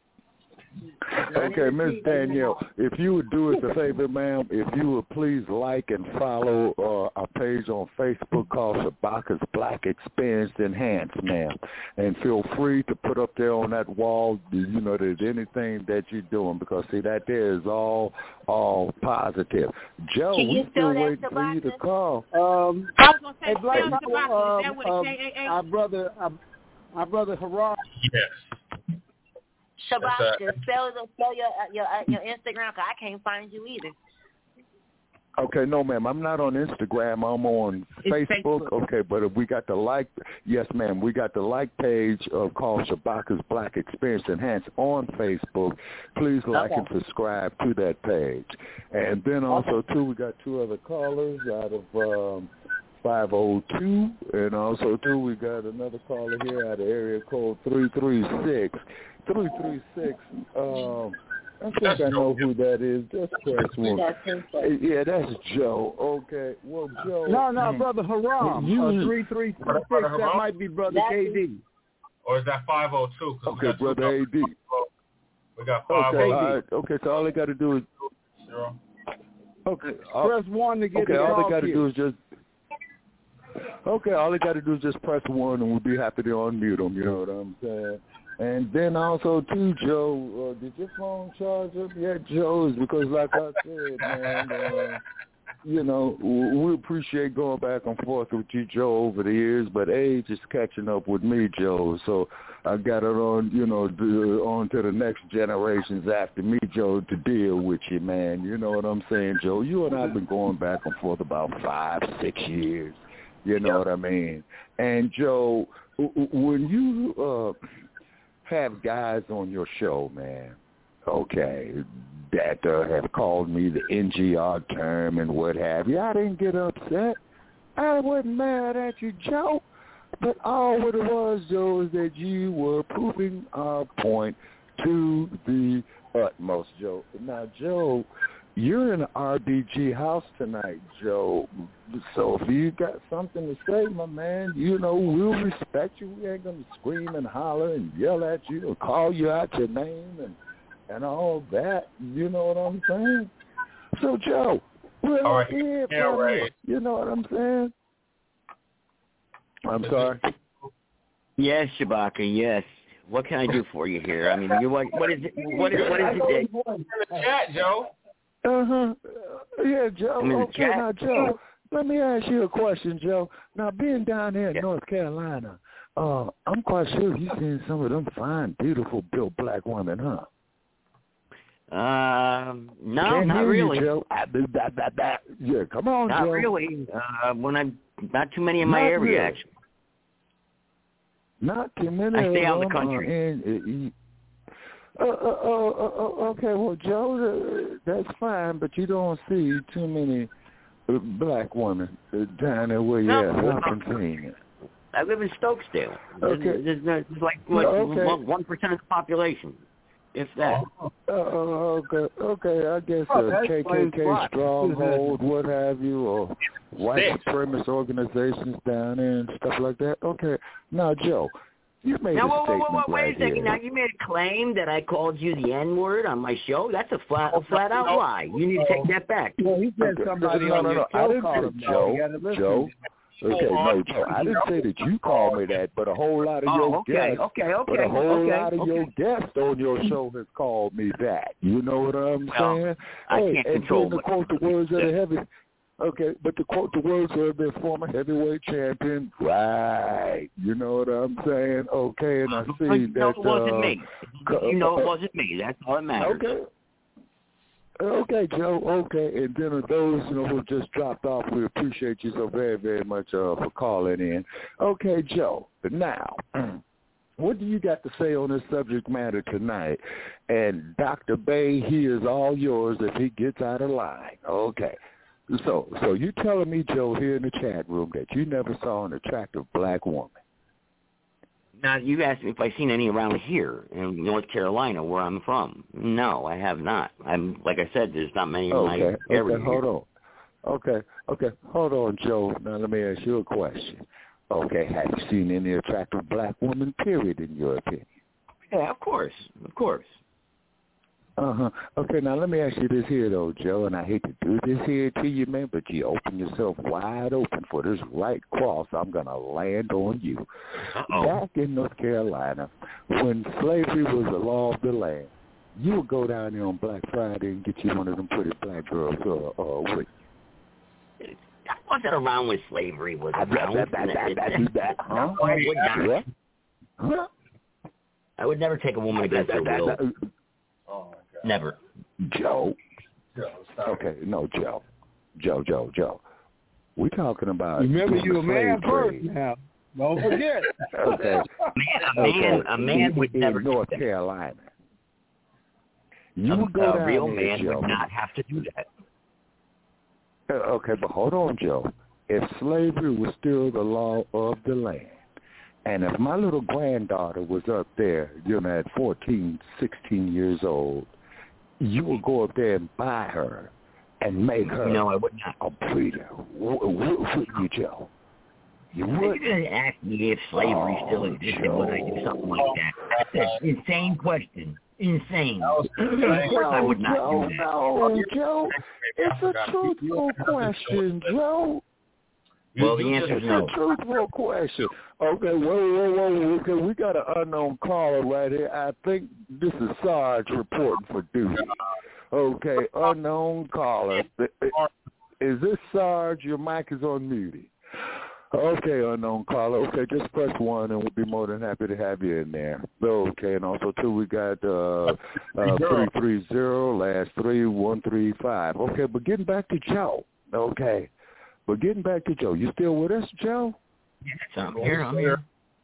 Okay, Miss Danielle, if you would do us a favor, ma'am, if you would please like and follow uh, our page on Facebook called Shabaka's Black Experience Enhanced, ma'am. And feel free to put up there on that wall, you know, there's anything that you're doing, because, see, that there is all all positive. Joe, we're still waiting for you to call. Um, I was going to say, hey, Black, Shabaka, is that with a um, K A A? our brother, our, our brother Haram. Yes. Shabaka, spell, spell your, your, your Instagram, because I can't find you either. Okay, no, ma'am. I'm not on Instagram. I'm on Facebook. Facebook. Okay, but if we got the like, yes, ma'am. We got the like page of called Shabaka's Black Experience Enhanced on Facebook. Please like okay. and subscribe to that page. And then also, too, we got two other callers out of um, five oh two. And also, too, we got another caller here out of area code three three six. three three six. Um, I think that's I know Joe. Who that is. Just press one. Yeah, that's Joe. Okay. Well, Joe. No, no, Brother Haram. You, uh, three three six. That might be Brother K D. Or is that five oh two? Okay, Brother A D. We got five oh two. Okay, all right. Okay, so all they got to do is. Zero. Okay. Press one to get okay, it all off they got to here. do is just. Okay, all they got to do is just press one, and we'll be happy to unmute them. You know what I'm saying? And then also, too, Joe, uh, did your phone charge up yet, Joe? Is because, like I said, man, uh, you know, we appreciate going back and forth with you, Joe, over the years, but age is catching up with me, Joe. So I got it on, you know, the, on to the next generations after me, Joe, to deal with you, man. You know what I'm saying, Joe? You and I have been going back and forth about five, six years. You know yep. what I mean? And, Joe, when you uh, – have guys on your show, man, okay, that uh, have called me the N G R term and what have you. I didn't get upset. I wasn't mad at you, Joe. But all what it was, Joe, is that you were proving our point to the utmost, Joe. Now, Joe, you're in the R B G house tonight, Joe. So if you got something to say, my man, you know, we'll respect you. We ain't going to scream and holler and yell at you or call you out your name and, and all that. You know what I'm saying? So, Joe, we're all right. here yeah, for right. you. You know what I'm saying? I'm sorry? Yes, Shabaka, yes. What can I do for you here? I mean, you what, what is it? What is, what is it? That, in the chat, Joe. Uh-huh. Yeah, Joe. Okay, now, Joe, let me ask you a question, Joe. Now, being down here in yeah. North Carolina, uh, I'm quite sure you've seen some of them fine, beautiful, built black women, huh? Um, no, Can't not really. You, Joe. I, that, that, that. Yeah, come on, not Joe. Not really. Uh, when I'm not too many in my not area, really. actually. Not too many. I stay out in the country. country. Uh, uh, uh, uh, okay, well, Joe, uh, that's fine, but you don't see too many uh, black women uh, down there where no, you're at. no, I can see it. I live in Stokesdale. Okay. There's, there's, there's like what, okay. one percent of the population, if that. Uh, okay, okay. I guess a uh, K K K stronghold, what have you, or white supremacist organizations down there and stuff like that. Okay. Now, Joe, you made now, a whoa, statement whoa, whoa, wait right a second. here. Now, you made a claim that I called you the N-word on my show. That's a flat, a flat out lie. You need to take that back. Well, he said okay. somebody no, on no, your no. show I didn't called say him Joe. Joe. Okay, no, Joe. I didn't say that you called me that, but a whole lot of oh, your okay, guests, okay, okay, but a whole okay, lot of okay. your guests on your show has called me that. You know what I'm well, saying? I hey, can't and control then to quote the words of the heavy. Okay, but to quote the words of the former heavyweight champion, right? You know what I'm saying? Okay, and I see you know that. it wasn't uh, me. You know it wasn't me. That's all that matters. Okay. Okay, Joe. Okay, and then those you know who just dropped off, we appreciate you so very, very much uh, for calling in. Okay, Joe. Now, what do you got to say on this subject matter tonight? And Doctor Bay, he is all yours if he gets out of line. Okay. So, so you telling me, Joe, here in the chat room that you never saw an attractive black woman? Now, you asked me if I've seen any around here in North Carolina, where I'm from. No, I have not. I'm like I said, there's not many in okay, my area. Okay, hold on. Okay, okay. Hold on, Joe. Now let me ask you a question. Okay, have you seen any attractive black woman, period, in your opinion? Yeah, of course, of course. Uh-huh. Okay, now let me ask you this here, though, Joe, and I hate to do this here to you, man, but you open yourself wide open for this right cross. I'm going to land on you. Uh-oh. Back in North Carolina, when slavery was the law of the land, you would go down there on Black Friday and get you one of them pretty black girls uh, uh, with you. I wasn't around when slavery was around. That, that, that, that, that, that, huh? No, I would not. Yeah. Huh? I would never take a woman against her will. That, that, Oh, my God. Never. Joe. Joe, stop. Okay, no, Joe. Joe, Joe, Joe. We're talking about... Remember, you a man first trade. now. Don't forget. Okay. Man, a man, okay. a man would in never... North Carolina. You a, would go a down real there, man Joe. would not have to do that. Uh, okay, but hold on, Joe. If slavery was still the law of the land, and if my little granddaughter was up there, you know, at fourteen, sixteen years old, you would go up there and buy her and make her no, I would not. a breeder. Wouldn't you, Joe? You would. You didn't ask me if slavery oh, still existed. Joe. Would I do something like that? That's an insane question. Insane. Of course I would not Joe, do that. no, Joe. It's a truthful question, Joe. Well, the answer is no. It's a truthful question. Okay, whoa, whoa, whoa. Okay, we got an unknown caller right here. I think this is Sarge reporting for duty. Okay, unknown caller. Is this Sarge? Your mic is on muted. Okay, unknown caller. Okay, just press one, and we'll be more than happy to have you in there. Okay, and also, too, we got uh, uh, three three zero, last three, one three five. Okay, but getting back to Joe. Okay. But getting back to Joe, you still with us, Joe? Yes, I'm here. I'm here.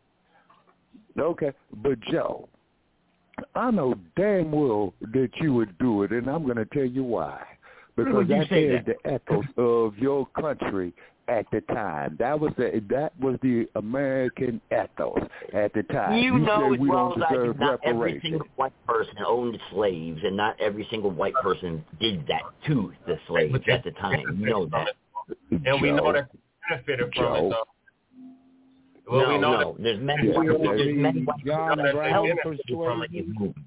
Okay, but Joe, I know damn well that you would do it, and I'm going to tell you why. Because that is the echoes of your country at the time. That was the that was the American ethos at the time. You, you know said as we well don't as I do, deserve not every reparation. single white person owned slaves, and not every single white person did that to the slaves at the time. You know that. And Joe, we know that they benefited from Joe. it, though. Well, no, we know no. that there's many, Yeah, there's many white John people that Brown benefited from it.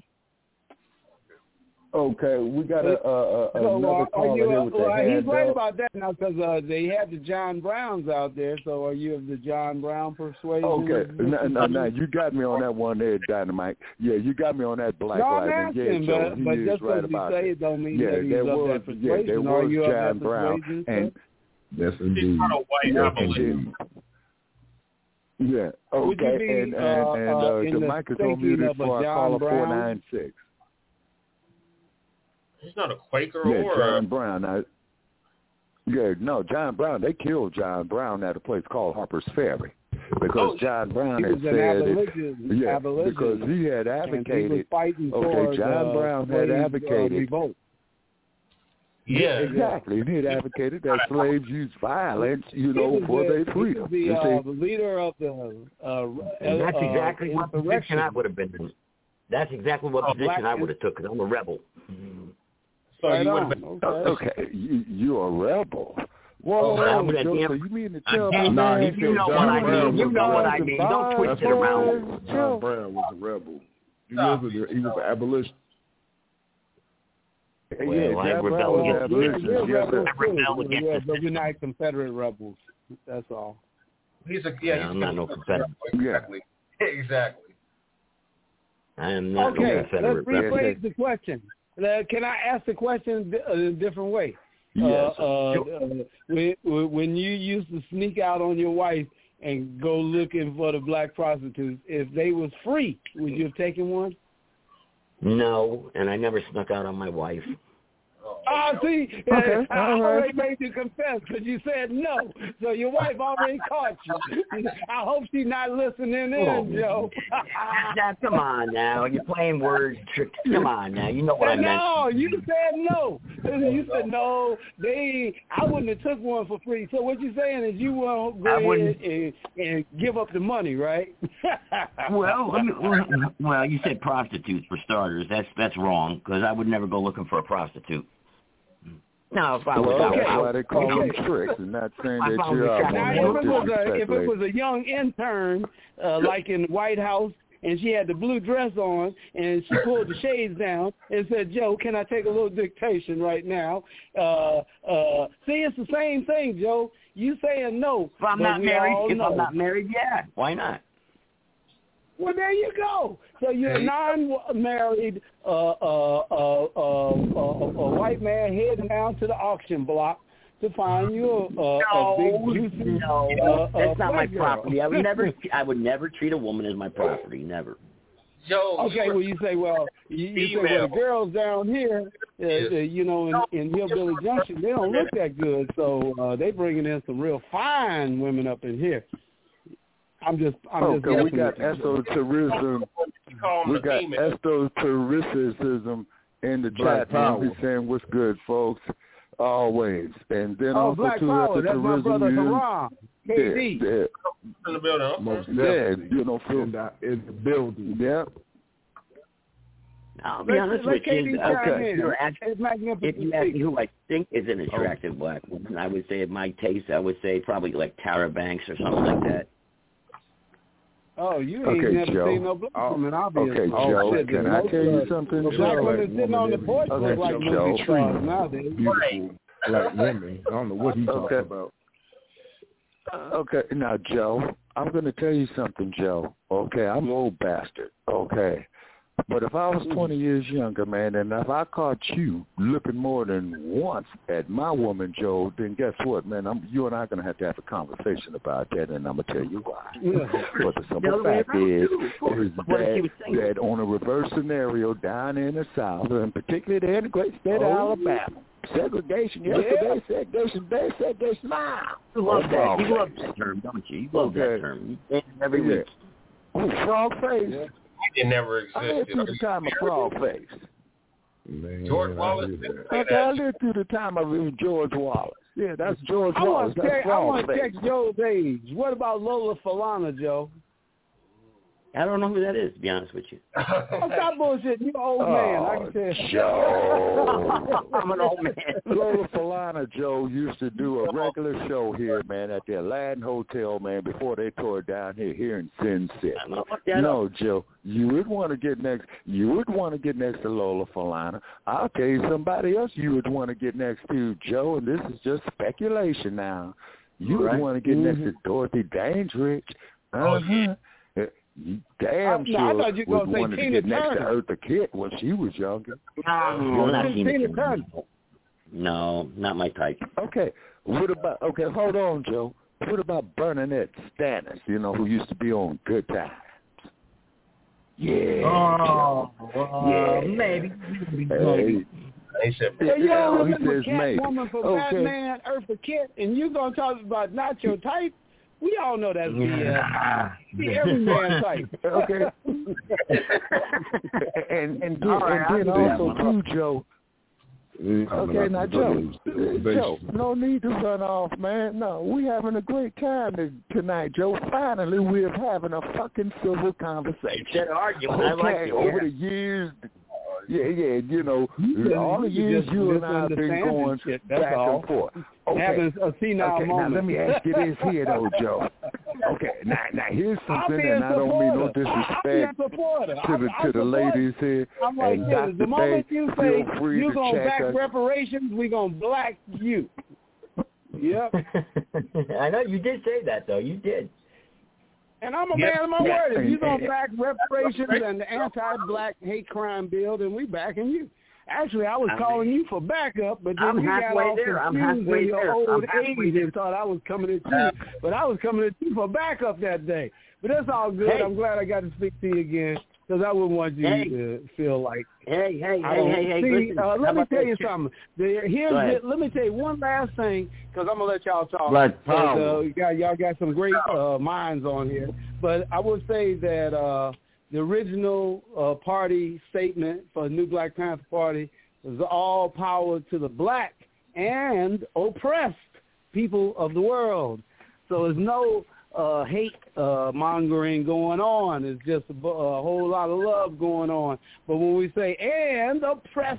Okay, we got a, a, a So, another uh, caller you, here uh, with well, the hand he's right up. about that now because uh, they had the John Browns out there. So are you of the John Brown persuasion? Okay, no, no, no, you got me on that one there, Dynamite. Yeah, you got me on that Black no, I'm Lives. Yeah, asking, Joe, but, he but is just right because you about say that. it don't mean Yeah, that he's there of was, that persuasion. yeah, there Are was you John of that Brown, persuasion, and yes, indeed. He's not a white Yes, abolitionist. indeed. yeah, Would you okay, be, and and, uh, and uh, uh, in the the mic is thinking on muted of a for our John caller Brown? four nine six. He's not a Quaker Yeah, or John a... Brown. I, yeah, no, John Brown. They killed John Brown at a place called Harper's Ferry because Oh, John Brown He had was an said it. abolitionist, Yeah, abolitionist, because he had and he was advocated. fighting Okay, for John the Brown had slave, uh, advocated. revolt. Yeah. exactly. And he had advocated that slaves use violence, you He know, was for the, their he was freedom. the, You uh, see? the leader of the uh, And that's uh, exactly what position insurrection. I would have been in. That's exactly what Oh, position black I would have took, because I'm a rebel. So Right he would on. have been... Okay. Okay, you, you're a rebel. Whoa, Oh, whoa, I whoa, would have Joe, damn- so you mean to tell me, Again, Nah, man, he you said know John what I Brown mean. You was know a what I rebel. mean. Don't twist That's it what around. it is. John Brown was a rebel. He was a, he was an abolitionist. Yeah, Well, I John rebel Brown was against an the We're, abolitionist. we're Yes, rebels sir. I rebel too. against Yeah, the but we're system. not Confederate rebels. That's all. He's a... Yeah, Yeah, he's I'm not no Confederate. Exactly. Exactly. I am not Okay, no let's Confederate rebel. rephrase the question. Uh, can I ask the question a a different way? Yes. Uh, uh, uh, when, when you used to sneak out on your wife and go looking for the black prostitutes, if they was free, would you have taken one? No, and I never snuck out on my wife. Oh, see, Okay, I all right. already made you confess because you said no. So your wife already caught you. I hope she's not listening in, Oh, Joe. now, come on now. You're playing word tricks. Come on now. You know what I meant. No, you said no. You said no. They, I wouldn't have took one for free. So what you're saying is you won't go I ahead wouldn't- and, and give up the money, right? Well, let me, well, you said prostitutes for starters. That's that's wrong because I would never go looking for a prostitute. No, if I was well, out, that's out. why they call Okay. them tricks, and not saying I that found you're the out trap. Now, on if no it was a disrespect, if it was a young intern, uh, like in the White House, and she had the blue dress on, and she pulled the shades down and said, "Joe, can I take a little dictation right now?" Uh, uh, see, it's the same thing, Joe. You saying no, If I'm but not we married, all if know. I'm not married, yeah, why not? Well, there you go. So you're a non-married uh, uh, uh, uh, uh, a white man heading down to the auction block to find you a, a, No, a big juicy. no, uh, that's uh, not my black girl. property. I would never, I would never treat a woman as my property. Never. Joe, Okay, well, you say, well, you, you say, well, the girls down here, uh, uh, you know, in, in Hillbilly Junction, they don't look that good, so uh, they bringing in some real fine women up in here. I'm just, I'm oh, just. we messing got with you. esotericism. We got esotericism in the Black chat room. power. He's saying, "What's good, folks?" Always, and then Oh, also Black to Power. That's my brother esotericism. Haram, K D. Yeah, yeah. in the building. Most Yeah, definitely. you know, Phil. in the, in the building. Yeah. I'll be Let's- honest let with K D you. chime Okay. in. If you're ask- It's magnificent. if you ask me who I think is an attractive black woman, I would say at my taste, I would say probably like Tara Banks or something like that. Oh, you ain't Okay, never Joe. seen no black woman, obviously. Okay, Oh, Joe, shit, can the I most, tell you uh, something, the Joe? black women Black sitting on the woman porch Okay, look like Joe. movie stars nowadays. Beautiful black women. I don't know what he's talking Okay. about. Uh, okay, now, Joe, I'm going to tell you something, Joe. Okay, I'm an old bastard. Okay. But if I was twenty years younger, man, and if I caught you looking more than once at my woman, Joe, then guess what, man? I'm, you and I are going to have to have a conversation about that, and I'm going to tell you why. Yeah. But the The simple other way fact around, is, too, of course. is What if that, she was single? that on a reverse scenario down in the South, and particularly there in the great state Oh. of Alabama, segregation yesterday, segregation day, segregation now. You love Oh, that. You frog love face. that term, don't you? You love Okay. that term. You say it every Yeah. week. Oh, frog face. Yeah. It never I lived through the existed. time of frog face. Man, George I Wallace hear didn't that. say Okay, I that. lived through the time of George Wallace. Yeah, that's George I Wallace. want to That's check. I frog want to face. check Joe's age. What about Lola Falana, Joe? I don't know who that is, to be honest with you. Oh, stop bullshit. You an old man. I Oh, can tell. Joe. I'm an old man. Lola Falana, Joe, used to do a regular show here, man, at the Aladdin Hotel, man, before they tore it down here, here in Sin City. I'm gonna look that No, up. Joe, you would want to get next. You would want to get next to Lola Falana. I'll tell you somebody else you would want to get next to, Joe, and this is just speculation now. You would Right. want to get next Mhm. to Dorothy Dandridge. Oh, Uh-huh. yeah. Uh, You damn I- sure no, I thought you were would gonna say wanted to Tina get next to Turner. Eartha Kitt when she was younger. No, not Tina Tina Turner. Turner. No, not my type. Okay, what about, okay, hold on, Joe. What about Bernadette Stannis, you know, who used to be on Good Times? Yeah. Oh, Joe. yeah. maybe. Hey. They said, Hey, you don't Yeah, he remember says maybe. Catwoman from Okay. Batman, Eartha Kitt, and you gonna talk about not your type? We all know that's B S. Be every man type. Okay. and and then, All right, and then I'll do that also one. too, Joe. Yeah, Okay, now Joe, uh, Basically. Joe, no need to run off, man. No, we having a great time to, tonight, Joe. Finally, we're having a fucking civil conversation. Instead of arguing, Okay, I like it. over Yeah. the years, yeah, yeah, you know, You all the just- you years just you and I have been misunderstanding going shit, that's back all. and forth. Okay. Having a senile Okay, moment. now let me ask you this here, though, Joe. Okay, now, now here's I'll something, be a and I don't mean no supporter. I'll disrespect be a supporter. to I'm- the I'm to the support- ladies here. I'm like and this. Doctor The moment Day, you say feel free you're to going to check back us. reparations, we're going to black you. Yep. I know you did say that though. You did. And I'm a Yep. man of my Yeah. word. If you're going to And- back reparations and the anti-black hate crime bill, then we backing you. Actually, I was I calling mean, you for backup, but then I'm you got halfway all there. I'm confused halfway in your there. old I'm halfway age there. and thought I was coming at you. But I was coming at you for backup that day. But that's all good. Hey. I'm glad I got to speak to you again because I wouldn't want you Hey. to feel like Hey, hey, I hey, don't hey, hey. see. Listen, uh, how let me about tell this? you something. The, here's Go ahead. the, let me tell you one last thing because I'm gonna let y'all talk. Black 'Cause, power. Uh, you got, y'all got some great uh, minds on here, but I would say that uh, the original uh, party statement for the New Black Panther Party was all power to the black and oppressed people of the world. So there's no uh, hate uh, mongering going on. It's just a, a whole lot of love going on. But when we say and oppressed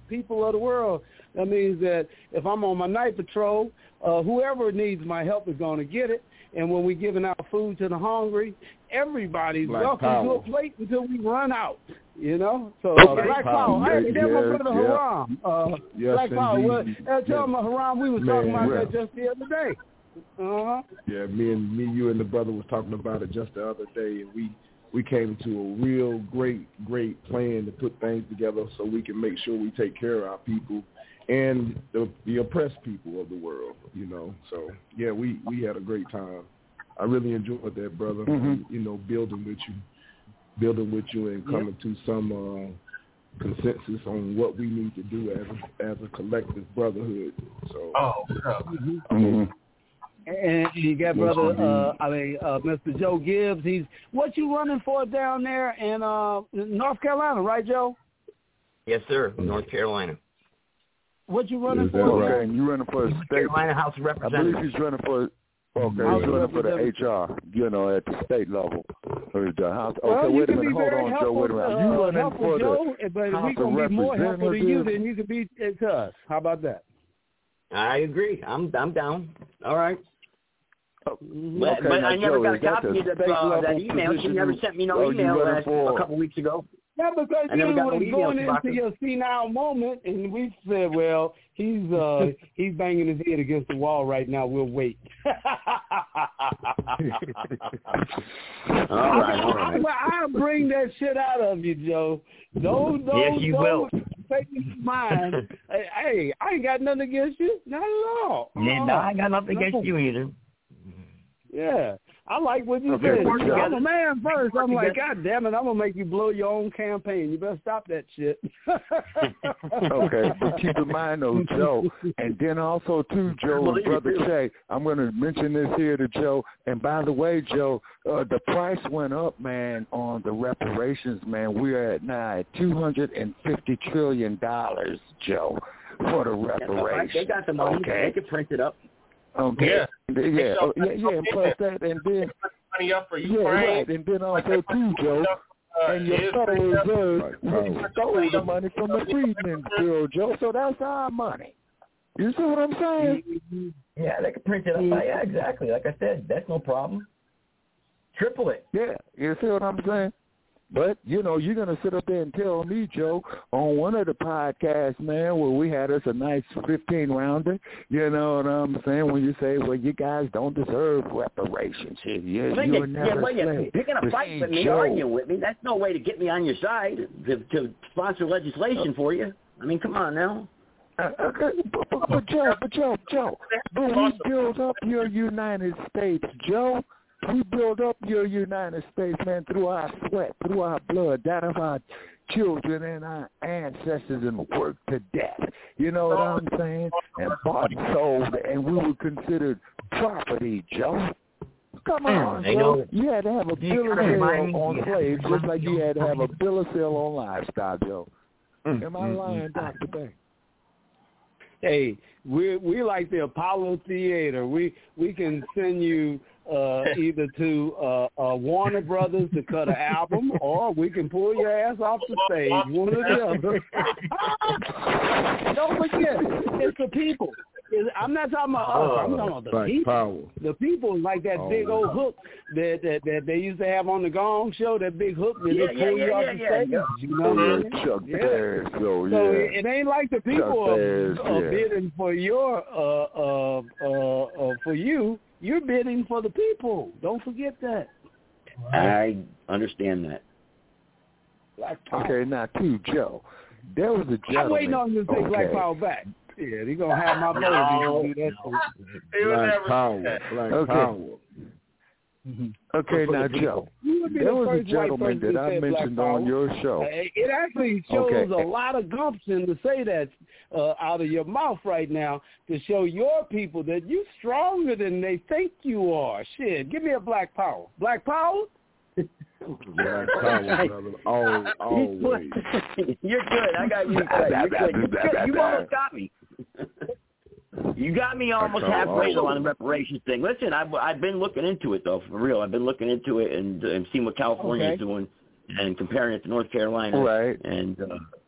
people of the world. That means that if I'm on my night patrol, uh, whoever needs my help is going to get it. And when we're giving out food to the hungry, everybody's Black welcome power. to a plate until we run out, you know? So Okay. uh, Black Power. Power. Hey, Yes, that's my yes, brother yes. Haram. Uh, Yes, Black Power. Well, indeed. uh, tell me, Haram, we was Man, talking about yeah. that just the other day. Uh-huh. Yeah, me and me, you and the brother was talking about it just the other day, and we we came to a real great, great plan to put things together so we can make sure we take care of our people and the, the oppressed people of the world, you know. So, yeah, we, we had a great time. I really enjoyed that, brother, Mhm. you know, building with you, building with you and coming to some uh, consensus on what we need to do as a, as a collective brotherhood. So, Oh, yeah. Mhm. And you got Yes, brother, indeed. uh, I mean, uh, Mister Joe Gibbs. He's what you running for down there in uh, North Carolina, right, Joe? Yes, sir. North Carolina. What you running Is that for? right? Okay, and you running for a state? Carolina House of I believe Representatives. he's running for. Okay, House he's of running for the Representatives. H R, you know, at the state level. Or the House. Okay, Well, you wait a can be minute. Hold very on, helpful, Joe. Wait a minute. uh, You running helpful, for Joe, the but House we of gonna be more helpful to you Representatives? than you could be to us. How about that? I agree. I'm I'm down. All right. Oh, But, okay, but now, I never Joe, got a is that copy the of the, state uh, that level email. She position? never sent me no Oh, you email running last, for- a couple weeks ago. Yeah, because I never you got no was email, going into Chewbacca. your senile moment, and we said, well, he's uh, he's banging his head against the wall right now. We'll wait. All right, all right. I, I'll bring that shit out of you, Joe. Don't, don't, Yes, you don't will. take me to mine. Hey, hey, I ain't got nothing against you. Not at all. Yeah, no, I ain't got nothing No. against you either. Yeah. I like what you Okay, said. work I'm together. a man first. Work I'm like, together. God damn it, I'm going to make you blow your own campaign. You better stop that shit. Okay, but keep in mind though, Joe, and then also too, Joe and Brother Che, I'm going to mention this here to Joe. And by the way, Joe, uh, the price went up, man, on the reparations, man. We're at now at two hundred fifty trillion dollars, Joe, for the reparations. They got the money. Okay. They can print it up. Okay. Yeah. Yeah. Oh, yeah. Yeah. And plus that, and then Money up for yeah, Ukraine. right. And then also too, Joe. Uh, And your is Federal pretty up. Reserve Right. stole the money from the Freedmen's Bureau, Joe. So that's our money. You see what I'm saying? Yeah, they can print it up. Yeah, exactly. Like I said, that's no problem. Triple it. Yeah. You see what I'm saying? But, you know, you're going to sit up there and tell me, Joe, on one of the podcasts, man, where we had us a nice fifteen-rounder, you know what I'm saying, when you say, well, you guys don't deserve reparations. You, you, Well, you you, were yeah, never well, you, slave. you're going to But fight see, with me, Joe, argue with me. That's no way to get me on your side to, to sponsor legislation for you. I mean, come on now. Uh, okay, but, but, but Joe, but Joe, Joe, but we build up your United States, Joe. We build up your United States, man, through our sweat, through our blood, that of our children and our ancestors, and worked to death. You know what I'm saying? And bought and sold, and we were considered property, Joe. Come on, I Joe. know. You had to have a bill of sale on slaves, just like you had to have a bill of sale on livestock, Joe. Am I lying, Doctor Bay? Hey, we we like the Apollo Theater. We we can send you uh, either to uh, uh, Warner Brothers to cut an album, or we can pull your ass off the stage. One or the other. Don't forget, it's the people. It's, I'm not talking about us. I'm talking about the Black people. power. The people like that Oh, big old hook that, that that they used to have on the Gong Show. That big hook that Yeah, they yeah, pull yeah, you off yeah, the yeah, stage. yeah. You know what I mean? Chuck Yeah. Bass, so yeah. So it, it ain't like the people Chuck are, Bass, are yeah. bidding for your uh, uh, uh, uh, for you. You're bidding for the people. Don't forget that. I understand that. Black Power. Okay, now too, Joe. There was a gentleman. I'm waiting on you to take okay. Black Power back. Yeah, he's gonna have my vote if you do that. Black power. Black Okay. power. Okay, now, Joe, You would be there the was a first white gentleman person that to I say Black mentioned Power. on your show. Uh, It actually shows Okay. a lot of gumption to say that uh, out of your mouth right now, to show your people that you're stronger than they think you are. Shit, give me a Black Power. Black Power? Black power, brother. All, always. You're good. I got you. You're good. You're good. You almost got me. You got me almost halfway though on the reparations thing. Listen, I've I've been looking into it though, for real. I've been looking into it and and seeing what California Okay. is doing and comparing it to North Carolina. Right. And uh,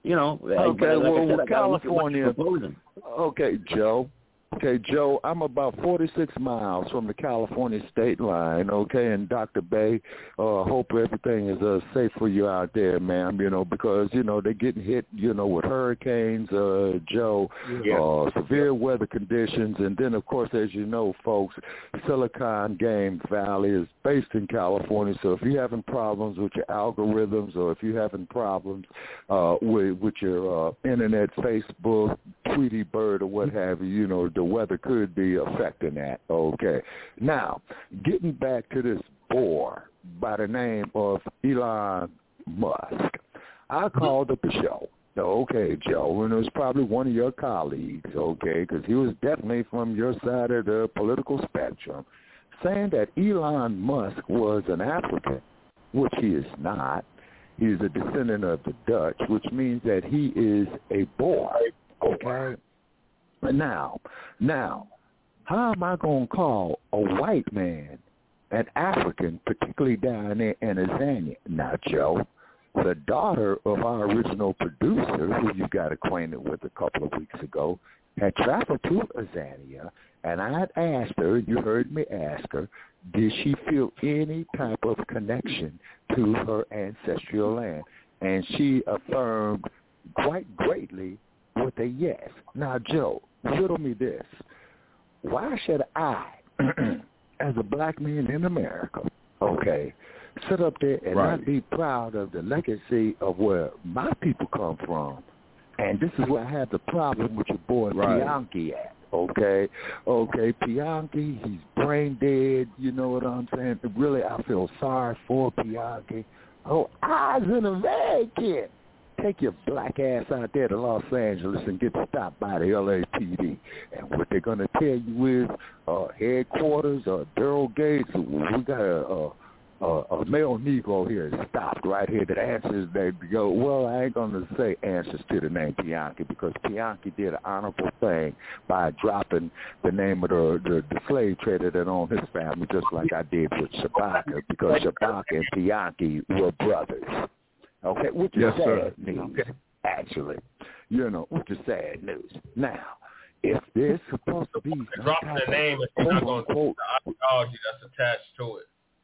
you know, okay, like well, I said, I California. Okay, Joe. Okay, Joe, I'm about forty-six miles from the California state line, okay, and Doctor Bay, uh, hope everything is uh, safe for you out there, ma'am, you know, because, you know, they're getting hit, you know, with hurricanes, uh, Joe, yeah. uh, severe weather conditions, and then, of course, as you know, folks, Silicon Game Valley is based in California, so if you're having problems with your algorithms or if you're having problems uh, with, with your uh, internet, Facebook, Tweety Bird, or what have you, you know, the weather could be affecting that. Okay. Now, getting back to this bore by the name of Elon Musk, I called up the show. Okay, Joe, and it was probably one of your colleagues, okay, because he was definitely from your side of the political spectrum, saying that Elon Musk was an African, which he is not. He is a descendant of the Dutch, which means that he is a Boer, okay? Now, now, how am I going to call a white man an African, particularly down there in Azania? Now, Joe, the daughter of our original producer, who you got acquainted with a couple of weeks ago, had traveled to Azania, and I had asked her, you heard me ask her, did she feel any type of connection to her ancestral land? And she affirmed quite greatly with a yes. Now, Joe, riddle me this. Why should I, as a black man in America, okay, sit up there and right. not be proud of the legacy of where my people come from? And this is where I have the problem with your boy right. Bianchi at, okay? Okay, Bianchi, he's brain dead, you know what I'm saying? Really, I feel sorry for Bianchi. Oh, I was an American. Take your black ass out there to Los Angeles and get stopped by the L A P D. And what they're going to tell you is uh, headquarters, uh, Daryl Gates, we got a, a, a, a male Negro here stopped right here that answers, they go, well, I ain't going to say answers to the name Bianchi because Bianchi did an honorable thing by dropping the name of the, the, the slave trader that owned his family, just like I did with Shabaka, because Shabaka and Bianchi were brothers. Okay, which is yes, sad sir. news, actually. You know, which is sad news. Now, if there's supposed to be some dropping type the name if you're not going to do the ideology that's attached to it.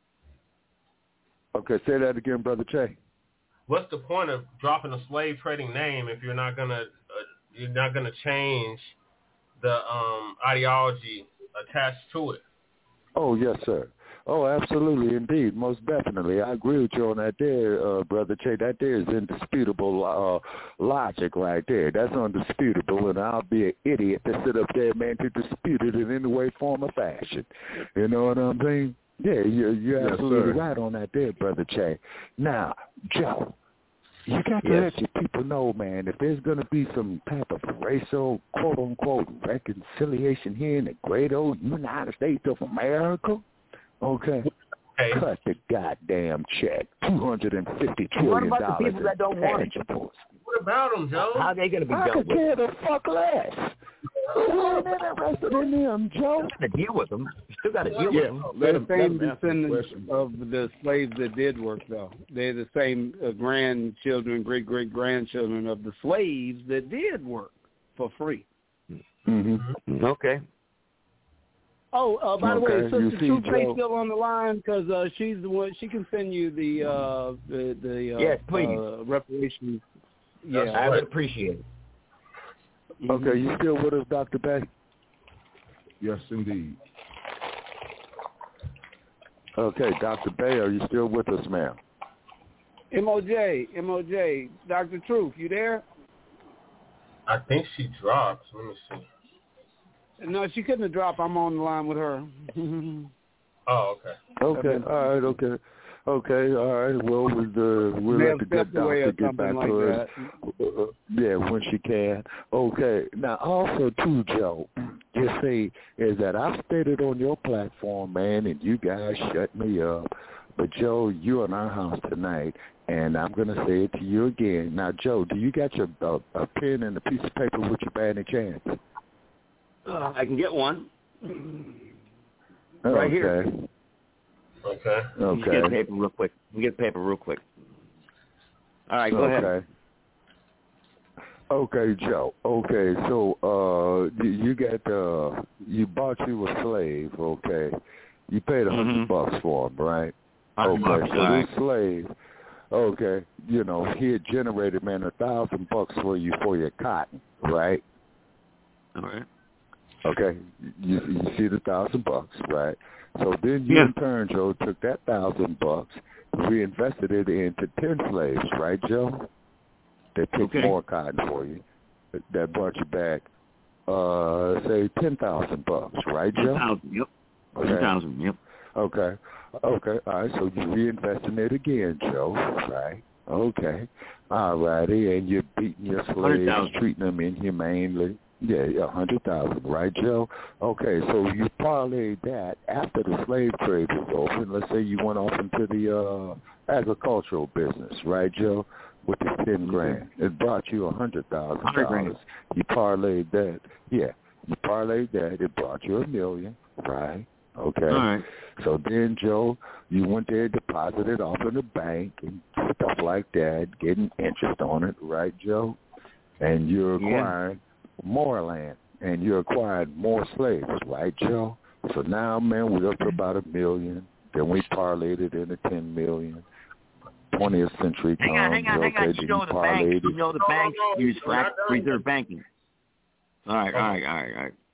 Okay, say that again, Brother Che. What's the point of dropping a slave trading name if you're not gonna uh, you're not gonna change the um, ideology attached to it? Oh yes, sir. Oh, absolutely, indeed, most definitely. I agree with you on that there, uh, Brother Che. That there is indisputable uh, logic right there. That's undisputable, and I'll be an idiot to sit up there, man, to dispute it in any way, form, or fashion. You know what I'm saying? Yeah, you're, you're yes, absolutely sir. right on that there, Brother Che. Now, Joe, you got to yes. let your people know, man, if there's going to be some type of racial, quote-unquote, reconciliation here in the great old United States of America, okay, okay. cut the goddamn check, two hundred fifty trillion dollars what about the people that don't want it? What about them, Joe? How are they going to be I dealt could with? care the fuck less. Who ain't interested in them, Joe? You got to deal with them. You still got to deal Yeah, with them. they're Let the him- same let him answer the descendants question. of the slaves that did work, though. They're the same uh, grandchildren, great-great-grandchildren of the slaves that did work for free. Mm-hmm. Okay. Oh, uh, by Okay, the way, you Sister see, Truth Faith Joe. still on the line because uh, she's the one. She can send you the uh, the the uh, Yes, please. uh, reparations. That's Yeah, I would appreciate it. Okay, you still with us, Doctor Bay? Yes, indeed. Okay, Doctor Bay, are you still with us, ma'am? M O J, M O J, Doctor Truth, you there? I think she dropped. Let me see. No, she couldn't have dropped. I'm on the line with her. Oh, okay. Okay, all right, okay. Okay, all right. Well, with the we'll May let have the good stepped away doctor or get back something to like us. Uh, yeah, when she can. Okay. Now, also too, Joe, you see, is that I've stated on your platform, man, and you guys shut me up. But Joe, you're in our house tonight, and I'm gonna say it to you again. Now, Joe, do you got your uh, a pen and a piece of paper with you by any chance? Uh, I can get one. Right right here. Okay. Okay. Just get paper real quick. We get paper real quick. All right, go okay. ahead. Okay, Joe. Okay, so uh, you, you got uh, you bought you a slave. Okay, you paid a hundred Mm-hmm. bucks for him, right? Hundred Okay, bucks, so right. this slave, okay, you know, he had generated, man, a thousand bucks for you for your cotton, right? All right. Okay, you, you see the thousand bucks, right? So then you Yeah. in turn, Joe, took that thousand bucks, reinvested it into ten slaves, right, Joe? They picked Okay. more cotton for you. That brought you back, uh, say ten thousand bucks, right, Joe? Ten thousand. Yep. Okay. Ten thousand. Yep. Okay. Okay. All right. So you're reinvesting it again, Joe. Right. Okay. All righty. And you're beating your slaves, treating them inhumanely. Yeah, a hundred thousand, right, Joe? Okay, so you parlayed that after the slave trade was open. Let's say you went off into the uh, agricultural business, right, Joe? With the ten grand, it brought you a hundred thousand dollars. You parlayed that, yeah. You parlayed that, it brought you a million, right? Okay. All right. So then, Joe, you went there, deposited off in the bank and stuff like that, getting interest on it, right, Joe? And you're acquiring yeah. more land, and you're acquiring more slaves, right, Joe? So now, man, we're up to about a million. Then we parlayed it into ten million. twentieth century comes. Hang on, hang on, okay, hang on. You know the bank. You know the banks use flat reserve banking. All right, all right, all right, all right.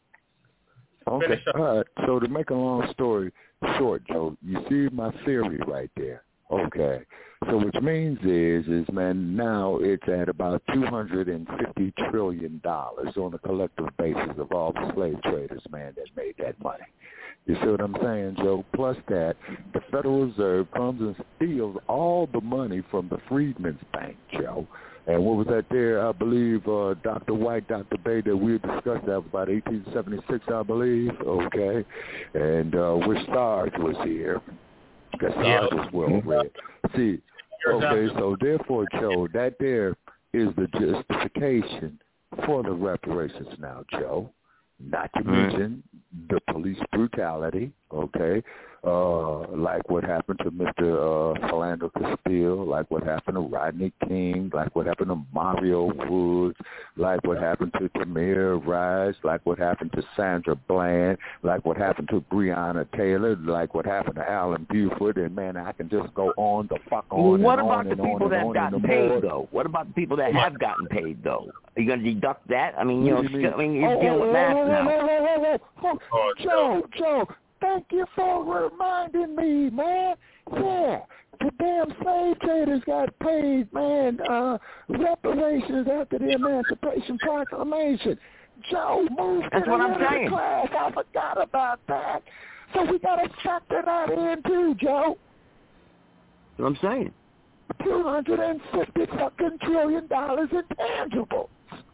Okay, all right. So to make a long story short, Joe, you see my theory right there. Okay. So which means is, is man, now it's at about two hundred fifty trillion dollars on a collective basis of all the slave traders, man, that made that money. You see what I'm saying, Joe? Plus that, the Federal Reserve comes and steals all the money from the Freedmen's Bank, Joe. And what was that there? I believe uh, Doctor White, Doctor Bay, that we discussed that was about eighteen seventy-six, I believe. Okay. And uh, which Sarge was here. Because Sarge was well read. See, okay, so therefore, Joe, that there is the justification for the reparations now, Joe. Not to mention the police brutality, okay, uh, like what happened to Mister Uh, Philando Castile, like what happened to Rodney King, like what happened to Mario Woods, like what happened to Tamir Rice, like what happened to Sandra Bland, like what happened to Breonna Taylor, like what happened to Alan Buford, and man, I can just go on the fuck on Well, and what on about and the on people and that on have and gotten paid, more. though? What about the people that have gotten paid, though? Are you going to deduct that? I mean, you know, What do you mean? I mean, you're Oh, dealing oh, with math oh, now. oh, oh, oh, oh, oh. Joe, Joe, thank you for reminding me, man. Yeah, the damn slave traders got paid, man, uh, reparations after the Emancipation Proclamation. Joe, move to That's the what I'm end of the saying. class. I forgot about that. So we got to factor that in, too, Joe. That's what I'm saying. two hundred fifty fucking trillion dollars in tangibles.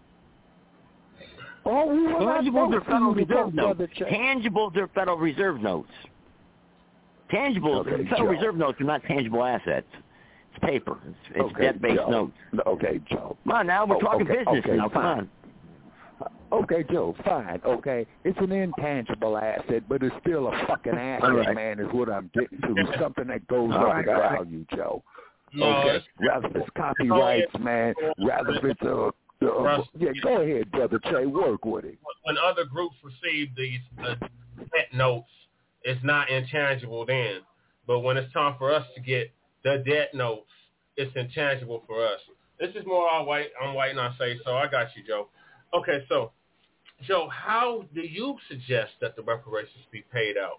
Oh, we were not Tangibles are Federal Reserve notes. Check. Tangibles are Federal Reserve notes. Tangibles, Okay, Federal Joe. Reserve notes are not tangible assets. It's paper. It's, it's Okay, debt-based Joe. notes. Okay, Joe. Come on now, we're Oh, talking okay, business okay, now. Come fine. on. Okay, Joe, fine, okay. It's an intangible asset, but it's still a fucking asset, right. man, is what I'm getting to. It's something that goes All up right, in all right. value, Joe. No, Okay, it's- rather if it's copyrights, man, rather if it's a... Uh, uh, yeah, go ahead, Brother Che, work with it. when other groups receive these uh, debt notes, it's not intangible then. But when it's time for us to get the debt notes, it's intangible for us. This is more all white. I'm white and I say so. I got you, Joe. Okay, so, Joe, how do you suggest that the reparations be paid out?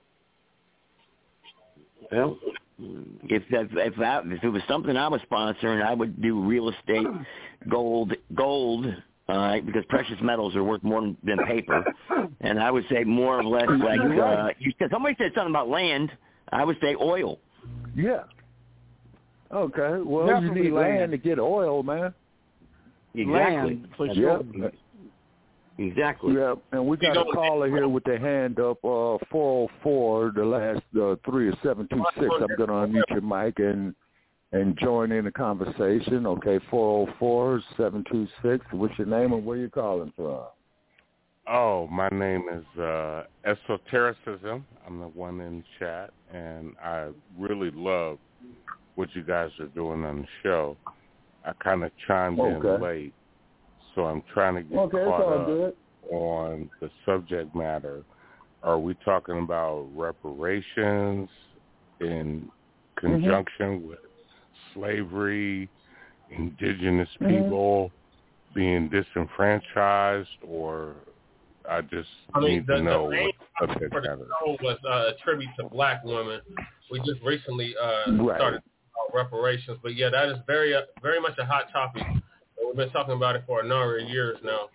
Well, if if if, I, if it was something I was sponsoring, I would do real estate, gold, gold, all right, because precious metals are worth more than, than paper, and I would say more or less like uh, you said. Somebody said something about land. I would say oil. Yeah. Okay, well, Definitely you need land. land to get oil, man. Exactly. Land, for sure. Yeah. Exactly. Yeah, and we got a caller here with their hand up, uh, four oh four, the last uh, three is seven two six. I'm going to unmute your mic and and join in the conversation. Okay, four oh four, seven two six. What's your name and where you calling from? Oh, my name is uh, Esotericism. I'm the one in chat, and I really love what you guys are doing on the show. I kind of chimed Okay. in late. So I'm trying to get okay, caught all up good. on the subject matter. Are we talking about reparations in conjunction mm-hmm. with slavery, indigenous people mm-hmm. being disenfranchised, or I just I mean, need the, to know the main what subject for the matter show was uh, a tribute to black women. We just recently uh, right. started about reparations, but yeah, that is very, uh, very much a hot topic. We've been talking about it for a number of years now.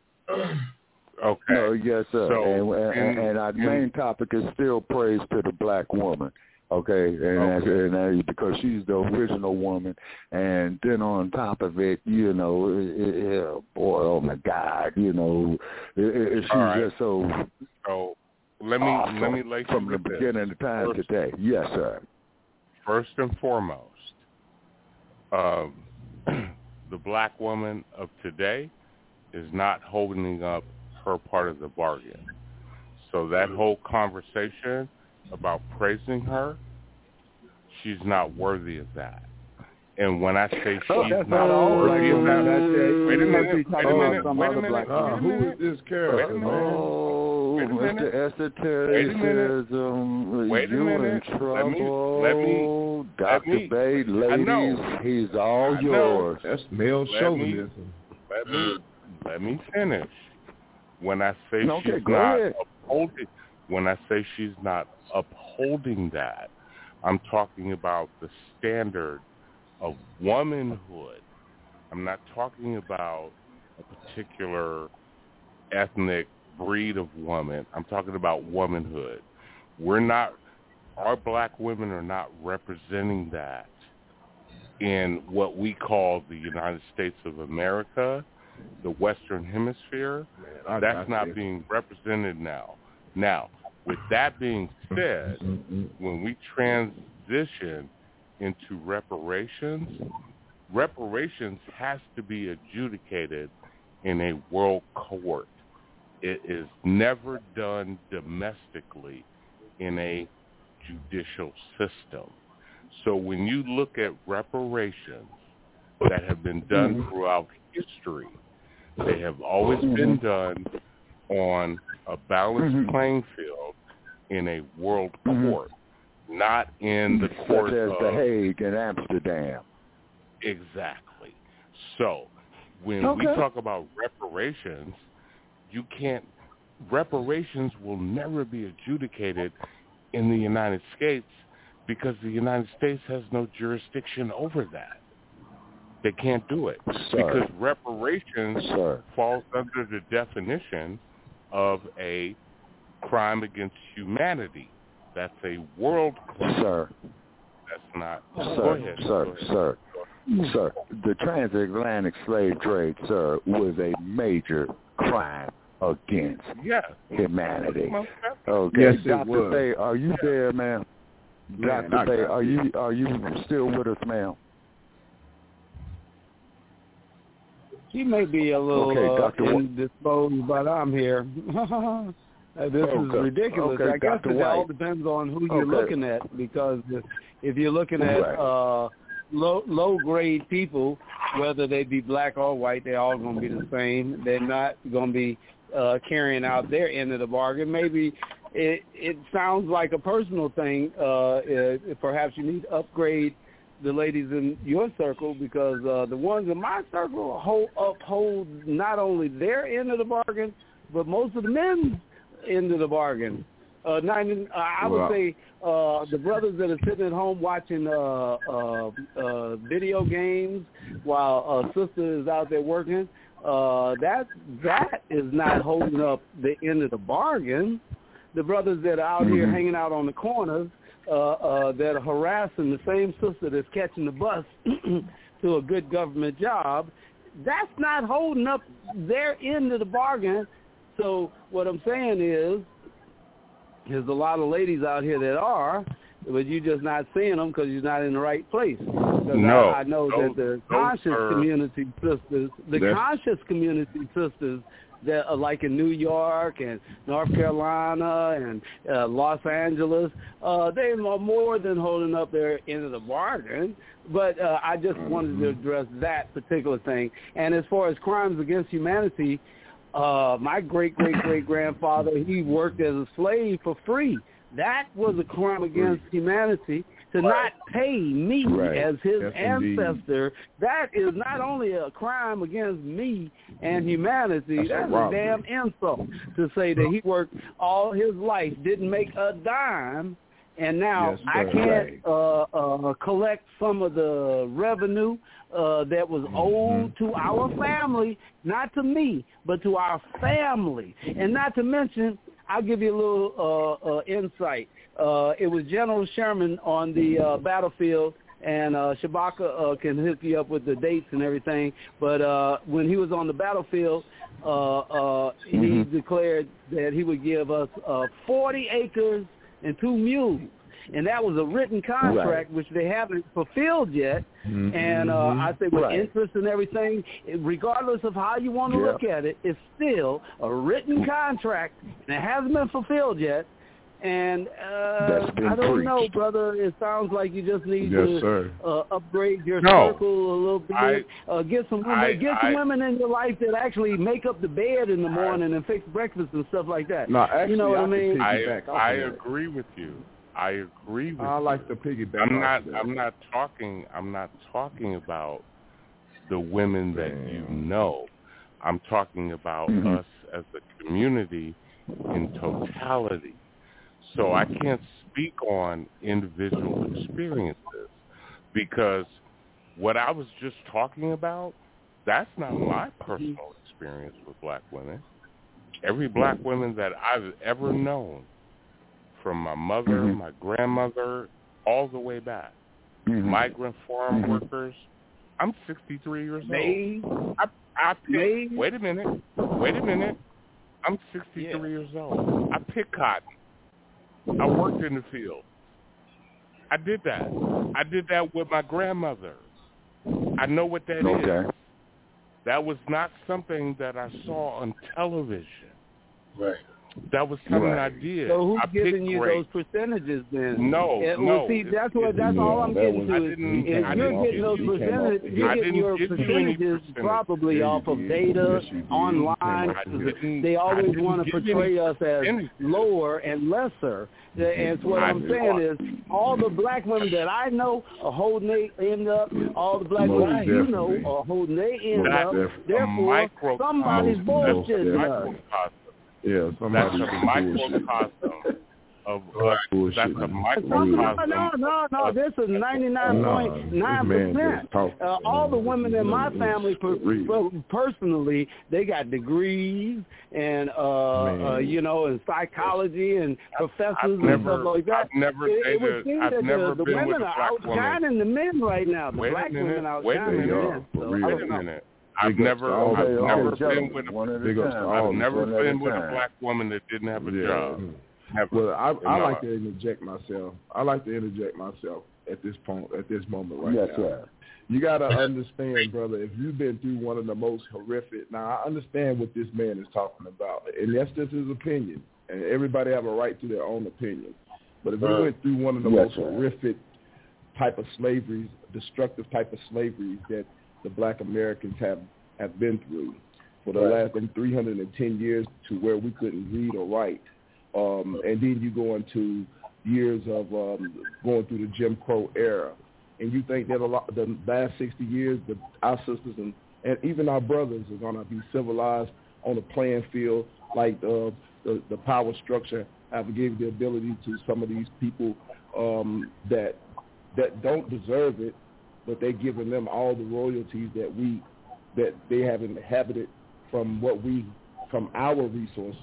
Okay. No, yes, sir. So, and, and, in, and our in, main topic is still praise to the black woman. Okay, and, okay. and, and because she's the original woman, and then on top of it, you know, it, it, boy, oh my God, you know, it, it, she's right. just so. So let me awesome let me lay from the this. beginning of time First, today. Yes, sir. First and foremost, um, the black woman of today is not holding up her part of the bargain. So that whole conversation about praising her, she's not worthy of that. And when I say she's oh, that's not all worthy of that, that wait a minute, wait a minute, some wait a other minute, black, wait a who minute. is this character, man? Oh, Mister Esotericism, wait a you minute. in trouble. Let me, let me, Doctor let me, Bay, ladies, he's all I yours. That's male let chauvinism. Me, let me, let me finish. When I say okay, she's go not ahead. upholding, when I say she's not upholding that, I'm talking about the standard of womanhood. I'm not talking about a particular ethnic breed of woman. I'm talking about womanhood. We're not, our black women are not representing that in what we call the United States of America, the Western Hemisphere. Man, That's not being represented now. Now, with that being said, when we transition into reparations, reparations has to be adjudicated in a world court. It is never done domestically in a judicial system. So when you look at reparations that have been done throughout history, they have always been done on a balanced playing field in a world court, not in the court such as of The Hague and Amsterdam. Exactly. So when okay. we talk about reparations, you can't, reparations will never be adjudicated in the United States because the United States has no jurisdiction over that. They can't do it Sir. because reparations Sir. falls under the definition of a crime against humanity. That's a world crime. Sir. That's not. Sir, Go ahead. sir, Go ahead. sir, sir. The transatlantic slave trade, sir, was a major crime against yeah. humanity. Okay, yes, Doctor Bay, are you there, ma'am? Man, Doctor Bay, are you are you still with us, ma'am? She may be a little okay, uh, indisposed, but I'm here. Uh, this okay. is ridiculous. Okay, I guess Doctor it all White. depends on who you're okay. looking at, because if, if you're looking at right. uh, low low grade people, whether they be black or white, they're all going to be the same. They're not going to be uh, carrying out their end of the bargain. Maybe it it sounds like a personal thing. Uh, it, perhaps you need to upgrade the ladies in your circle, because uh, the ones in my circle hold, uphold not only their end of the bargain, but most of the men's end of the bargain. Uh, not even, uh, I would wow. say uh, the brothers that are sitting at home watching uh, uh, uh, video games while uh, sister is out there working, uh, that that is not holding up the end of the bargain. The brothers that are out mm-hmm. here hanging out on the corners uh, uh, that are harassing the same sister that's catching the bus to a good government job, that's not holding up their end of the bargain. So what I'm saying is, there's a lot of ladies out here that are, but you're just not seeing them because you're not in the right place. No, I, I know those, that the those conscious are, community sisters, the That's, conscious community sisters that, uh, like in New York and North Carolina and uh, Los Angeles, uh, they are more than holding up their end of the bargain. But uh, I just mm-hmm. wanted to address that particular thing. And as far as crimes against humanity, uh, my great-great-great-grandfather, he worked as a slave for free. That was a crime against humanity. To not pay me right. as his yes, ancestor, indeed. That is not only a crime against me and humanity, that's, that's a, a damn insult to say that he worked all his life, didn't make a dime, and now yes, I can't right. uh, uh, collect some of the revenue uh, that was owed mm-hmm. to our family, not to me, but to our family. And not to mention, I'll give you a little uh, uh, insight. Uh, it was General Sherman on the uh, battlefield, and uh, Shabaka uh, can hook you up with the dates and everything. But uh, when he was on the battlefield, uh, uh, mm-hmm. he declared that he would give us uh, forty acres and two mules. And that was a written contract, right. which they haven't fulfilled yet. Mm-hmm. And uh, I say with right. interest and everything, regardless of how you want to yep. look at it, it's still a written contract, and it hasn't been fulfilled yet. And uh, I don't preached. know, brother. It sounds like you just need yes, to uh, upgrade your no. circle a little bit. I, uh, get some women, I, get some I, women in your life that actually make up the bed in the morning and fix breakfast and stuff like that. No, actually, you know what I, I mean? I, I agree with you. I agree with I you. like the piggyback. I'm not. There. I'm not talking. I'm not talking about the women that you know. I'm talking about mm-hmm. us as a community in totality. So I can't speak on individual experiences because what I was just talking about, that's not my personal experience with black women. Every black woman that I've ever known, from my mother, mm-hmm. my grandmother, all the way back, mm-hmm. migrant farm mm-hmm. workers, I'm sixty-three years May. old. I, I pick, wait a minute. Wait a minute. I'm sixty-three yeah. years old. I pick cotton. I worked in the field. I did that. I did that with my grandmother. I know what that okay. is. That was not something that I saw on television. Right. That was something right. I did. So who's I giving you great. those percentages then? No, and, no. Well, see, that's what that's no, all I'm getting was, to. I Is, didn't, is I you're didn't getting those percentages. You're getting your percentages you probably off of data yes, online. They always want to portray us as lower and lesser. And so what I I'm saying is, all the black women that I know are holding their end up. All the black women right. you know are holding their end up. Therefore, somebody's bullshitting us. Yeah, that's a microcosm of what that's a microcosm. No, no, no. This is ninety-nine point nine percent. All the women in my family, per, per, personally, they got degrees and uh, uh, you know, in psychology and professors I've and never, stuff like that. I've never it, it dated. would I've that never the, the been women with a are black woman. outshining the men right now. The wait black minute, women are wait outshining the men. So wait a minute. I've big never, I've okay, never okay, been with a, a I've never been with time. a black woman that didn't have a yeah. job. Never. Well, I, I no. like to interject myself. I like to interject myself at this point, at this moment right yes, now. Sir. You got to understand, brother, if you've been through one of the most horrific. Now, I understand what this man is talking about, and that's just his opinion. And everybody have a right to their own opinion. But if you uh, went through one of the yes, most sir. horrific type of slavery, destructive type of slavery that the black Americans have, have been through for the right. last three hundred ten years to where we couldn't read or write. Um, and then you go into years of um, going through the Jim Crow era. And you think that a lot, the last sixty years, the, our sisters and, and even our brothers are going to be civilized on a playing field like uh, the, the power structure have given the ability to some of these people um, that that don't deserve it, but they're giving them all the royalties that we that they have inhabited from what we from our resources.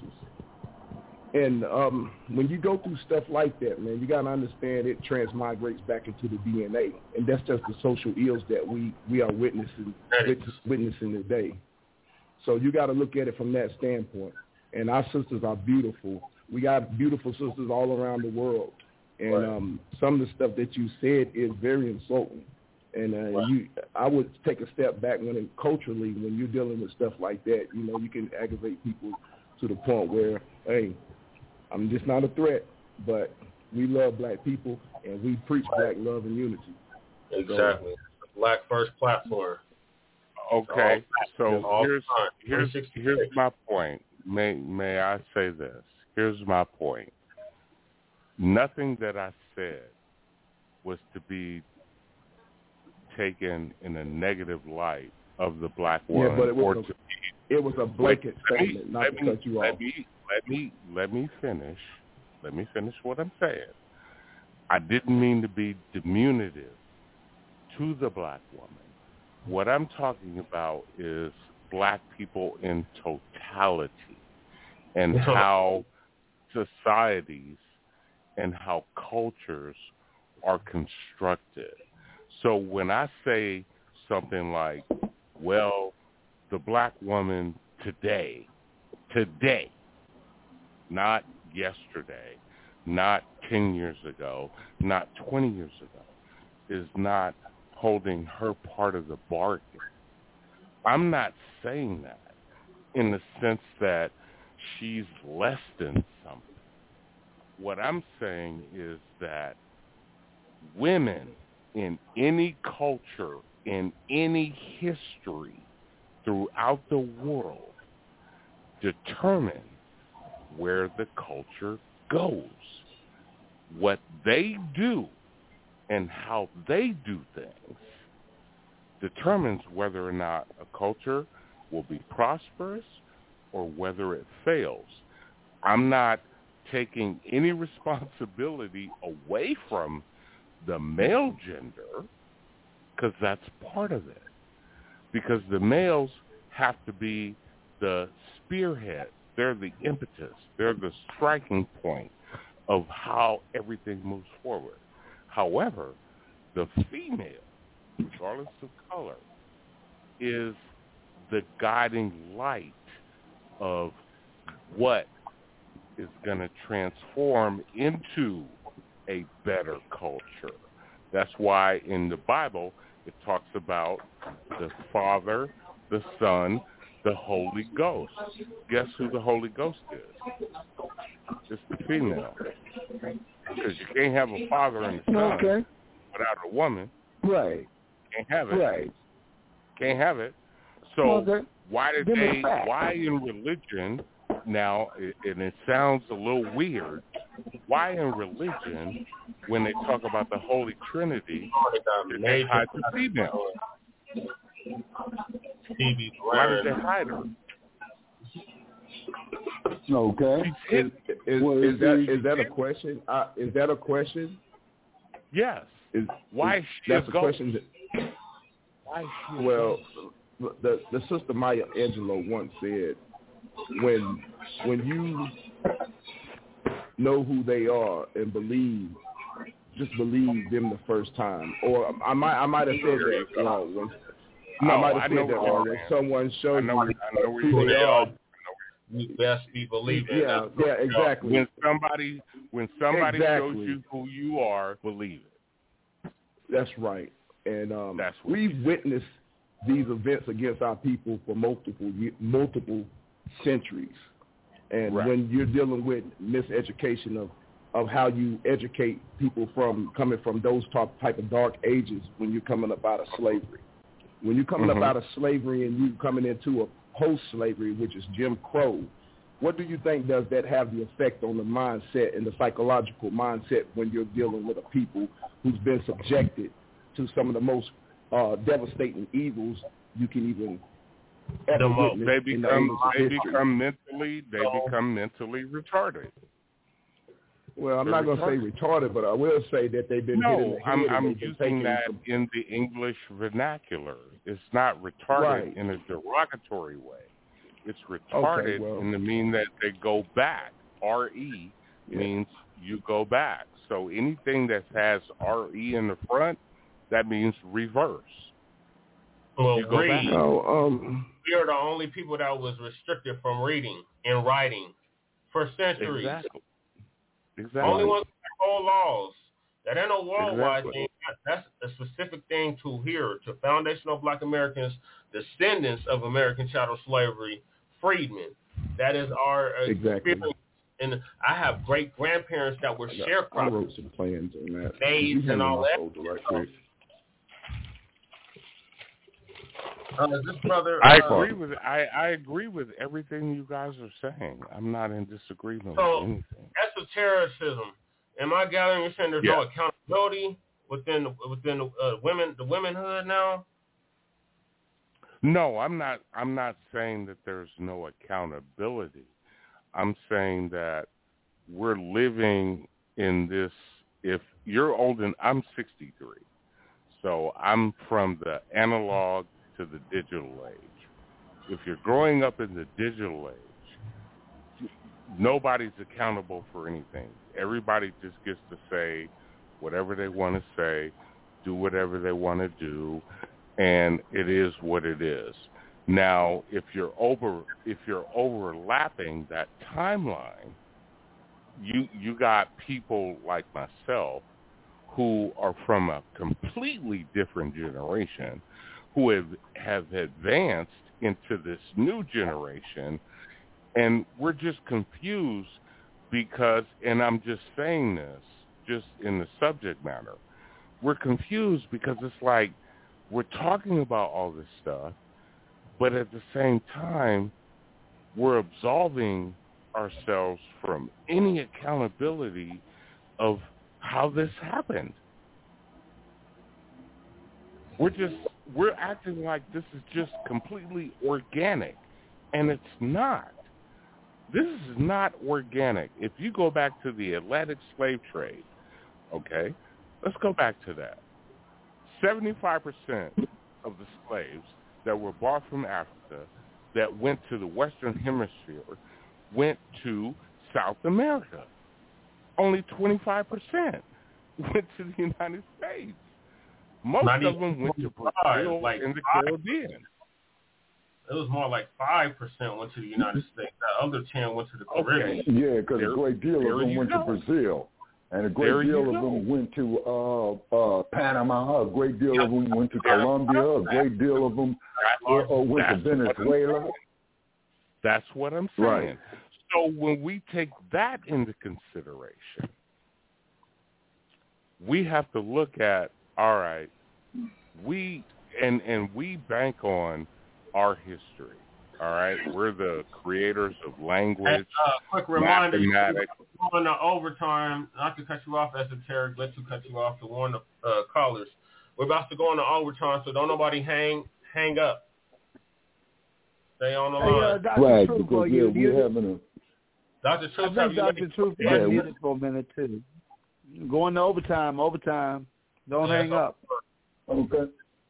And um, when you go through stuff like that, man, you got to understand it transmigrates back into the D N A, and that's just the social ills that we, we are witnessing witnessing today. So you got to look at it from that standpoint. And our sisters are beautiful. We got beautiful sisters all around the world. And right. um, some of the stuff that you said is very insulting. And uh, right. you, I would take a step back when it, culturally, when you're dealing with stuff like that, you know, you can aggravate people to the point where, hey, I'm just not a threat, but we love black people and we preach black love and unity. Exactly. So, Black First platform. Okay, so all here's time. here's here's my point. May may I say this? Here's my point. Nothing that I said was to be taken in a negative light of the black woman. Yeah, but it was, or a, to be, it was a blanket let statement, me, not let to me, cut you let off. Me, let me let me finish. Let me finish what I'm saying. I didn't mean to be diminutive to the black woman. What I'm talking about is black people in totality and how societies and how cultures are constructed. So when I say something like, well, the black woman today, today, not yesterday, not ten years ago, not twenty years ago, is not holding her part of the bargain. I'm not saying that in the sense that she's less than something. What I'm saying is that women in any culture, in any history throughout the world determine where the culture goes. What they do and how they do things determines whether or not a culture will be prosperous or whether it fails. I'm not taking any responsibility away from the male gender because that's part of it. Because the males have to be the spearhead. They're the impetus. They're the striking point of how everything moves forward. However, the female, regardless of color, is the guiding light of what is going to transform into a better culture. That's why in the Bible it talks about the Father, the Son, the Holy Ghost. Guess who the Holy Ghost is? It's the female. Because you can't have a father and a son okay. without a woman. Right. Can't have it. Right. Can't have it. So okay. why did they, why in religion, now, and it sounds a little weird, why in religion, when they talk about the Holy Trinity, did they hide the female? Why did they hide her? Okay. Is, is, well, is that is that a question? Uh, is that a question? Yes. Is, why is, is she that's a a question. That, why is she well, the the sister Maya Angelou once said, when when you know who they are and believe, just believe them the first time. Or I might I might have said that wrong. When, no, I might have I said that wrong. When someone shows know, you know who they are. You best be believing. Yeah, yeah, exactly. When somebody when somebody exactly. shows you who you are, believe it. That's right. And um, That's we've witnessed these events against our people for multiple multiple centuries. And right. when you're dealing with miseducation of, of how you educate people from coming from those top, type of dark ages, when you're coming up out of slavery, when you're coming mm-hmm. up out of slavery and you coming into a post-slavery, which is Jim Crow, what do you think does that have the effect on the mindset and the psychological mindset when you're dealing with a people who's been subjected to some of the most uh, devastating evils you can even ever witness? They become the they become mentally they become mentally retarded. Well, I'm They're not going to say retarded, but I will say that they've been no, hit in the head. I'm, I'm and using that some... in the English vernacular. It's not retarded right. in a derogatory way. It's retarded okay, well. in the mean that they go back. R E yeah. means you go back. So anything that has R E in the front, that means reverse. Well, you go read. back. Oh, um, we are the only people that was restricted from reading and writing for centuries. Exactly. Exactly. Only ones that hold laws. That ain't no worldwide Exactly. thing. That's a specific thing to here, to foundational Black Americans, descendants of American chattel slavery, freedmen. That is our uh, Exactly. experience. And I have great grandparents that were I, got, I sharecroppers, wrote some plans on that. maids, and all that. Right quick. Uh, this brother, I uh, agree with I, I agree with everything you guys are saying. I'm not in disagreement so, with anything. esotericism. Am I gathering you're saying there's Yeah. no accountability within within uh, women the womenhood now? No, I'm not. I'm not saying that there's no accountability. I'm saying that we're living in this. If you're old, and I'm sixty-three, so I'm from the analog to the digital age. If you're growing up in the digital age, nobody's accountable for anything. Everybody just gets to say whatever they want to say, do whatever they want to do, and it is what it is. Now, if you're over, if you're overlapping that timeline, you you got people like myself who are from a completely different generation, who have have advanced into this new generation, and we're just confused because, and I'm just saying this just in the subject matter, we're confused because it's like we're talking about all this stuff, but at the same time, we're absolving ourselves from any accountability of how this happened. We're just, we're acting like this is just completely organic, and it's not. This is not organic. If you go back to the Atlantic slave trade, okay, let's go back to that. seventy-five percent of the slaves that were bought from Africa that went to the Western Hemisphere went to South America. Only twenty-five percent went to the United States. Most of them went to Brazil like and the five. Caribbean. It was more like five percent went to the United States. The other ten went to the Caribbean. Okay. Yeah, because a great deal of them went go. to Brazil. And a great There deal you of go. them went to uh, uh, Panama. A great deal of them went to Colombia. A great deal of them uh, uh, went to Venezuela. That's what I'm saying. Right. So when we take that into consideration, we have to look at, all right, we and and we bank on our history. All right, we're the creators of language. And, uh, quick reminder, mathematics. on the overtime, not to cut you off, esoteric, let you cut you off to warn the uh, callers. We're about to go into overtime, so don't nobody hang hang up. Stay on the Hey, uh, line. Doctor Right, Truth, because are yeah, you we're muted? having a Doctor I Truth, have think you Doctor ready? Truth Yeah, got we- muted for a minute too. Going to overtime, overtime. Don't Yeah, hang up. okay.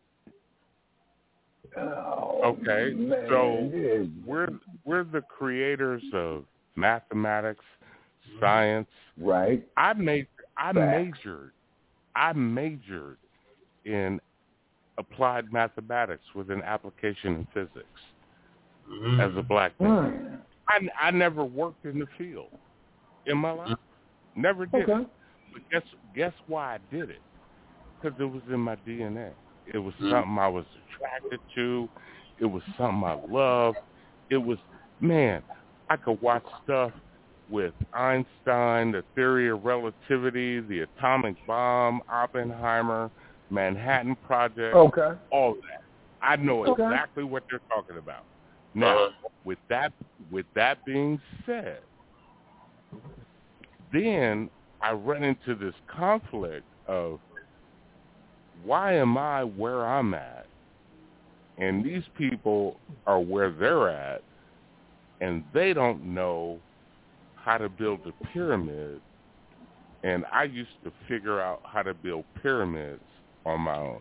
Oh, Okay, man, so yeah. we're we're the creators of mathematics, science. Right. I made I Facts. majored I majored in applied mathematics with an application in physics Mm-hmm. as a black man. Mm. I I never worked in the field in my life. Never did. Okay. But guess guess why I did it? Because it was in my D N A. It was something I was attracted to. It was something I loved. It was, man, I could watch stuff with Einstein, the theory of relativity, the atomic bomb, Oppenheimer, Manhattan Project, Okay. all that. I know Okay. exactly what they're talking about. Now, with that with that being said, then I run into this conflict of, why am I where I'm at, and these people are where they're at, and they don't know how to build a pyramid, and I used to figure out how to build pyramids on my own.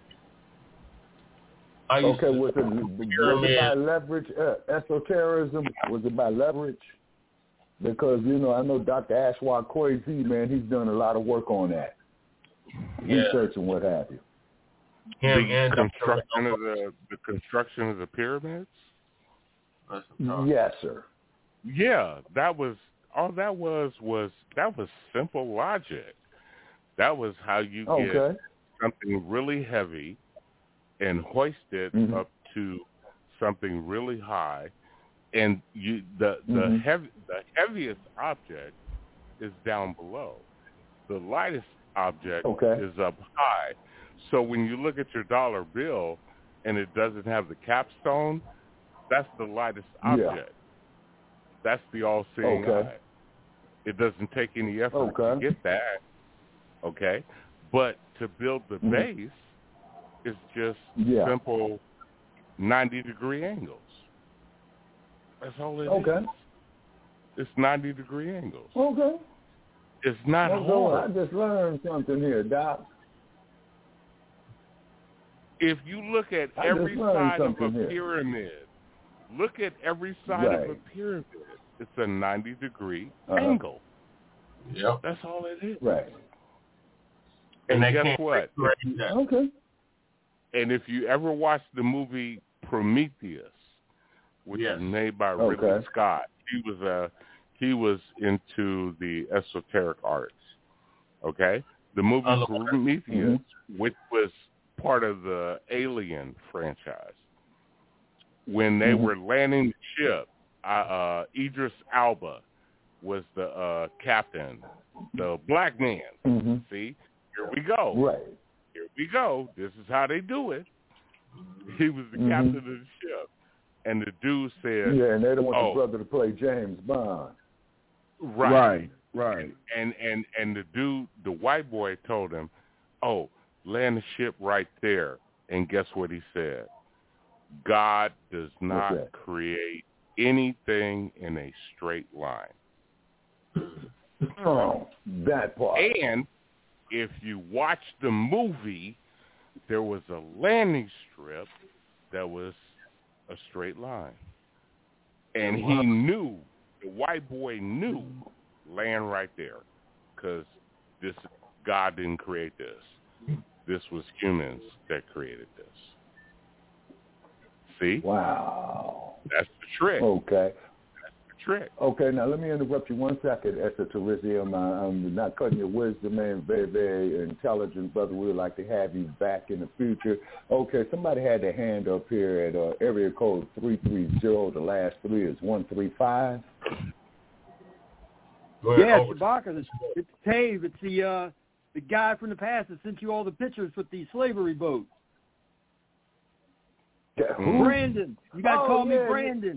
I used Okay, to- was it, was it by leverage, uh, esotericism? Was it by leverage? Because, you know, I know Doctor Ashwa Kwesi, man, he's done a lot of work on that. Yeah. Research and what have you. Him the and construction of the the construction of the pyramids. Yes, sir. Yeah, that was all. That was was that was simple logic. That was how you Okay. get something really heavy and hoist it mm-hmm. up to something really high, and you the the mm-hmm. heavy the heaviest object is down below. The lightest object okay. is up high. So when you look at your dollar bill and it doesn't have the capstone, that's the lightest object. Yeah. That's the all-seeing okay. eye. It doesn't take any effort okay. to get that, okay? But to build the mm-hmm. base is just yeah. simple ninety-degree angles. That's all it okay. is. It's ninety-degree angles. Okay. It's not well, hard. I just learned something here, Doc. If you look at I every side of a here. pyramid, look at every side right. of a pyramid, it's a ninety-degree uh-huh. angle. Yep. That's all it is. Right. And, and guess what? Okay. And if you ever watch the movie Prometheus, which yes. is made by Ridley okay. Scott, he was a he was into the esoteric arts. Okay, the movie Prometheus, mm-hmm. which was part of the Alien franchise, when they mm-hmm. were landing the ship, uh, uh, Idris Elba was the uh, captain, the black man. Mm-hmm. See, here we go. Right. Here we go. This is how they do it. He was the mm-hmm. captain of the ship. And the dude said, yeah, and they don't want oh, the brother to play James Bond. Right. Right, right. And, and, and the dude, the white boy told him, oh, land the ship right there. And guess what he said? God does not create anything in a straight line. Oh, that part. And if you watch the movie, there was a landing strip that was a straight line. And he knew, the white boy knew, land right there, because this God didn't create this. This was humans that created this. See? Wow. That's the trick. Okay. That's the trick. Okay, now let me interrupt you one second, Esther Teresium. I'm not cutting your wisdom, man. Very, very intelligent brother. We would like to have you back in the future. Okay, somebody had their hand up here at uh, area code three three zero. The last three is one three five. Yeah, it's Shabaka. It's, it's Tave. It's the uh, the guy from the past that sent you all the pictures with the slavery boat. Yeah, Brandon. You got to oh, call yeah, me Brandon.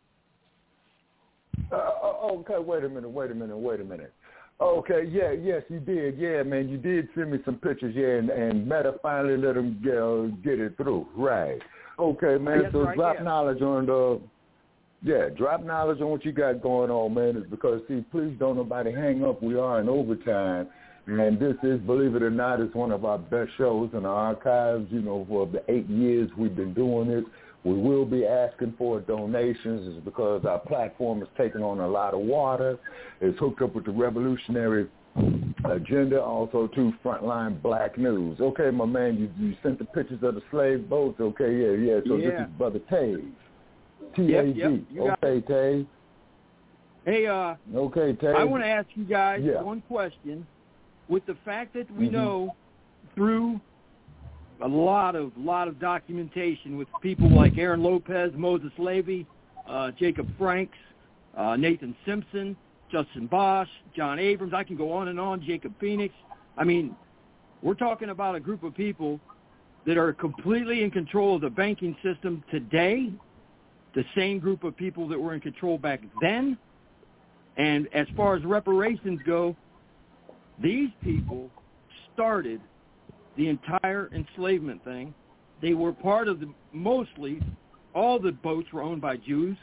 Uh, okay, wait a minute, wait a minute, wait a minute. Okay, yeah, yes, you did. Yeah, man, you did send me some pictures, yeah, and, and Meta finally let him get, uh, get it through. Right. Okay, man, yes, so right, drop yeah. knowledge on the, yeah, drop knowledge on what you got going on, man, is because, see, please don't nobody hang up. We are in overtime, and this is, believe it or not, is one of our best shows in the archives, you know, for the eight years we've been doing it. We will be asking for donations is because our platform is taking on a lot of water. It's hooked up with the revolutionary agenda, also to Frontline Black News. Okay, my man, you, you sent the pictures of the slave boats. Okay, yeah, yeah. So yeah. this is Brother Tave. T A V. Yep, yep. Okay, Tave. Hey, uh, okay, Tave. I want to ask you guys yeah. one question. With the fact that we mm-hmm. know through a lot of lot of documentation with people like Aaron Lopez, Moses Levy, uh, Jacob Franks, uh, Nathan Simpson, Justin Bosch, John Abrams. I can go on and on, Jacob Phoenix. I mean, we're talking about a group of people that are completely in control of the banking system today, the same group of people that were in control back then. And as far as reparations go, these people started the entire enslavement thing. They were part of the, mostly, all the boats were owned by Jews.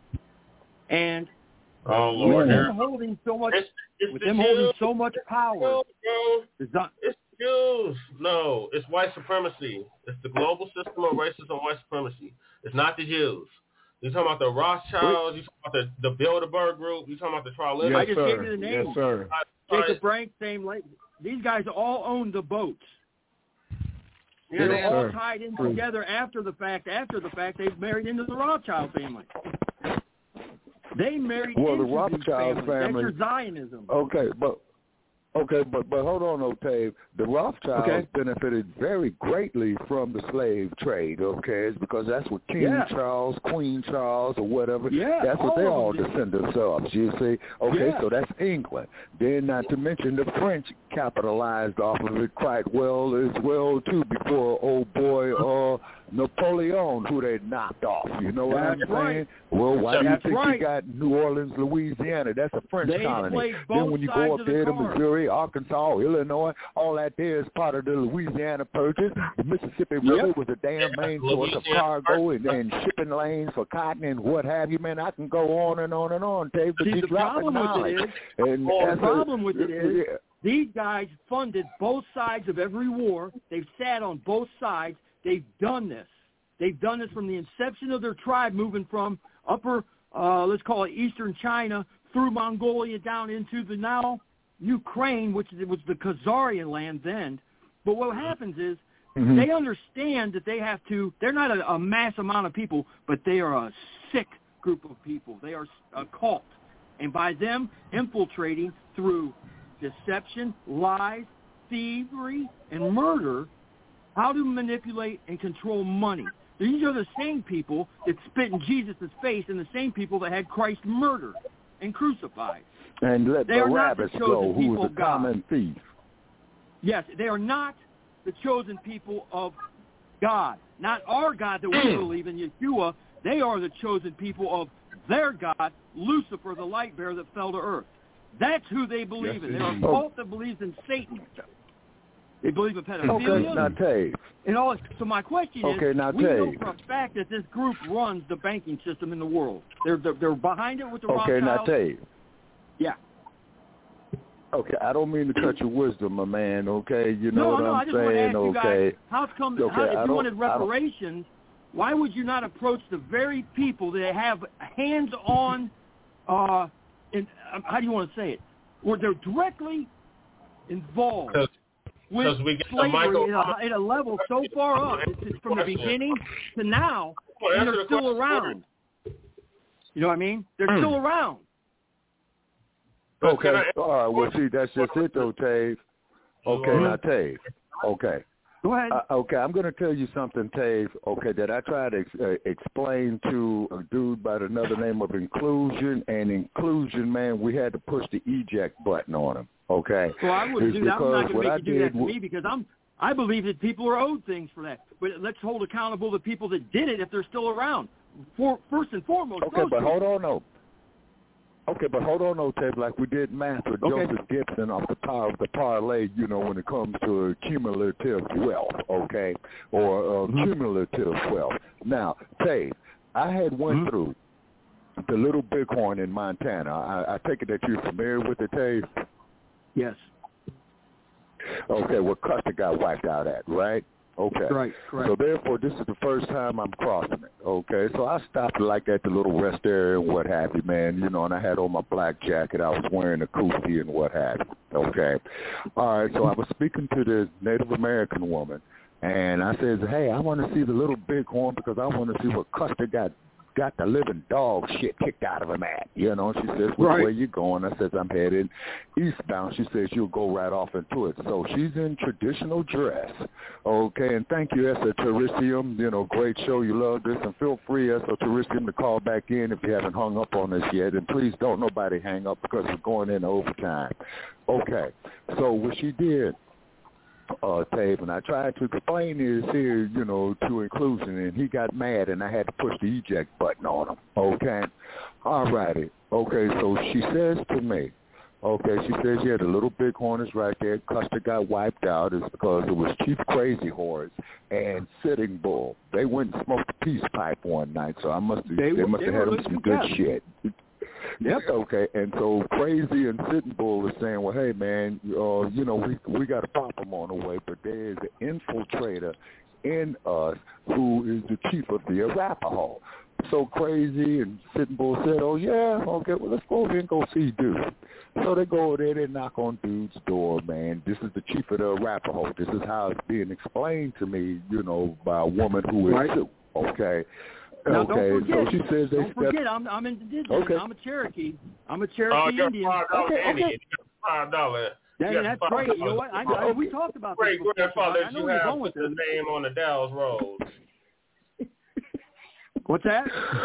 And oh, Lord, with them holding so much, it's, it's with the them Jews. holding so much power, No, bro. it's not, It's Jews. No, it's white supremacy. It's the global system of racism and white supremacy. It's not the Jews. You're talking about the Rothschilds. You're talking about the, the Bilderberg group. You're talking about the Trilineal. Yes, I just sir. gave you the name. Yes, sir. Jacob Frank, same like these guys all owned the boats. Yeah, They're they all sir. tied in True. together after the fact. After the fact, they've married into the Rothschild family. They married well, into the Rothschild these families. family. That's your Zionism. Okay, but Okay, but but hold on, Octave. The Rothschilds okay. benefited very greatly from the slave trade. Okay, it's because that's what King yeah. Charles, Queen Charles, or whatever. Yeah, that's what they all them, descendants of. You see? Okay, yeah. so that's England. Then, not to mention the French capitalized off of it quite well as well too. Before old boy uh, Napoleon, who they knocked off. You know what that's I'm right. saying? Well, why that's do you think right. you got New Orleans, Louisiana? That's a French they colony. Then when you go up there to Missouri, Arkansas, Illinois, all that there is part of the Louisiana Purchase. The Mississippi River yep. was a damn main source of cargo and, and shipping lanes for cotton and what have you. Man, I can go on and on and on, Dave, but See, you're the dropping problem knowledge. with it is, and, well, and the problem with it is, yeah. these guys funded both sides of every war. They've sat on both sides. They've done this. They've done this from the inception of their tribe, moving from upper, uh, let's call it eastern China, through Mongolia down into the now Ukraine, which was the Khazarian land then. But what happens is mm-hmm. they understand that they have to, they're not a, a mass amount of people, but they are a sick group of people. They are a cult. And by them infiltrating through deception, lies, thievery, and murder, how to manipulate and control money. These are the same people that spit in Jesus' face and the same people that had Christ murdered and crucified. And let they Barabbas the go, who was a God. common thief. Yes, they are not the chosen people of God. Not our God that we believe in, Yeshua. They are the chosen people of their God, Lucifer, the light bearer that fell to earth. That's who they believe yes, in. They're a cult that believes in Satan. They believe in pedophilia. Okay, now Dave. And all. So my question okay, is, now we know Dave. for a fact that this group runs the banking system in the world. They're they're, they're behind it with the Okay, Rothschilds. now Dave. Yeah. Okay, I don't mean to cut your wisdom, my man. Okay, you know no, what no, I'm I just saying. want to ask you okay. guys, how come? Okay, how, if I you don't, wanted reparations, why would you not approach the very people that have hands-on? Uh, in, um, how do you want to say it? Where they're directly involved Cause, with cause we slavery at a, at a level so far up, it's, it's from the beginning to now, well, and they're the still around. You know what I mean? They're mm. still around. Okay, all right. Well, see, that's just it, though, Tave. Okay, mm-hmm. now, Tave. Okay. Go ahead. Uh, okay, I'm going to tell you something, Tave, okay, that I tried to ex- uh, explain to a dude by another name of Inclusion, and Inclusion, man, we had to push the eject button on him, okay? Well, I wouldn't it's do that. I'm not going to make you do that to w- me because I'm, I believe that people are owed things for that. But let's hold accountable the people that did it if they're still around. For, first and foremost. Okay, but hold on, though. Okay, but hold on, though, Ted, like we did math with okay. Joseph Gibson off the power of the parlay, you know, when it comes to cumulative wealth, okay, or uh, mm-hmm. cumulative wealth. Now, Ted, I had went mm-hmm. through the Little Bighorn in Montana. I, I take it that you're familiar with it, Ted? Yes. Okay, well, Custer got wiped out at, right? Okay. Right, correct. So therefore, this is the first time I'm crossing it. Okay. So I stopped like at the little rest area and what have you, man. You know, and I had on my black jacket. I was wearing a kufi and what have you. Okay. All right. So I was speaking to this Native American woman, and I says, hey, I want to see the Little Bighorn because I want to see what Custer got got the living dog shit kicked out of him at. You know, she says, which right. way you going? I says, I'm headed eastbound. She says, you'll go right off into it. So she's in traditional dress. Okay, and thank you, Essa Teresium. You know, great show. You love this. And feel free, Essa Teresium, to call back in if you haven't hung up on us yet. And please don't nobody hang up because we're going into overtime. Okay, so what she did, Uh, Dave, and I tried to explain this here, you know, to Inclusion, and he got mad, and I had to push the eject button on him, okay? All righty. Okay, so she says to me, okay, she says, yeah, the Little Bighorn is right there. Custer got wiped out. It's because it was Chief Crazy Horse and Sitting Bull. They went and smoked a peace pipe one night, so I must have, they, they must have had them some good shit. Yep. Okay, and so Crazy and Sitting Bull is saying, well, hey, man, uh, you know, we we got a problem on the way, but there is an infiltrator in us who is the chief of the Arapaho. So Crazy and Sitting Bull said, oh, yeah, okay, well, let's go over there and go see dude. So they go over there, they knock on dude's door, man. This is the chief of the Arapaho. This is how it's being explained to me, you know, by a woman who is right. Sue, okay? Now, okay, don't forget, so she says they don't step... forget, I'm, I'm indigenous. Okay. I'm a Cherokee. I'm a Cherokee oh, Indian. five dollar okay, Indian. okay. Five dollar. That, Yeah, that's great. You know what? I, I, we talked about this great before. grandfather I know you where you're have going with put the this. name on the Dallas Road. What's that?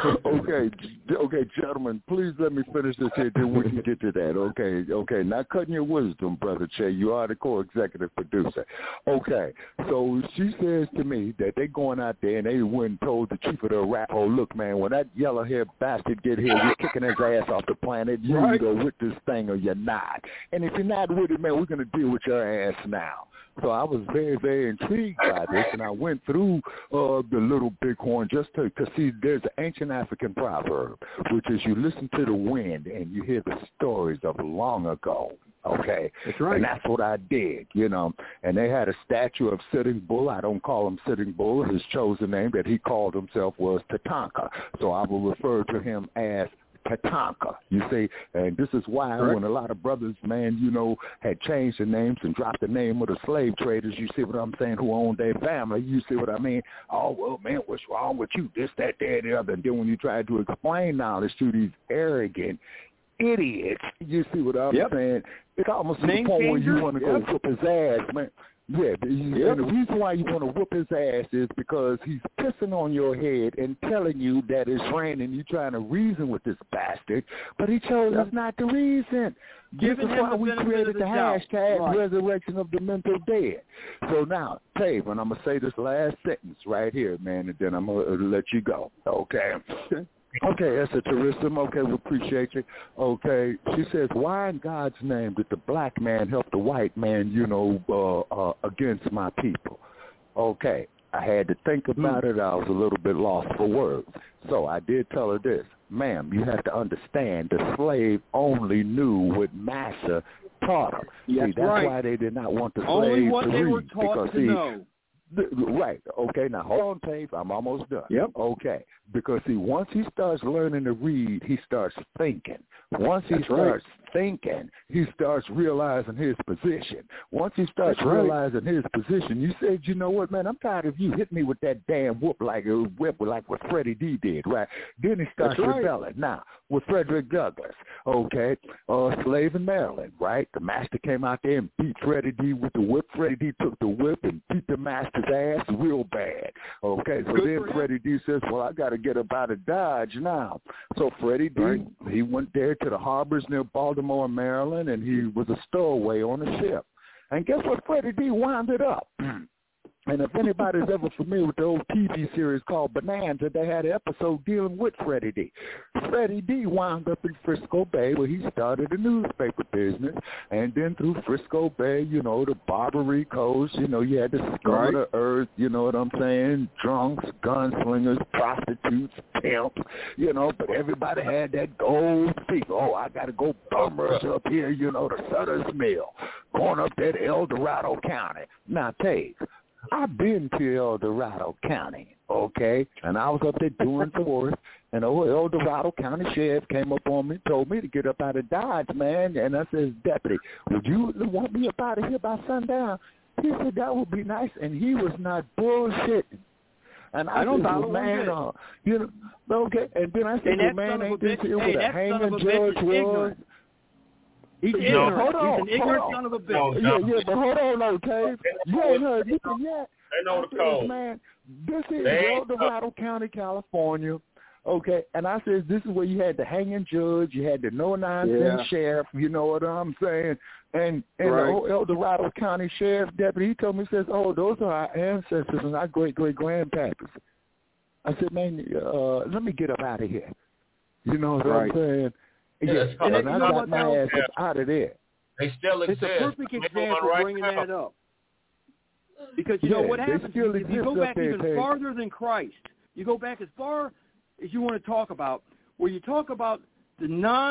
okay, okay, gentlemen, please let me finish this here, then we can get to that. Okay, okay, not cutting your wisdom, Brother Che. You are the co-executive producer. Okay, so she says to me that they going out there and they went and told the chief of the rap, oh, look, man, when that yellow-haired bastard get here, we're kicking his ass off the planet. You Right. either with this thing or you're not. And if you're not with it, man, we're going to deal with your ass now. So I was very, very intrigued by this, and I went through uh, the Little Bighorn just to, to see there's an ancient African proverb, which is you listen to the wind and you hear the stories of long ago. Okay, that's right. And that's what I did, you know. And they had a statue of Sitting Bull. I don't call him Sitting Bull. His chosen name that he called himself was Tatanka. So I will refer to him as Tatanka, you see, and this is why Correct. when a lot of brothers, man, you know, had changed their names and dropped the name of the slave traders, you see what I'm saying, who owned their family, you see what I mean? Oh, well, man, what's wrong with you? This, that, that, the other. And then when you try to explain knowledge to these arrogant idiots, you see what I'm yep. saying? It's almost to Name the point where you changers? want to go Yep. whoop his ass, man. Yeah, Yep. and the reason why you want to whoop his ass is because he's pissing on your head and telling you that it's raining. You trying to reason with this bastard, but he chose Yep. us not to reason. Giving this is him why the we benefit created of the the doubt. hashtag Right. resurrection of the mental dead. So now, Tabe, and I'm going to say this last sentence right here, man, and then I'm going to let you go, okay? Okay. Okay, that's a tourism. Okay, we appreciate you. Okay, she says, why in God's name did the black man help the white man, you know, uh, uh, against my people? Okay, I had to think about it. I was a little bit lost for words. So I did tell her this. Ma'am, you have to understand the slave only knew what massa taught him. Yes, see, that's right. why they did not want the slave Only what to they read. were taught because, to see, know. th- Right. Okay, now hold on, Tape. I'm almost done. Yep. Okay. Because, see, once he starts learning to read, he starts thinking. Once he That's starts right. thinking, he starts realizing his position. Once he starts That's right. realizing his position, you said, you know what, man, I'm tired of you hitting me with that damn whoop like a whip like what Freddie D did, right? Then he starts That's right. rebelling. Now, with Frederick Douglass, okay, uh, slave in Maryland, right? The master came out there and beat Freddie D with the whip. Freddie D took the whip and beat the master's ass real bad, okay? So Good then for him. Freddie D says, well, I got to get up out of Dodge now. So Freddie D, Right. he went there to the harbors near Baltimore, Maryland, and he was a stowaway on a ship. And guess what Freddie D wound it up? And if anybody's ever familiar with the old T V series called Bonanza, they had an episode dealing with Freddie D. Freddie D wound up in Frisco Bay where he started a newspaper business. And then through Frisco Bay, you know, the Barbary Coast, you know, you had the scum Right. of the earth, you know what I'm saying? Drunks, gunslingers, prostitutes, pimps, you know, but everybody had that gold fever. Oh, I got to go bum rush up here, you know, to Sutter's Mill, going up there to El Dorado County. Now, Tate, I've been to El Dorado County, okay, and I was up there doing some work, and old El Dorado County Sheriff came up on me, told me to get up out of Dodge, man, and I says, Deputy, would you want me up out of here by sundown? He said, that would be nice, and he was not bullshitting. And I, I don't said, doubt well, it one man, bit. uh, you know, okay, and then I said, And well, that man, son of a ain't this bitch- here hey, with a that son of hanging a bitch judge is was? ignorant. He's No, ignorant. hold on, He's an ignorant hold on. son of a bitch. No, Yeah, no. yeah, but hold on, though, Dave. You ain't heard nothing yet. They know I the says, code. man, this is They El ain't Dorado County, California. Okay, and I says this is where you had the hanging judge, you had the no nonsense Yeah. sheriff. You know what I'm saying? And and Right. the old El Dorado County sheriff deputy, he told me, he says, "Oh, those are our ancestors and our great great grandpappers." I said, "Man, uh, let me get up out of here." You know what Right. I'm saying? Yeah, Yeah, it's and, called- I you know got what, my though? ass up out of there. They still It's exist. a perfect Maybe example one right bringing now. that up. Because, you know, Yeah, what they happens still if you exist go up back there, even Ted. farther than Christ, you go back as far as you want to talk about, where you talk about the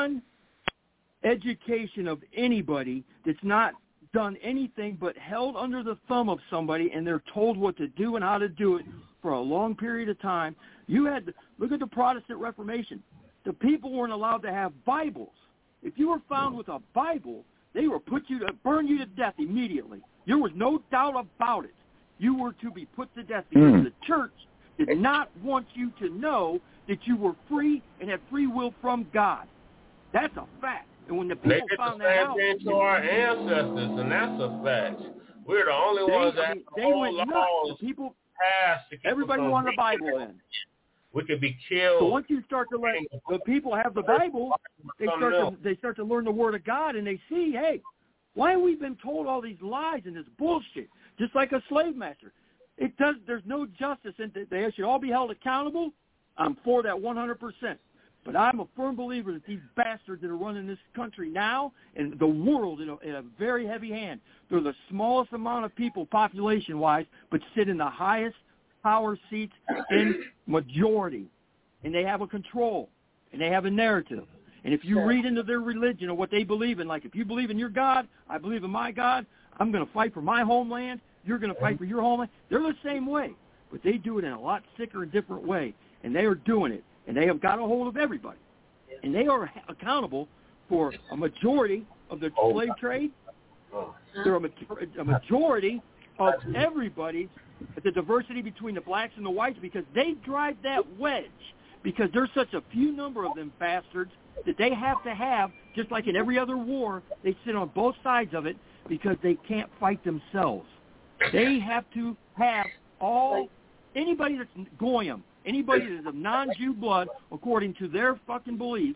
non-education of anybody that's not done anything but held under the thumb of somebody and they're told what to do and how to do it for a long period of time. You had to, look at the Protestant Reformation. The people weren't allowed to have Bibles. If you were found with a Bible, they were put you to burn you to death immediately. There was no doubt about it. You were to be put to death because Mm. the church did not want you to know that you were free and had free will from God. That's a fact. And when the They people did found the that same out, thing to our ancestors, and that's a fact. We're the only they, ones I that mean, they hold went nuts. laws The people, passed to keep everybody us from wanted the Bible breaking then. We could be killed. So once you start to let the people have the Bible, they start to they start to learn the Word of God, and they see, hey, why have we been told all these lies and this bullshit? Just like a slave master, it does. There's no justice, and they should all be held accountable. I'm for that one hundred percent. But I'm a firm believer that these bastards that are running this country now and the world in a, in a very heavy hand, they're the smallest amount of people population-wise, but sit in the highest power seats in majority, and they have a control, and they have a narrative. And if you sure. read into their religion or what they believe in, like if you believe in your God, I believe in my God, I'm going to fight for my homeland, you're going to fight for your homeland. They're the same way, but they do it in a lot sicker and different way, and they are doing it, and they have got a hold of everybody. And they are accountable for a majority of the slave trade. They're a, a majority of everybody, the diversity between the blacks and the whites, because they drive that wedge, because there's such a few number of them bastards that they have to have, just like in every other war, they sit on both sides of it because they can't fight themselves. They have to have all, anybody that's goyim, anybody that's of non-Jew blood, according to their fucking beliefs,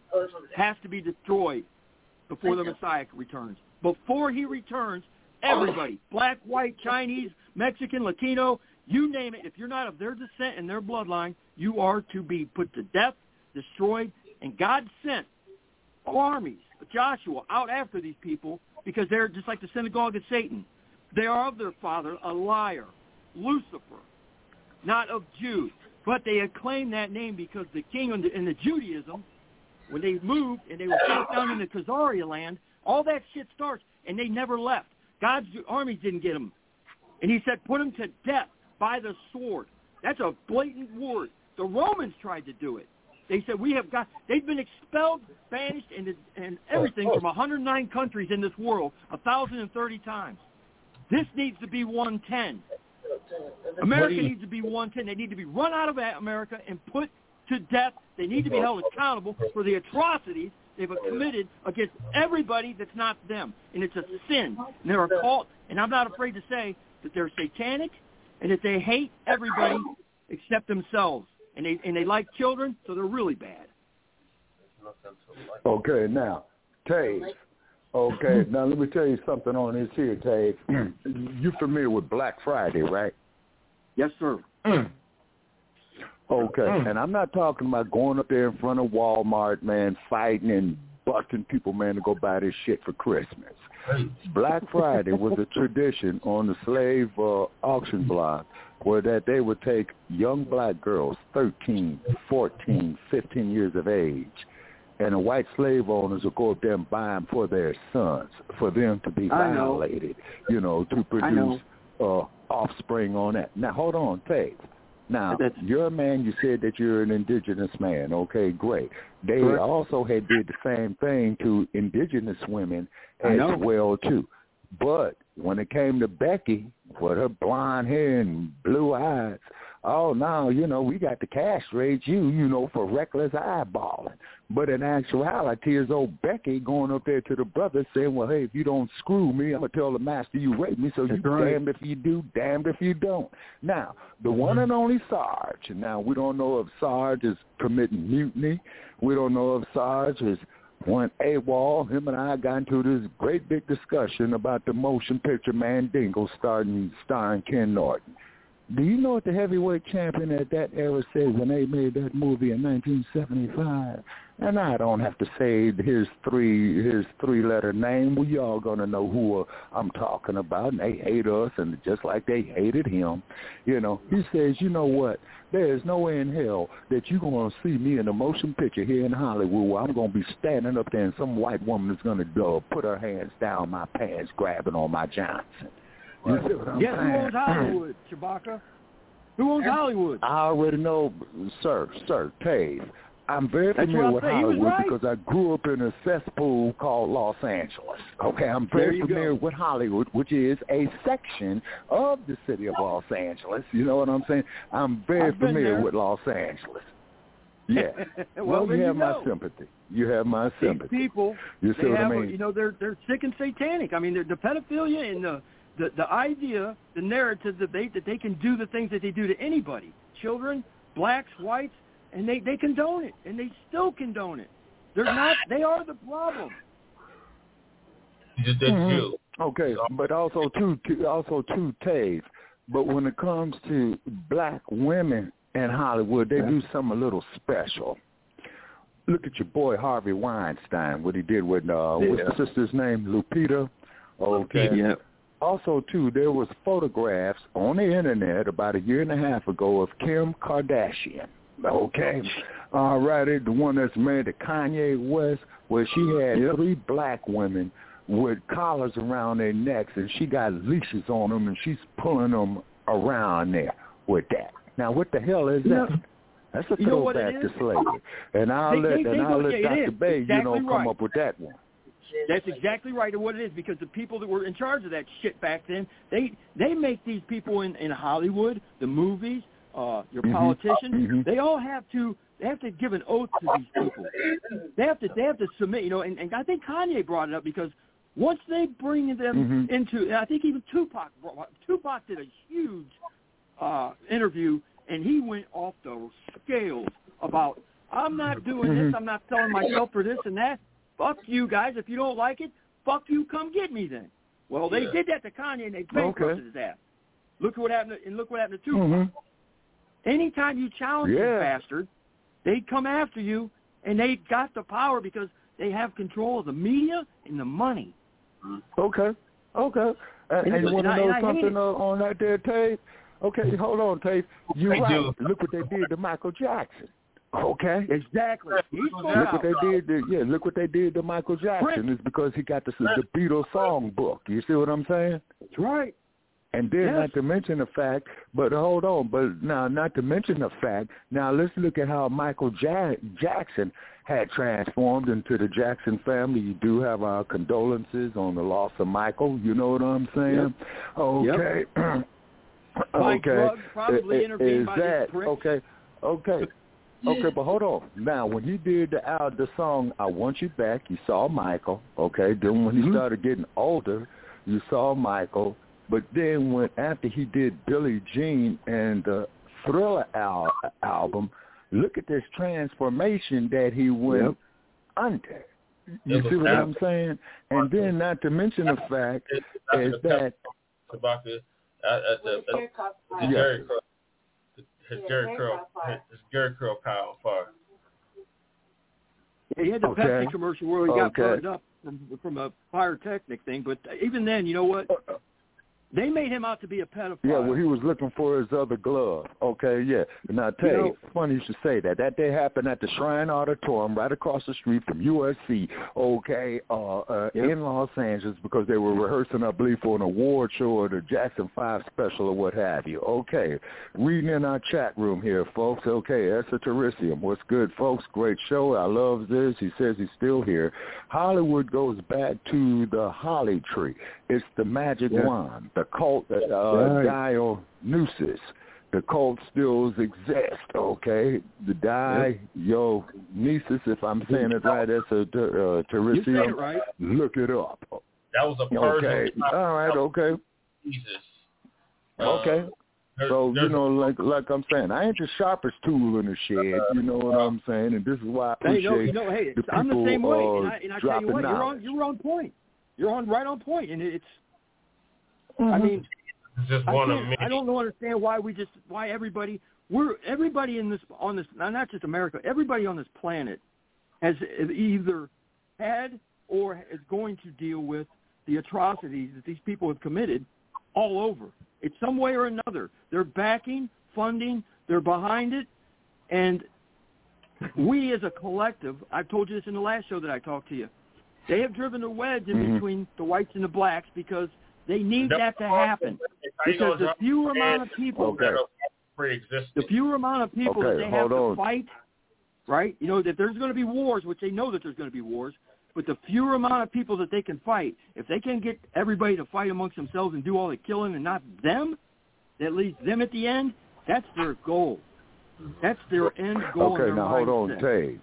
has to be destroyed before the Messiah returns. Before he returns, everybody, black, white, Chinese, Mexican, Latino, you name it, if you're not of their descent and their bloodline, you are to be put to death, destroyed, and God sent armies, Joshua, out after these people because they're just like the synagogue of Satan. They are of their father, a liar, Lucifer, not of Jews. But they had claimed that name because the king in the, in the Judaism, when they moved and they were shut down in the Khazaria land, all that shit starts, and they never left. God's armies didn't get them. And he said, put them to death by the sword. That's a blatant word. The Romans tried to do it. They said, we have got, they've been expelled, banished, and, and everything from one hundred nine countries in this world one thousand thirty times. This needs to be one ten. America needs to be one ten. They need to be run out of America and put to death. They need to be held accountable for the atrocities they've committed against everybody that's not them. And it's a sin. And they're a cult. And I'm not afraid to say that they're satanic and that they hate everybody except themselves. And they and they like children, so they're really bad. Okay, now, Tave. Okay, now let me tell you something on this here, Tave. You familiar with Black Friday, right? Yes, sir. Okay, and I'm not talking about going up there in front of Walmart, man, fighting and busting people, man, to go buy this shit for Christmas. Black Friday was a tradition on the slave uh, auction block where that they would take young black girls, thirteen, fourteen, fifteen years of age, and the white slave owners will go up there and buy them for their sons, for them to be violated, know. you know, to produce uh, offspring on that. Now, hold on, Tate. Now, That's, you're a man, you said that you're an indigenous man. Okay, great. They correct. also had did the same thing to indigenous women as well, too. But when it came to Becky, with her blonde hair and blue eyes, oh, now, you know, we got to castrate you, you know, for reckless eyeballing. But in actuality, is old Becky going up there to the brother saying, well, hey, if you don't screw me, I'm going to tell the master you raped me, so you right. damned if you do, damned if you don't. Now, the mm-hmm. one and only Sarge, now we don't know if Sarge is committing mutiny. We don't know if Sarge is went AWOL. Him and I got into this great big discussion about the motion picture Mandingo starting, starring Ken Norton. Do you know what the heavyweight champion at that era said when they made that movie in nineteen seventy-five? And I don't have to say his three his three letter name. We all gonna know who uh, I'm talking about. And they hate us, and just like they hated him, you know. He says, you know what? There is no way in hell that you're gonna see me in a motion picture here in Hollywood where I'm gonna be standing up there and some white woman is gonna uh, put her hands down my pants, grabbing on my Johnson. You see what I'm yeah, saying? Who owns Hollywood, Chewbacca? Who owns Hollywood? I already know, sir, sir, Tave. I'm very familiar with Hollywood right. because I grew up in a cesspool called Los Angeles. Okay, I'm very familiar go. with Hollywood, which is a section of the city of Los Angeles. You know what I'm saying? I'm very I've familiar with Los Angeles. Yeah. well, well you have you my go. sympathy. You have my sympathy. These people, you see they what have, I mean? you know, they're they're sick and satanic. I mean, they're, the pedophilia and the, the the idea, the narrative that they that they can do the things that they do to anybody, children, blacks, whites, and they they condone it, and they still condone it. They're not. They are the problem. Mm-hmm. Okay, but also too, also too, Tave. But when it comes to black women in Hollywood, they do something a little special. Look at your boy Harvey Weinstein, what he did with uh, yeah. what's the sister's name, Lupita. Okay. Yeah. Also, too, there was photographs on the internet about a year and a half ago of Kim Kardashian. Okay, all righty, the one that's married to Kanye West, where she had yep. three black women with collars around their necks, and she got leashes on them, and she's pulling them around there with that. Now, what the hell is that? Yeah. That's a you throwback to slavery. And I'll they, let they, they and I'll go, let yeah, Doctor Bay, exactly you know, come right. up with that one. That's exactly right of what it is, because the people that were in charge of that shit back then, they they make these people in, in Hollywood, the movies, uh, your mm-hmm. politicians, mm-hmm. they all have to they have to give an oath to these people. They have to they have to submit, you know, and, and I think Kanye brought it up because once they bring them mm-hmm. into, and I think even Tupac brought, Tupac did a huge uh, interview, and he went off the scales about, I'm not doing mm-hmm. this, I'm not selling myself for this and that. Fuck you guys. If you don't like it, fuck you, come get me then. Well, they yeah. did that to Kanye, and they bankrupted okay. his ass. Look at what happened to, and look what happened to Tupac. Mm-hmm. Anytime you challenge yeah. this bastard, they come after you, and they got the power because they have control of the media and the money. Okay, okay. Uh, and, and you want to know something uh, on that there, Tate? Okay, hold on, Tate. You're right. Do. Look what they did to Michael Jackson. Okay, exactly. He's look what they did. To, yeah, look what they did to Michael Jackson. It's because he got the, the Beatles song book. You see what I'm saying? That's right. And then yes. not to mention the fact, but hold on, but now not to mention the fact, now let's look at how Michael ja- Jackson had transformed into the Jackson family. You do have our condolences on the loss of Michael. You know what I'm saying? Yep. Okay. Yep. okay. Probably is, intervened is by that this prick. okay? Okay. Okay, but hold on. Now, when he did the uh, the song "I Want You Back," you saw Michael. Okay. Then when he mm-hmm. started getting older, you saw Michael. But then when after he did Billie Jean and the Thriller al- album, look at this transformation that he went yep. under. You see what I'm saying? And then not to mention the fact is that about the uh, the, the, the yeah. Jerry Curl, his Jerry Curl, his Jerry Curl pile far. Yeah, he had the okay. Pepsi commercial where he got okay. burned up from from a pyrotechnic thing, but even then, you know what? They made him out to be a pedophile. Yeah, well, he was looking for his other glove. Okay, yeah. Now, Tay, you know, funny you should say that. That day happened at the Shrine Auditorium right across the street from U S C, okay, uh, uh, yep. in Los Angeles because they were rehearsing, I believe, for an award show or the Jackson five special or what have you. Okay, reading in our chat room here, folks. Okay, Esotericium, what's good, folks? Great show. I love this. He says he's still here. Hollywood goes back to the holly tree. It's the magic yeah. wand. The cult, uh, right. Dionysus, the cult still exists, okay? The Dionysus, if I'm saying it right, that's a uh, Teresium. Right. Look it up. That was a Persian. Okay. All right, okay. Jesus. Okay. Uh, so, you know, like like I'm saying, I ain't the sharpest tool in the shed, you know what I'm saying? And this is why I appreciate hey, no, you know, hey, the people I'm the same way, uh, and I, and I tell you what, you're on, you're on point. You're on right on point, and it's, mm-hmm. I mean, just I, one of I don't understand why we just why everybody we're everybody in this on this not just America, everybody on this planet has either had or is going to deal with the atrocities that these people have committed all over. It's some way or another. They're backing, funding, they're behind it, and we as a collective, I've told you this in the last show that I talked to you, they have driven a wedge in mm-hmm. between the whites and the blacks because they need that to happen. Because the fewer amount of people, okay. the fewer amount of people okay, that they have to on. fight, right? You know, if there's going to be wars, which they know that there's going to be wars, but the fewer amount of people that they can fight, if they can get everybody to fight amongst themselves and do all the killing and not them, that leaves them at the end, that's their goal. That's their end goal. Okay, their now hold on, mindset. Tave.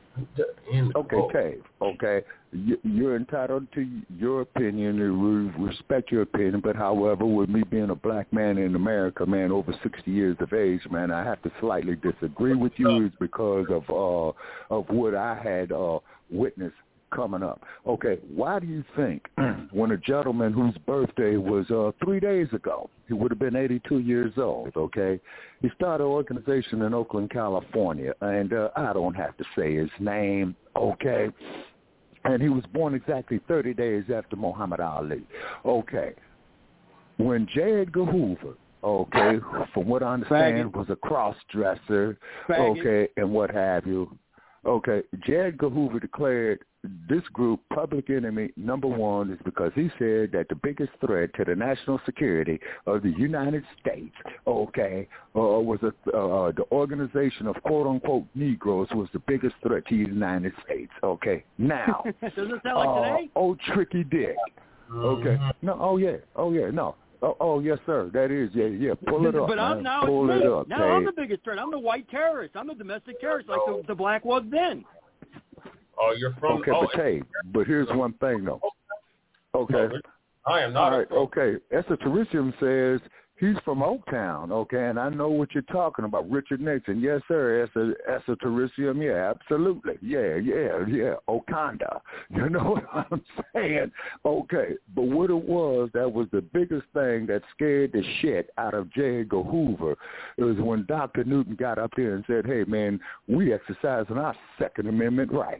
Okay, Tave. Okay, you, you're entitled to your opinion, and we respect your opinion. But however, with me being a black man in America, man, over sixty years of age, man, I have to slightly disagree with you. Is because of uh of what I had uh witnessed coming up. Okay, why do you think when a gentleman whose birthday was uh, three days ago, he would have been eighty-two years old, okay, he started an organization in Oakland, California, and uh, I don't have to say his name, okay, and he was born exactly thirty days after Muhammad Ali. Okay, when J. Edgar Hoover, okay, from what I understand, Faggot. was a cross-dresser, Faggot. okay, and what have you, okay, J. Edgar Hoover declared this group public enemy number one is because he said that the biggest threat to the national security of the United States, okay, uh, was a, uh, the organization of quote-unquote Negroes was the biggest threat to the United States, okay. Now, Does it sound like uh, today? oh, Tricky Dick, okay. No, oh, yeah, oh, yeah, no. Oh, oh, yes, sir. That is, yeah, yeah. Pull it up, But I'm man. now Pull it's it me. up, Now I'm Dave. the biggest threat. I'm the white terrorist. I'm the domestic terrorist, like the, the black was then. Oh, you're from. Okay, oh, but hey, but here's one thing though. Okay. I am not. All a right. pro- Okay. Esotericium says he's from Oaktown. Okay, and I know what you're talking about, Richard Nixon. Yes, sir. Esotericium. Yeah, absolutely. Yeah, yeah, yeah. Okanda. You know what I'm saying? Okay, but what it was, that was the biggest thing that scared the shit out of J. Edgar Hoover. It was when Doctor Newton got up there and said, "Hey, man, we exercising our Second Amendment rights."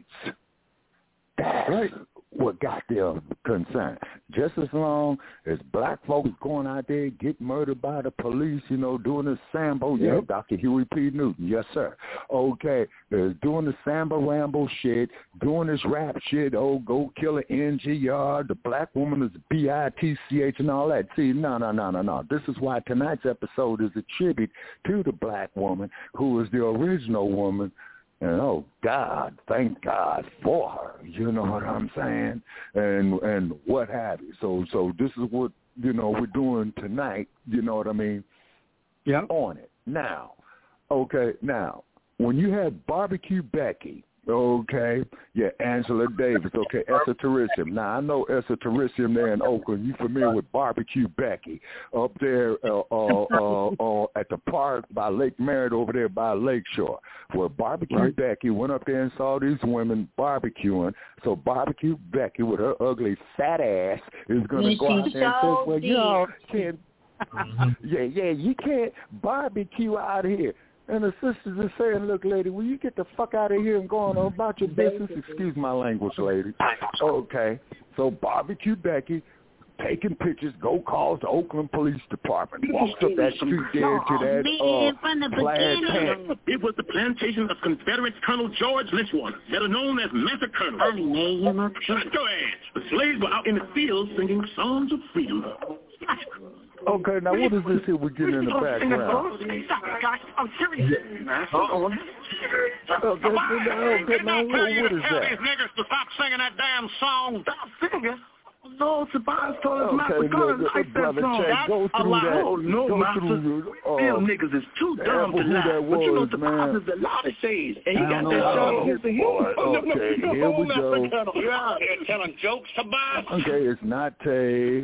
That's right. What got them concerned. Just as long as black folks going out there get murdered by the police, you know, doing the Sambo, yeah, Yep. Doctor Huey P. Newton, yes, sir. Okay, uh, doing the Samba Rambo shit, doing this rap shit, oh, go kill an N G R, the black woman is B I T C H and all that. See, no, no, no, no, no. This is why tonight's episode is a tribute to the black woman who is the original woman. And oh God, thank God for her. You know what I'm saying? And and what have you. So so this is what, you know, we're doing tonight, you know what I mean? Yeah. On it. Now, okay, now, when you have Barbecue Becky, okay, yeah, Angela Davis, okay, Esotericium. Now, I know Esotericium there in Oakland. You familiar with Barbecue Becky up there uh, uh, uh, uh, at the park by Lake Merritt over there by Lakeshore, where Barbecue Right. Becky went up there and saw these women barbecuing. So Barbecue Becky with her ugly fat ass is going to Yes, go out she there and say, sure well, you all did. can't yeah, yeah, you can't barbecue out here. And the sisters are saying, look, lady, will you get the fuck out of here and go on about your business? Excuse my language, lady. Okay. So Barbecue Becky taking pictures, go calls the Oakland Police Department, walked up that street there to that uh, plaid pant. It was the plantation of Confederate Colonel George Lynchwater, better known as Massa Colonel. I know him up. Shut your ass. The slaves were out in the fields singing songs of freedom. Okay, now what is this here we're getting in the background? Stop it, guys. I'm serious. Uh-oh. Okay, okay, now what, what is Tell that? these niggas to stop singing that damn song. Stop singing? No, Tobias told us not Okay, to go and look, like that brother song. Che, That's go a through lie. that. Oh, no, go master. through, uh, Them niggas is too dumb to who lie. that But you know, was, Tobias man. is the loudest shades. And he I got don't that know. song against the hill. Boy, Oh, no, no, okay, no, here no, we Master go. Colonel. You're out here telling jokes, Tobias. Okay, it's not Tay.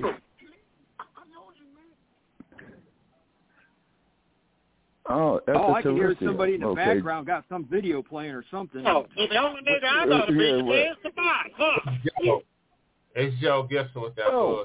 Oh, that's Oh, a I can hear Teresium. somebody in the Okay. background got some video playing or something. Oh, the only nigga I know to be Yeah, what? is Tobias. Look. Joe. It's Joe Gibson with that Oh. buzz.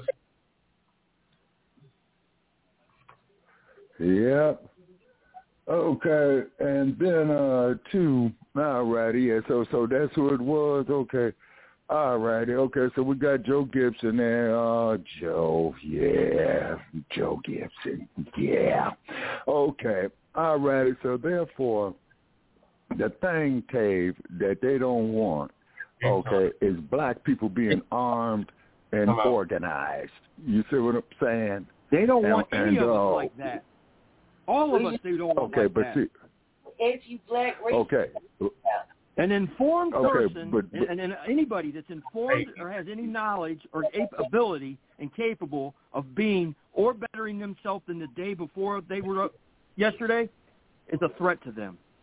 Yep. Okay, and then uh two. Alrighty, yeah. So so that's who it was. Okay. Alrighty. Okay. So we got Joe Gibson there. Uh, Joe. Yeah. Joe Gibson. Yeah. Okay. Alrighty. So therefore, the thing, Cave, that they don't want, okay, is black people being armed and Come on. organized. You see what I'm saying? They don't And- want any and, of uh, us like that. All of us, they don't want Okay, like but that. see, Anti-black race. okay. An informed Okay, person, but- but- and, and anybody that's informed or has any knowledge or ap- ability and capable of being or bettering themselves than the day before they were up yesterday, is a threat to them.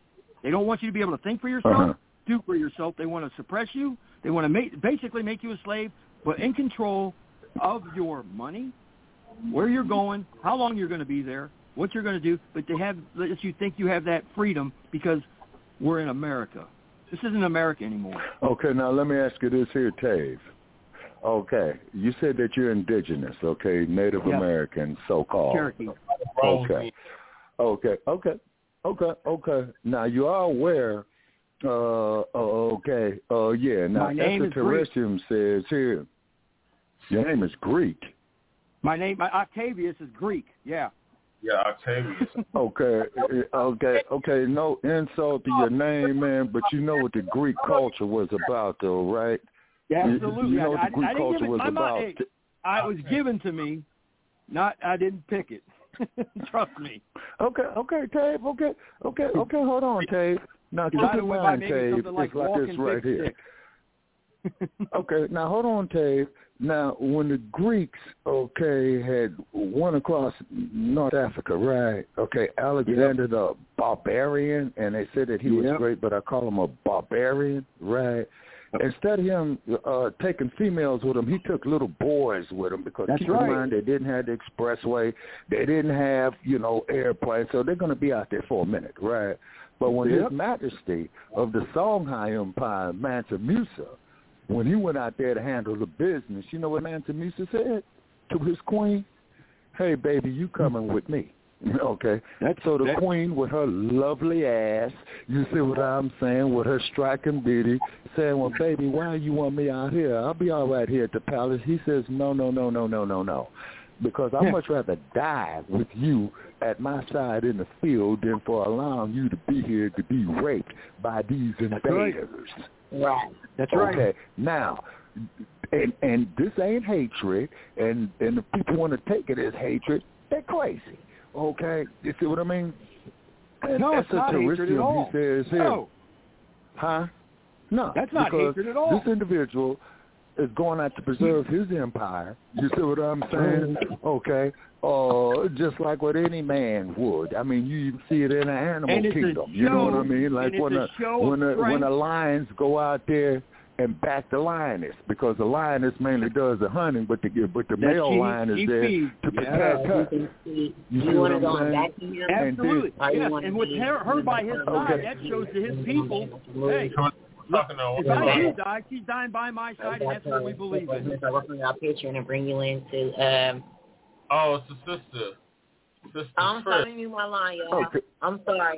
They don't want you to be able to think for yourself, Uh-huh. do for yourself. They want to suppress you. They want to make, basically make you a slave, but in control of your money, where you're going, how long you're going to be there, what you're going to do. But they have let you think you have that freedom because we're in America. This isn't America anymore. Okay, now let me ask you this here, Tave. Okay, you said that you're indigenous, okay, Native Yeah. American, so-called. Cherokee. Okay, okay, okay, okay, okay. Now, you are aware, uh, uh okay, uh, yeah, now My name is extraterrestrium says here, your name is Greek. My name, my Octavius is Greek. Yeah. Yeah, Octavius. Okay, okay, okay. No insult to your name, man, but you know what the Greek culture was about, though, right? Yeah, You- absolutely. You know what I, the Greek I, I didn't culture give it, was I'm not, about. hey, I was given to me, not I didn't pick it. Trust me. Okay, okay, Tave. Okay, okay, okay. Hold on, Tave. Now keep By the in way, by mind, maybe Tave, something like it's like walking this right big here. stick. Okay, now hold on, Tave. Now, when the Greeks, okay, had won across North Africa, right? Okay, Alexander yep. the barbarian, and they said that he was yep. great, but I call him a barbarian, right? Instead of him uh, taking females with him, he took little boys with him because That's keep right. in mind they didn't have the expressway, they didn't have, you know, airplanes, so they're going to be out there for a minute, right? But when yep. His Majesty of the Songhai Empire, Mansa Musa, when he went out there to handle the business, you know what Mansa Musa said to his queen? Hey, baby, you coming with me. Okay. That's, so the that's, queen with her lovely ass, you see what I'm saying, with her striking beauty, saying, well, baby, why you want me out here? I'll be all right here at the palace. He says, no, no, no, no, no, no, no. Because I'd much rather die with you at my side in the field than for allowing you to be here to be raped by these invaders. Right. That's okay. right. Okay. Now, and and this ain't hatred, and and the people want to take it as hatred. They're crazy. Okay, you see what I mean? And no, it's not hatred at all. He says here, no. Huh? No, that's not because hatred at all. This individual is going out to preserve his empire. You see what I'm saying? Okay. Uh, just like what any man would. I mean, you even see it in an animal kingdom. You know what I mean? Like when a, when a, when the lions go out there and back the lioness, because the lioness mainly does the hunting, but the but the male she, lion is there feeds. to protect yeah. her. You, see, you, you see want to what go I'm back saying? to him? Absolutely. And yes. And with her, her by his side, okay. that shows to his people, hey, look, if I do die, she's dying by my side, and that's what we believe in. I'm working on our picture and bring you into. Um, oh, it's a sister. Sister I'm Chris. telling you my line, y'all. Okay. I'm sorry.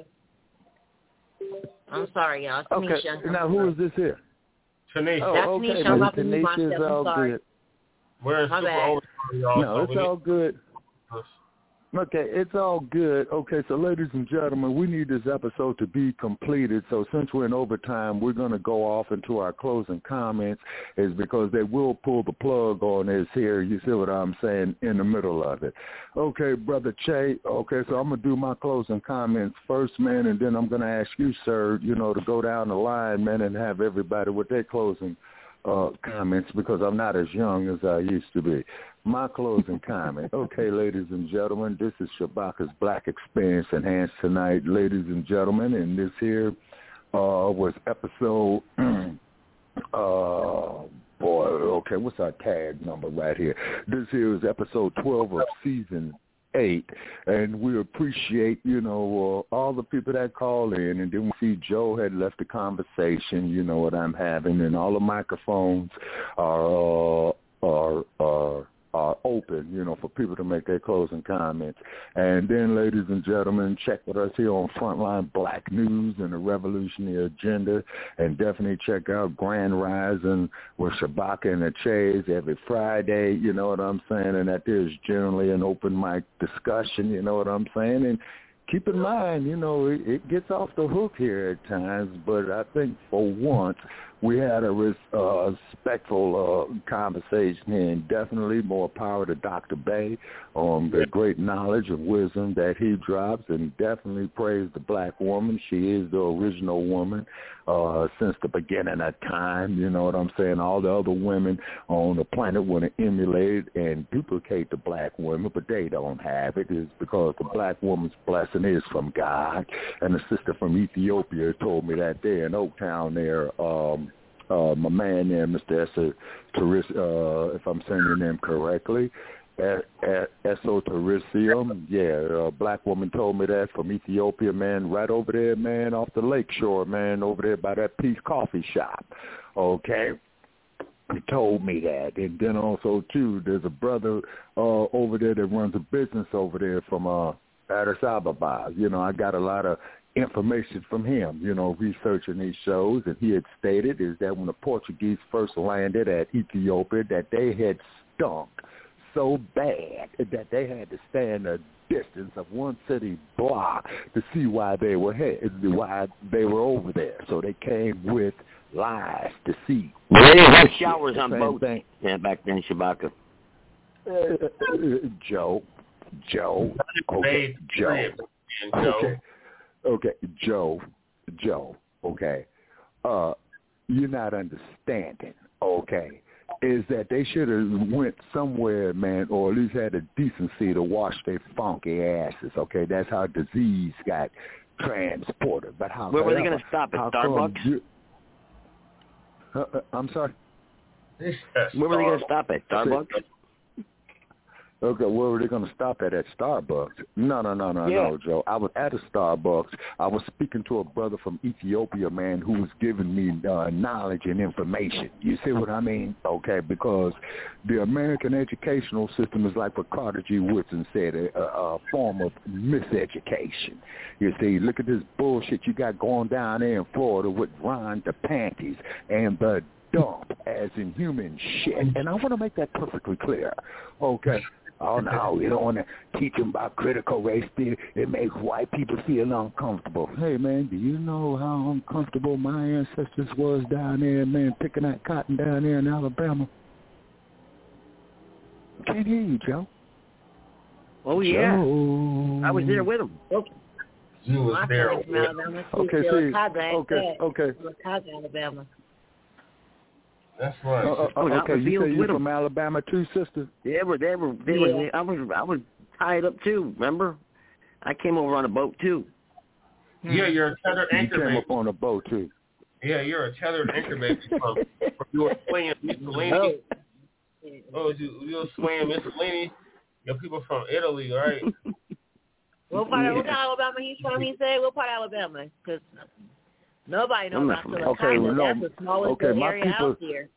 I'm sorry, y'all. It's Okay. Tanisha. Now, who is this here? Tanisha. Oh, That's okay. Tanisha. I'm about to move Tanisha's myself. I'm all sorry. good. We're in My super bad. overtime, y'all. No, so it's we all need- good. Okay, it's all good. Okay, so ladies and gentlemen, we need this episode to be completed. So since we're in overtime, we're going to go off into our closing comments, is because they will pull the plug on this here. You see what I'm saying, in the middle of it. Okay, Brother Che, okay, so I'm going to do my closing comments first, man, and then I'm going to ask you, sir, you know, to go down the line, man, and have everybody with their closing uh, comments, because I'm not as young as I used to be. My closing comment. Okay, ladies and gentlemen, this is Shabaka's Black Experience Enhanced tonight, ladies and gentlemen, and this here uh, was episode, uh, boy, okay, what's our tag number right here? This here is episode twelve of season eight, and we appreciate, you know, uh, all the people that call in, and then we see Joe had left the conversation, you know what I'm having, and all the microphones are, uh, are, are, are open, you know, for people to make their closing comments. And then, ladies and gentlemen, check with us here on Frontline Black News and the Revolutionary Agenda, and definitely check out Grand Rising with Shabaka and the Chays every Friday, you know what I'm saying, and that there's generally an open mic discussion, you know what I'm saying, and keep in mind, you know, it, it gets off the hook here at times, but I think for once we had a res, uh, respectful uh, conversation here, and definitely more power to Doctor Bey on the great knowledge and wisdom that he drops, and definitely praise the black woman. She is the original woman uh, since the beginning of time. You know what I'm saying? All the other women on the planet want to emulate and duplicate the black women, but they don't have it. It's because the black woman's blessing is from God. And a sister from Ethiopia told me that there in Oaktown there, um, uh, my man there, Mister Essa Taris, uh, if I'm saying your name correctly, Esotericium, yeah, a black woman told me that from Ethiopia, man, right over there, man, off the lakeshore, man, over there by that Peace Coffee Shop, okay? He told me that. And then also, too, there's a brother uh, over there that runs a business over there from uh, Addis Ababa. You know, I got a lot of information from him, you know, researching these shows, and he had stated is that when the Portuguese first landed at Ethiopia, that they had stunk so bad that they had to stand a distance of one city block to see why they were why they were over there. So they came with lies to see. They didn't have showers on boats yeah, back then, Shabaka. Uh, uh, Joe, Joe, okay, Joe, okay, okay, Joe, Joe, okay. Uh, you're not understanding, okay. Is that they should have went somewhere, man, or at least had the decency to wash their funky asses, okay? That's how disease got transported. But how? Where were they going to stop at Starbucks? You, uh, uh, I'm sorry? Where were they going to stop at Starbucks? Okay, where were they going to stop at? At Starbucks? No, no, no, no, yeah. no, Joe. I was at a Starbucks. I was speaking to a brother from Ethiopia, man, who was giving me uh, knowledge and information. You see what I mean? Okay, because the American educational system is like what Carter G. Woodson said, a, a form of miseducation. You see, look at this bullshit you got going down there in Florida with Ron DeSantis and the dump as in human shit. And I want to make that perfectly clear. Okay. Oh, no, we don't want to teach them about critical race theory. It makes white people feel uncomfortable. Hey, man, do you know how uncomfortable my ancestors was down there, man, picking that cotton down there in Alabama? Can't hear you, Joe. Oh, yeah. Joe. I was there with them. Okay. You was there. Okay, see, okay, okay. Alabama. That's right. Uh, uh, oh, okay, you say you're from them. Alabama too, sister? They were, they were, they yeah. were, I was, I was tied up too. Remember, I came over on a boat too. Yeah, you're a tethered anchor You came baby. up on a boat too. Yeah, you're a tethered anchor baby from, from you were playing Mussolini. Oh, you you were swaying Mussolini. Your people from Italy, right? What part of what Alabama he's from? He said what part of Alabama? Because nobody knows about Silicon. Okay, well, no, That's the smallest okay, my area people, out here.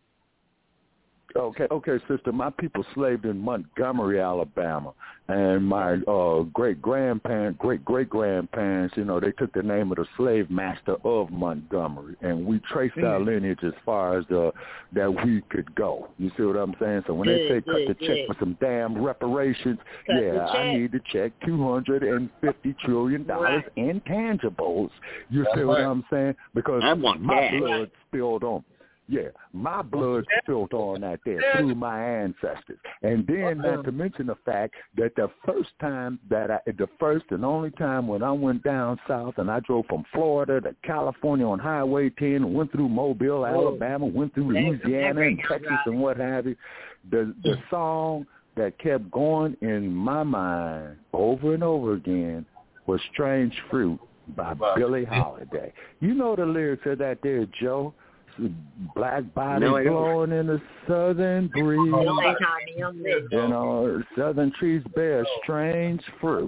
Okay, okay, sister. My people slaved in Montgomery, Alabama, and my uh, great grandparents, great great grandparents, you know, they took the name of the slave master of Montgomery, and we traced mm. our lineage as far as the that we could go. You see what I'm saying? So when good, they say good, cut the good. check for some damn reparations, cut yeah, I need to check two hundred and fifty trillion dollars right. in tangibles. You That's see right. what I'm saying? Because I want my that. blood spilled on. Yeah, my blood spilled on that there through my ancestors. And then not to mention the fact that the first time that I, the first and only time when I went down south and I drove from Florida to California on Highway ten and went through Mobile, Alabama, went through Louisiana and Texas and what have you, the the song that kept going in my mind over and over again was Strange Fruit by Billie Holiday. You know the lyrics of that there, Joe? Black body no, blowing in the southern breeze. You know, southern trees bear strange fruit.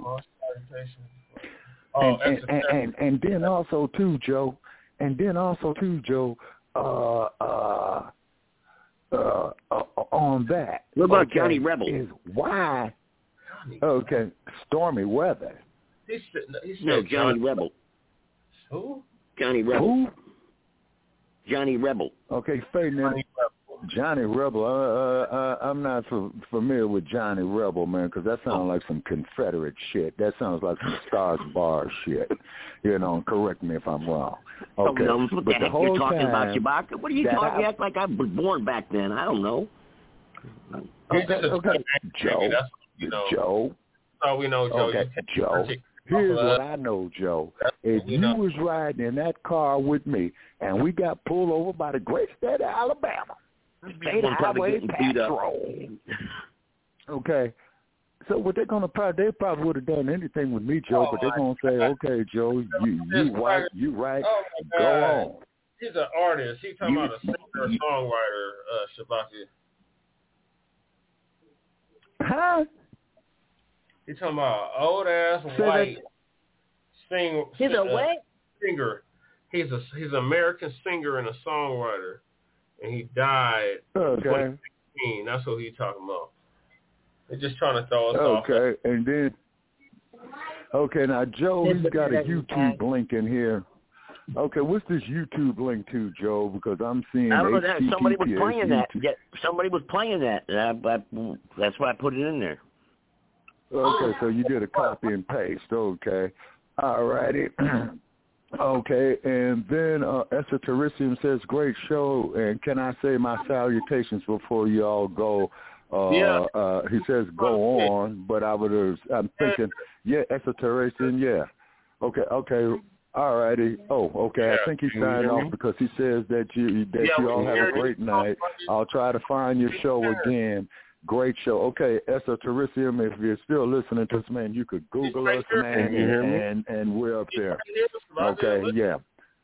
Oh, and, and, and, and, and then also too, Joe. And then also too, Joe. Uh, uh, uh, uh, on that. What about okay, Johnny Rebel? Is why? Okay, stormy weather. He said, he said No, Johnny John, Rebel. Who? Johnny Rebel. Who? Johnny Rebel. Okay, fading in. Johnny Rebel. Uh, uh, I'm not f- familiar with Johnny Rebel, man, because that sounds like some Confederate shit. That sounds like some Stars Bar shit. You know, correct me if I'm wrong. Okay, Who knows what but the the heck whole you're talking time about, Chewbacca? What are you talking? I, You act like I was born back then. I don't know. Okay, okay. Joe, you know, Joe. Oh, we know, Joe. Okay, Joe. Here's what I know, Joe. If you was riding in that car with me and we got pulled over by the great state of Alabama, State Highway Patrol. Okay. So what they're gonna probably they probably would have done anything with me, Joe, oh, but they're gonna say, okay, Joe, you you white, you right, oh go on. He's an artist. He's talking You, about a singer, you, songwriter, uh, Shabaki. Huh? He's talking about an old ass Say white that. sing, He's a uh, what? singer. He's a he's an American singer and a songwriter, and he died Okay. in twenty sixteen. That's what he's talking about. They're just trying to throw us off. Okay, and then okay, now Joe, he's got a YouTube link in here. Okay, what's this YouTube link to, Joe? Because I'm seeing I don't know that H T T P S somebody was playing that. YouTube. Yeah, somebody was playing that. And I, I, that's why I put it in there. Okay, so you did a copy and paste. Okay, all righty. Okay, and then uh, Esotericium says, great show, and can I say my salutations before you all go? Uh, yeah. uh, he says, go on, but I would have, I'm thinking, yeah, Esotericium, yeah. Okay, okay, all righty. Oh, okay, Yeah. I think he Can you signed hear off me? because he says that you that Yeah, you we all can have hear a you. great night. I'll try to find your show again. Great show. Okay, Esotericium, if you're still listening to us, man, you could Google us, man, Can you hear me? and, and we're up there. Right Okay, there. yeah.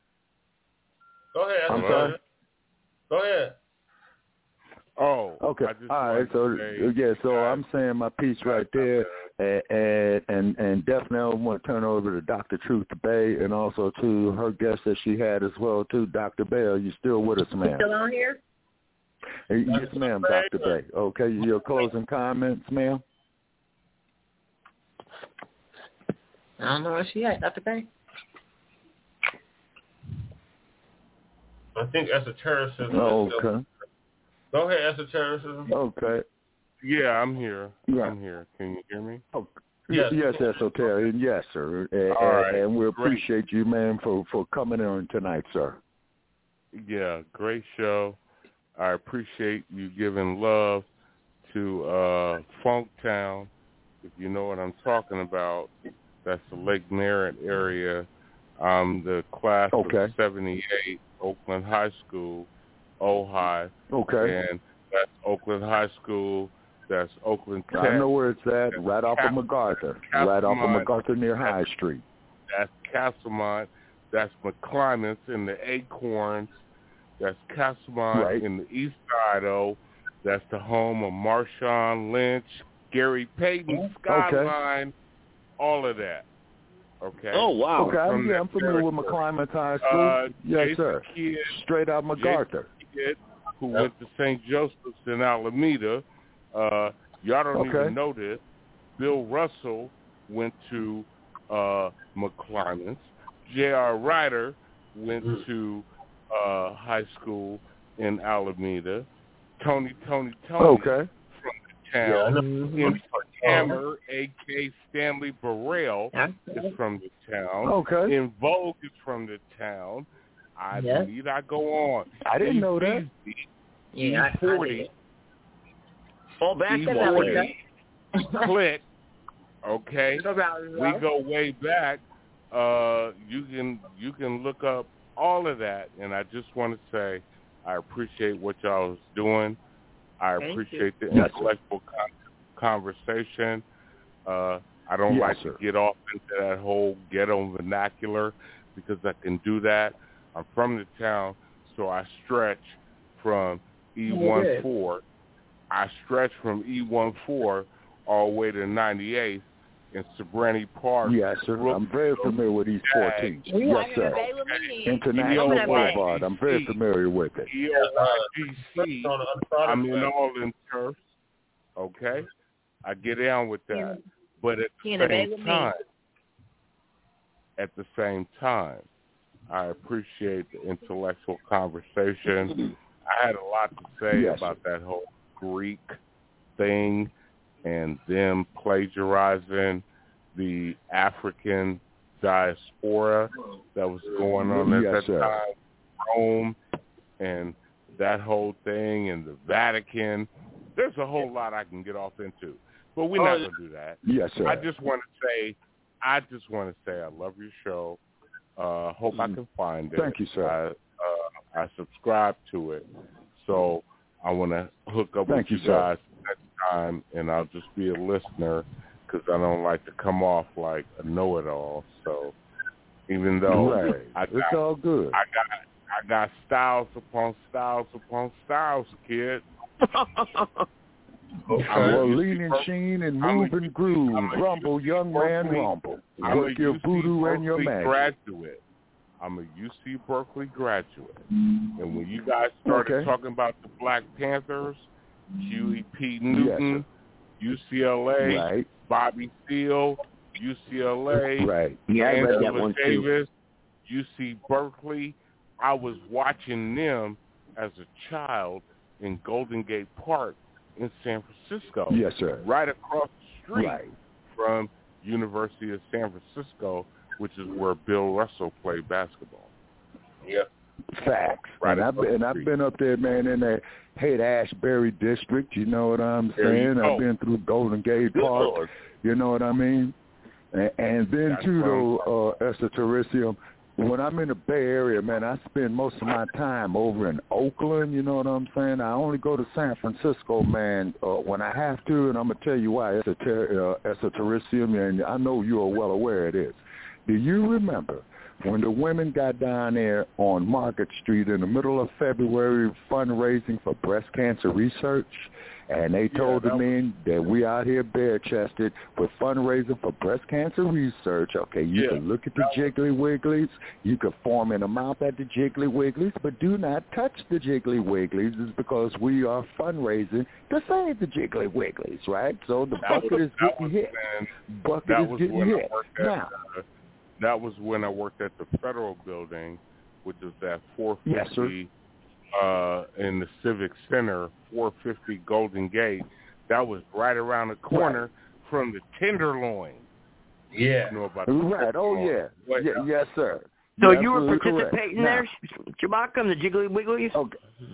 Go ahead. I'm Go sorry? ahead. Go ahead. Oh, okay. I just All right. So say, yeah, so guys, I'm saying my piece right there, and and and definitely I want to turn over to Doctor Truth Bay, and also to her guest that she had as well too, Doctor Bell. You still with us, ma'am? Still on here? Hey, yes, ma'am, Doctor Bay. Okay, your closing comments, ma'am. I don't know where she at, Doctor Bay. I think esotericism. Oh, is still- okay. Go ahead, esotericism. Okay. Yeah, I'm here. Yeah. I'm here. Can you hear me? Oh, Yes. yes, Esoteric. Yes, sir. And, All right. and we Great. appreciate you, man, for, for coming on tonight, sir. Yeah, great show. I appreciate you giving love to uh, Funktown. If you know what I'm talking about, that's the Lake Merritt area. I'm the class Okay. of seventy-eight, Oakland High School, Ojai. Okay. And that's Oakland High School. That's Oakland Tech. I know where it's at, That's right off Cap- of MacArthur. Castlemont. Right off of MacArthur near High Street. That's Castlemont. That's McClymonds in the Acorns. That's Castlemont Right. in the East Side, though. That's the home of Marshawn Lynch, Gary Payton, Skyline, all of that. Okay. Oh, wow. Okay, I'm, From yeah, that I'm familiar with territory. McClymonds High School. Uh, yes, Jason sir. Kidd, Straight out MacArthur. Jason Kidd, who went to Saint Joseph's in Alameda. Uh, y'all don't Okay. even know this. Bill Russell went to uh, McClymonds. J R. Ryder went to uh, high school in Alameda. Tony, Tony, Tony Okay. from the town. Yeah. M. Hammer, a k. Stanley Burrell, Yeah. is from the town. Okay. In Vogue is from the town. I Yeah. need I go on. I didn't E know that. Yeah, I, I forty. did. Fall back E to forty. that. Click. Okay. No problem, We bro. go way back. Uh, you can you can look up all of that, and I just want to say I appreciate what y'all is doing. I Thank appreciate the Yes, sir. intellectual con- conversation. Uh, I don't Yes, like sir. to get off into that whole ghetto vernacular because I can do that. I'm from the town, so I stretch from E fourteen. I stretch from E fourteen all the way to ninety-eighth in Sobrani Park. Yes, sir. I'm very familiar with East fourteen. We Yes, are in sir. the Bay with me. International Come on, Boulevard. I'm very familiar with it. E O Y G C. I'm in all in turf. Okay? I get down with that. But at He the in the Bay same with me. time, at the same time, I appreciate the intellectual conversation. I had a lot to say yes, about that whole Greek thing and them plagiarizing the African diaspora that was going on at yes, that sir. time, Rome, and that whole thing, and the Vatican. There's a whole lot I can get off into, but we're not going to do that. Yes, sir. I just want to say, I just want to say I love your show. Uh, hope I can find it. Thank you, sir. I, uh, I subscribe to it, so I want to hook up Thank with you, you guys next time, and I'll just be a listener because I don't like to come off like a know-it-all. So even though right. I got, it's all good, I got I got styles upon styles upon styles, kid. Okay. Well, lean and sheen and move and groove. Rumble, young man, rumble. Work your voodoo and your magic. Graduate. I'm a U C Berkeley graduate. And when you guys started okay. talking about the Black Panthers, Huey P. Newton, yes, U C L A, right. Bobby Seale, U C L A, right. yeah, I read that Angela one Davis, too. U C Berkeley. I was watching them as a child in Golden Gate Park in San Francisco. Yes, sir. Right across the street right. from University of San Francisco, which is where Bill Russell played basketball. Yep. Facts. Right and I've been, and I've been up there, man, in that Haight-Ashbury district. You know what I'm saying? I've been through Golden Gate Good Park. Lord. You know what I mean? And, and then, That's too, though, uh, Esther Teresium, when I'm in the Bay Area, man, I spend most of my time over in Oakland, you know what I'm saying? I only go to San Francisco, man, uh, when I have to, and I'm going to tell you why, Esther uh, Teresium, and I know you are well aware of this. Do you remember when the women got down there on Market Street in the middle of February fundraising for breast cancer research, and they told yeah, the men that we out here bare-chested with fundraising for breast cancer research. Okay, you yeah, can look at the Jiggly Wigglies, you can form in a mouth at the Jiggly Wigglies, but do not touch the Jiggly Wigglies. It's because we are fundraising to save the Jiggly Wigglies, right? So the that bucket was, is getting hit. Man, bucket that is was getting when hit. I worked at, now, uh, that was when I worked at the Federal Building, which is at four fifty yes, sir. Uh, in the Civic Center, four fifty Golden Gate. That was right around the corner right. from the Tenderloin. Yeah. You know about right. Oh, yeah. What, yeah. Yes, sir. So You're you were participating correct. there, Chewbacca, and the Jiggly Wigglies? Okay.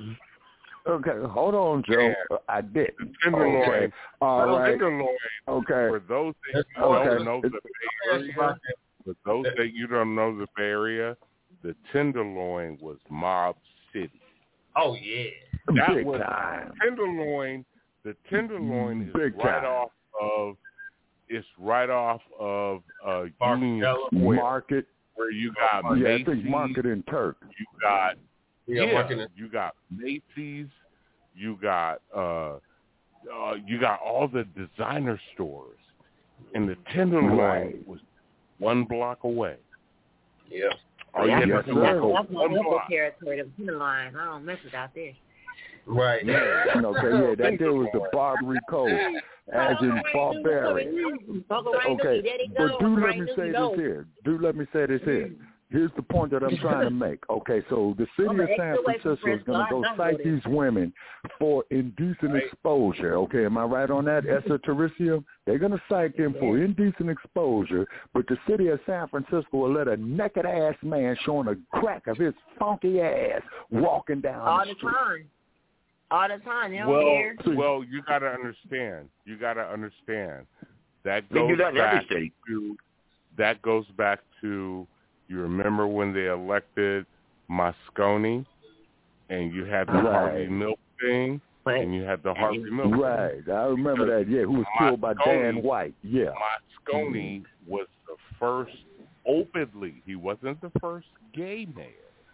Okay, hold on, Joe. Yeah. I did. The Tenderloin. Okay. All the right. Tenderloin. Okay. For those that you okay. don't know the Bay Area, for those that you don't know the Bay Area, the Tenderloin was Mob City. Oh yeah, that Big was time. Tenderloin. The Tenderloin is Big right time. off of. It's right off of uh, Union Square Market, where you got yeah, Macy's. I think Market and Turk. You got yeah, yeah you got Macy's. You got uh, uh, you got all the designer stores, and the Tenderloin right. was one block away. Yeah. Oh, yeah, yeah, that's, that's, that's, that's my local territory, the Tenderloin. I don't mess with out there. Right. Yeah. Okay, yeah, that there was the Barbary Coast, as in barbarian. Okay, but do let me say this here. Do let me say this here. Here's the point that I'm trying to make. Okay, so the city of San Francisco is going to go cite these women for indecent exposure. Okay, am I right on that, Esther Teresium? They're going to cite them for indecent exposure, but the city of San Francisco will let a naked-ass man showing a crack of his funky ass walking down all the the street. time. All the time. They don't well, care. well, you got to understand. You got to understand. That goes they do that in back every state. to. That goes back to. You remember when they elected Moscone, and you had the right. Harvey Milk thing, right. and you had the Harvey Milk right. thing. I remember that, yeah, who was Moscone, killed by Dan White. Yeah. Moscone mm-hmm. was the first openly, he wasn't the first gay mayor.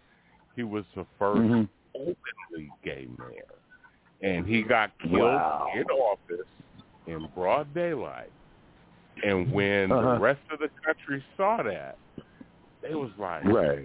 He was the first mm-hmm. openly gay mayor. And he got killed wow. in office in broad daylight. And when uh-huh. the rest of the country saw that, they was like, right.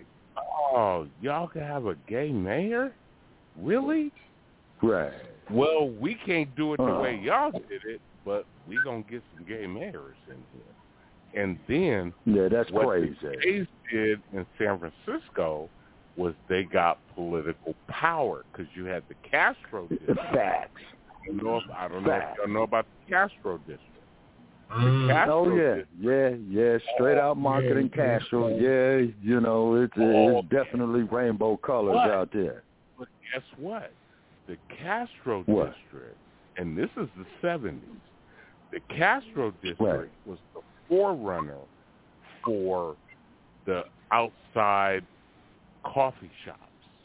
oh, y'all can have a gay mayor? Really? Right. Well, we can't do it the uh. way y'all did it, but we going to get some gay mayors in here. And then yeah, that's what crazy. the gays did in San Francisco, was they got political power because you had the Castro district. Facts. I don't know if, I don't know if you know about the Castro district. Mm. Castro Oh yeah, district. yeah, yeah. Straight out marketing yeah, Castro. Yeah, you know it's, it's definitely rainbow colors what? out there. But guess what? The Castro what? district, and this is the seventies. The Castro district right. was the forerunner for the outside coffee shops.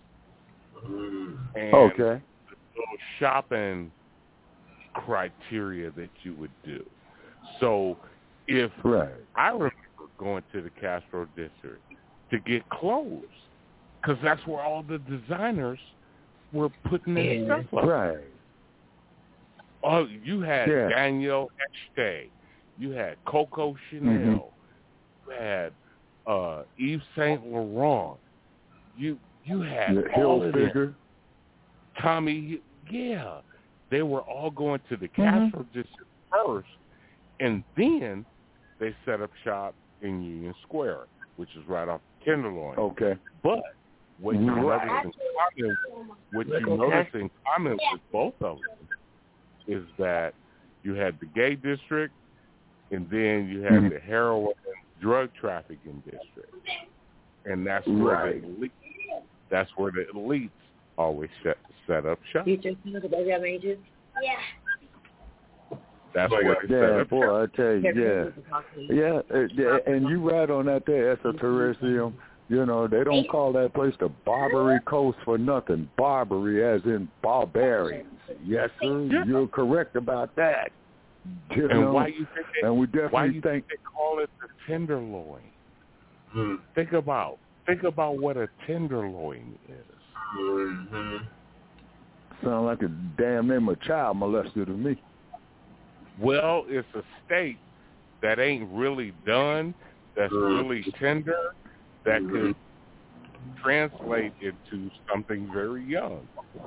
And okay. the little shopping criteria that you would do. So if right. I remember going to the Castro district to get clothes, because that's where all the designers were putting their yeah. stuff up. Right. Oh, you had yeah. Danielle Echete, you had Coco Chanel, mm-hmm. you had uh, Yves Saint Laurent, you you had the all Hill of figure. them. Tommy, yeah, they were all going to the Castro mm-hmm. district first, and then they set up shop in Union Square, which is right off Tenderloin. Okay, but what you right. notice in common, what you okay. notice in common with both of them is that you had the gay district, and then you had mm-hmm. the heroin and drug trafficking district, and that's where right. the elite, that's where the elites always set set up shop. You just look at the majors. Yeah. That's where they yeah, set up boy, shop. I tell you, yeah, yeah, uh, and you right on that there, Esotericium. You know, they don't call that place the Barbary Coast for nothing. Barbary as in barbarians. Yes, sir. Yeah. You're correct about that. You and know? why you think they, and we definitely why you think, think they call it the Tenderloin? Hmm. Think about think about what a Tenderloin is. Mm-hmm. Sound like a damn name of child molester to me. Well, it's a steak that ain't really done, that's mm-hmm. really tender, that mm-hmm. could translate into something very young.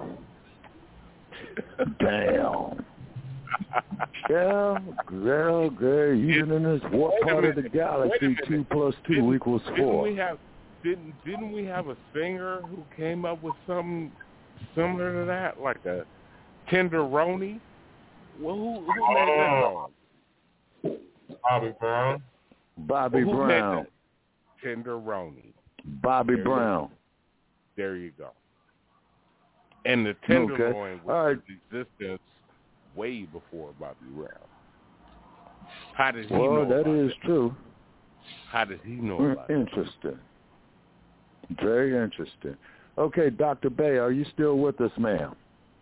Damn. Yeah, girl, girl, even in this what part of the galaxy, two plus two didn't, equals didn't four. We have, didn't didn't we have a singer who came up with something similar to that, like a tenderoni? Well, who, who made oh. that song? Bobby Brown. Bobby well, who Brown. Made that? Tenderoni. Bobby there Brown. You there you go. And the tenderloin okay. was All right. in existence way before Bobby Brown. How did he well, know that about is it? true. How did he know mm, about Interesting. It? Very interesting. Okay, Doctor Bay, are you still with us, ma'am?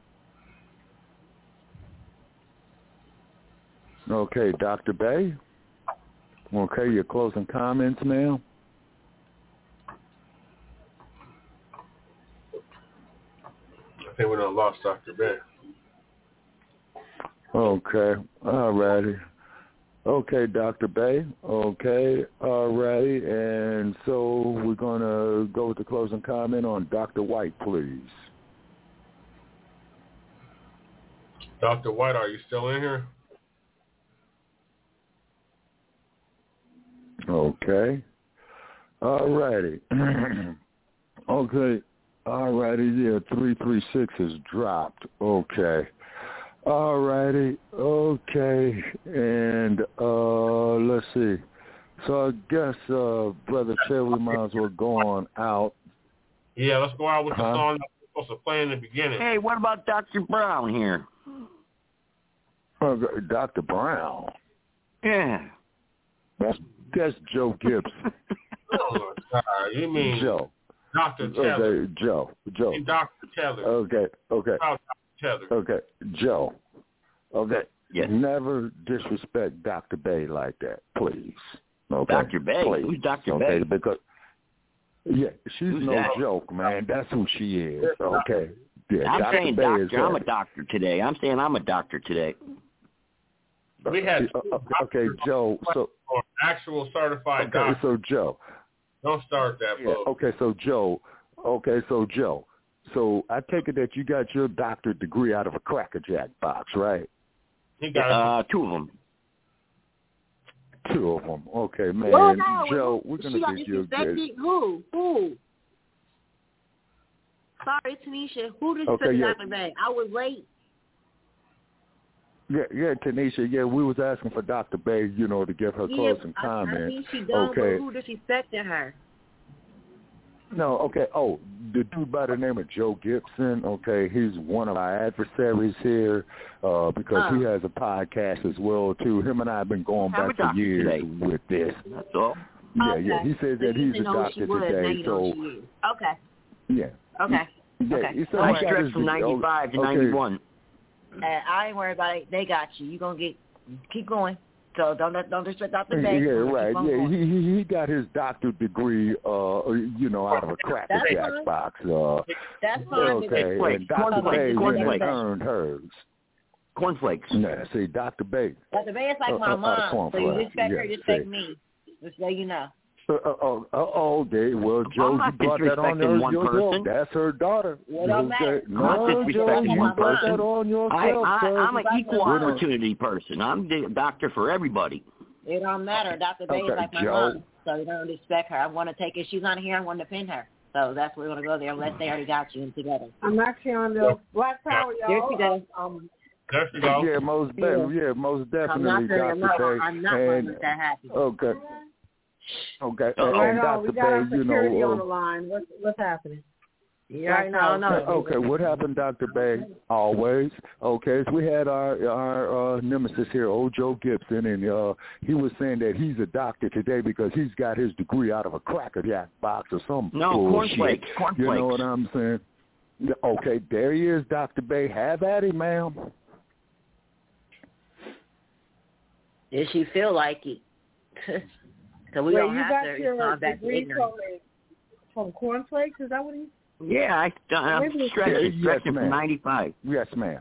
Okay, Doctor Bay. Okay, your closing comments, ma'am? I think we done lost Doctor Bay. Okay, all righty. Okay, Doctor Bay. Okay, all righty. And so we're going to go with the closing comment on Doctor White, please. Doctor White, are you still in here? Okay. All righty. Okay. All righty. Yeah, three three six has dropped. Okay. All righty. Okay. And uh, let's see. So I guess, uh, Brother Cherry, we might as well go on out. Yeah, let's go out with the huh? song that we're supposed to play in the beginning. Hey, what about Doctor Brown here? Uh, Doctor Brown? Yeah. That's, that's Joe Gibson. Oh, God. You mean Joe. Doctor Teller. Okay, Joe. Joe. Doctor Teller. Okay, okay. Oh, Doctor Teller. Okay, Joe. Okay. Yes. Never disrespect Doctor Bay like that, please. Okay. Doctor Bay? Please. Who's Doctor Okay, Bay? Because yeah, she's Who's no that? joke, man. That's who she is. Okay. Yeah, I'm Doctor saying Bay doctor. is I'm a that. doctor today. I'm saying I'm a doctor today. We had uh, okay, Joe. So actual certified okay, doctor. so Joe. Don't start that, Yeah, folks. okay, so Joe. Okay, so Joe. So I take it that you got your doctorate degree out of a Cracker Jack box, right? He got uh, two of them. Two of them. Okay, man. Well, no, Joe, we're she gonna got get you a disrespected. good. Who? Who? Sorry, Tanisha. Who did you Okay, say yeah. Doctor Bay? I was late. Yeah, yeah, Tanisha. Yeah, we was asking for Doctor Bay, you know, to give her Yeah, closing I, comments. I mean, she does, okay. but who disrespected her? No, okay. Oh, the dude by the name of Joe Gibson, okay, he's one of our adversaries here uh, because Oh. he has a podcast as well, too. Him and I have been going Have a back for doctor years today. with this. That's all. Yeah, Okay. yeah. He says So that you he's a didn't know who she doctor was, now today, you know so, who she is. Okay. yeah. Okay. Yeah, Okay. he said I he got stretched his- from ninety-five to okay. ninety-one. Uh, I ain't worried about it. They got you. You gonna get keep going. So don't don't disrespect Doctor Yeah, Bay. yeah, Keep right. on Yeah, going. he, he he got his doctorate degree, uh, you know, out of a Cracker That's Jack fine. box. Uh, That's fine. okay, Wait, and Doctor cornflakes, Bay went and cornflakes. earned hers. Cornflakes. Yeah, see, Doctor Bay. Doctor Bay is like Uh, my uh, out of mom. So you cornflakes. respect her, Yeah, respect see. me. Just so you know. Uh, uh, oh, uh, oh, okay. Well, Joe, you not brought that on disrespecting your, one yourself. person. That's her daughter. Well, don't matter. Okay. I'm not No, Joe, disrespecting you one brought person. that on yourself. I, I, sir. I'm an equal You know. opportunity person. I'm the doctor for everybody. It don't matter. Doctor Bay Okay, is like my Joe. mom. So you don't respect her. I want to take it. She's not here. I want to pin her. So that's where we're going to go there unless they already got you in together. I'm actually on the Black Power, y'all. There she goes. Um, There she goes. Yeah, most Yeah. de- yeah, most I'm not definitely, saying I'm not, Doctor Bay. I'm not going to And make that happen. okay, okay, right and on. Doctor We got our Bay, you security know. on the Uh, line. What's what's happening? You already know. No, Okay, what happened, Doctor Bay? Always. Okay, so we had our our uh, nemesis here, old Joe Gibson, and uh, he was saying that he's a doctor today because he's got his degree out of a Cracker Jack box or some No, bullshit. cornflakes, cornflakes. You know what I'm saying? Okay, there he is, Doctor Bay. Have at him, ma'am. Did she feel like it? So we Wait, don't you have got to your respond back to degree ignorance. from, from cornflakes? Is that what he? Yeah, I, I'm Maybe- stretching, Yes, stretching ma'am. from ninety-five. Yes, ma'am.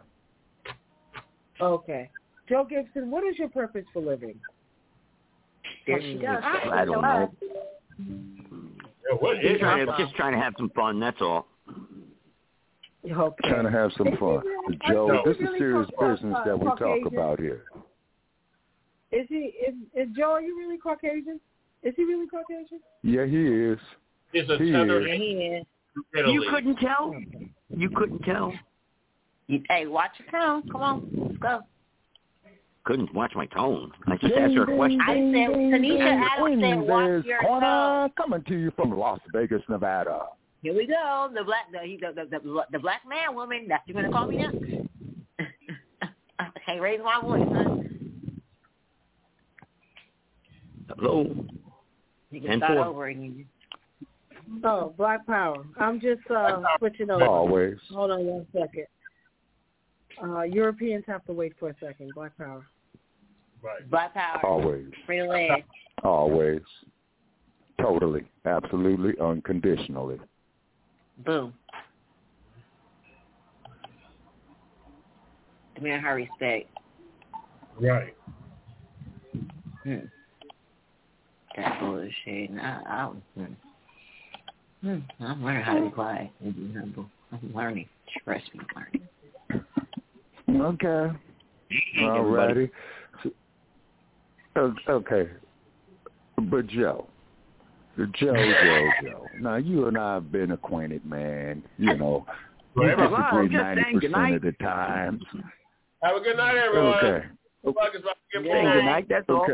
Okay. Joe Gibson, what is your purpose for living? There she goes. I don't know. Yeah, what is Just trying, to, that? just trying to have some fun, that's all. Okay. Trying to have some Is he fun. really- Joe, is he this is really serious Caucasian? business that we talk Caucasian? about here. Is he? Is, is Joe? Are you really Caucasian? Is he really Caucasian? Yeah, he is. He's a He tether. is. Yeah, he is. You couldn't tell. You couldn't tell. You, hey, watch your tone. Come on, let's go. Couldn't watch my tone. I just asked her a question. I said, Tanisha Adams said, watch There's your Corner tone. coming to you from Las Vegas, Nevada. Here we go. The black, the the the, the, the black man woman. That's what you're gonna call me now. I can't raise my voice, huh? Hello. You can And start four. over again. Oh, Black Power. I'm just uh, switching over. Always. Hold on one second. Uh, Europeans have to wait for a second. Black Power. Right. Black power. Always. Free leg. Always. Totally. Absolutely. Unconditionally. Boom. Demand her respect. Right. Hmm. That's bullshit. I, I, hmm. Hmm. I'm learning how to be quiet and be humble. I'm learning. Trust me, I'm learning. Okay. All everybody. righty. So, o- okay. But Joe. Joe, Joe, Joe. Now, you and I have been acquainted, man. You know, we Well, disagree just saying ninety good percent night. of the time. Have a good night, everyone. Okay. The fuck is about to get Saying pulled. good night, that's all. Okay.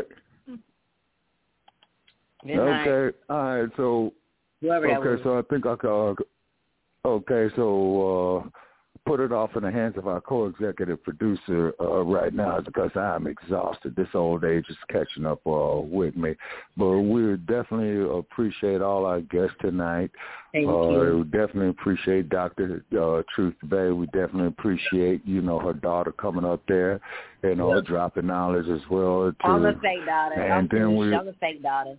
Good night. Okay. All right. So, Whoever that was. okay. So I think I can. Uh, okay. So, uh, put it off in the hands of our co-executive producer uh, right now because I'm exhausted. This old age is catching up uh, with me. But we definitely appreciate all our guests tonight. Thank uh, you. We definitely appreciate Doctor Uh, Truth Bay. We definitely appreciate, you know, her daughter coming up there and all Yeah. dropping knowledge as well. Too. I'm a fake daughter. And I'm then we- I'm a fake daughter.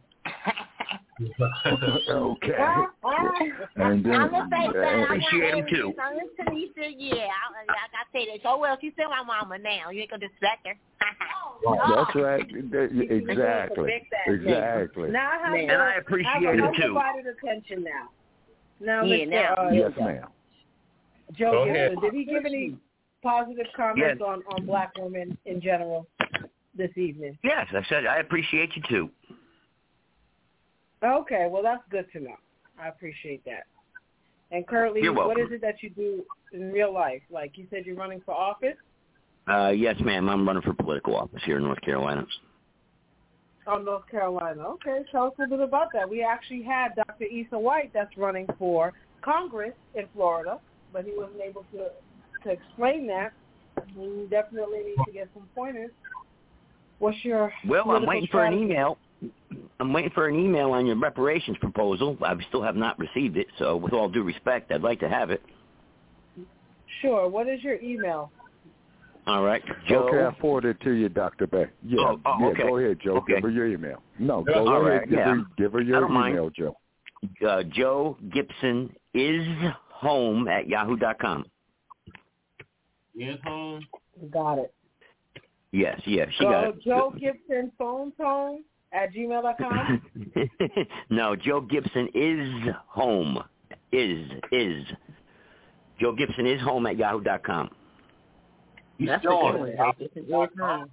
Okay. And then, I'm a fake daughter. I Appreciate him want too. I'm a Tanisha. Yeah, I, I, I say that. So well, she's still my mama now. You ain't gonna distract her. That's right. Exactly. Exactly. Now I have Man, your, and I appreciate I have it, your too. undivided attention now. Now, Yeah, Mister now. Uh, Yes, ma'am. Joe Go Gibson, ahead. did he give any positive comments Yes. on, on black women in general this evening? Yes, I said I appreciate you too. Okay, well, that's good to know. I appreciate that. And currently, You're what welcome. is it that you do in real life? Like you said, you're running for office? Uh, yes, ma'am. I'm running for political office here in North Carolina. Oh, North Carolina. Okay, tell us a little bit about that. We actually had Doctor Issa White that's running for Congress in Florida, but he wasn't able to to explain that. We definitely need to get some pointers. What's your Well, I'm waiting strategy? for an email. I'm waiting for an email on your reparations proposal. I still have not received it, so with all due respect, I'd like to have it. Sure. What is your email? All right, Joe. Okay, I forwarded it to you, Doctor Bay. Yeah, Oh, oh, yeah. okay. Go ahead, Joe. Okay. Give her your email. No, go All ahead. right, Give, yeah. her, give her I your don't mind. email, Joe. Uh, Joe Gibson is home at yahoo dot com. Is home. Got it. Yes, yes, she So got it. Joe Gibson phone tone at gmail dot com. No, Joe Gibson is home. Is is Joe Gibson is home at yahoo dot com. That's a still good one. Joe Gibson is home.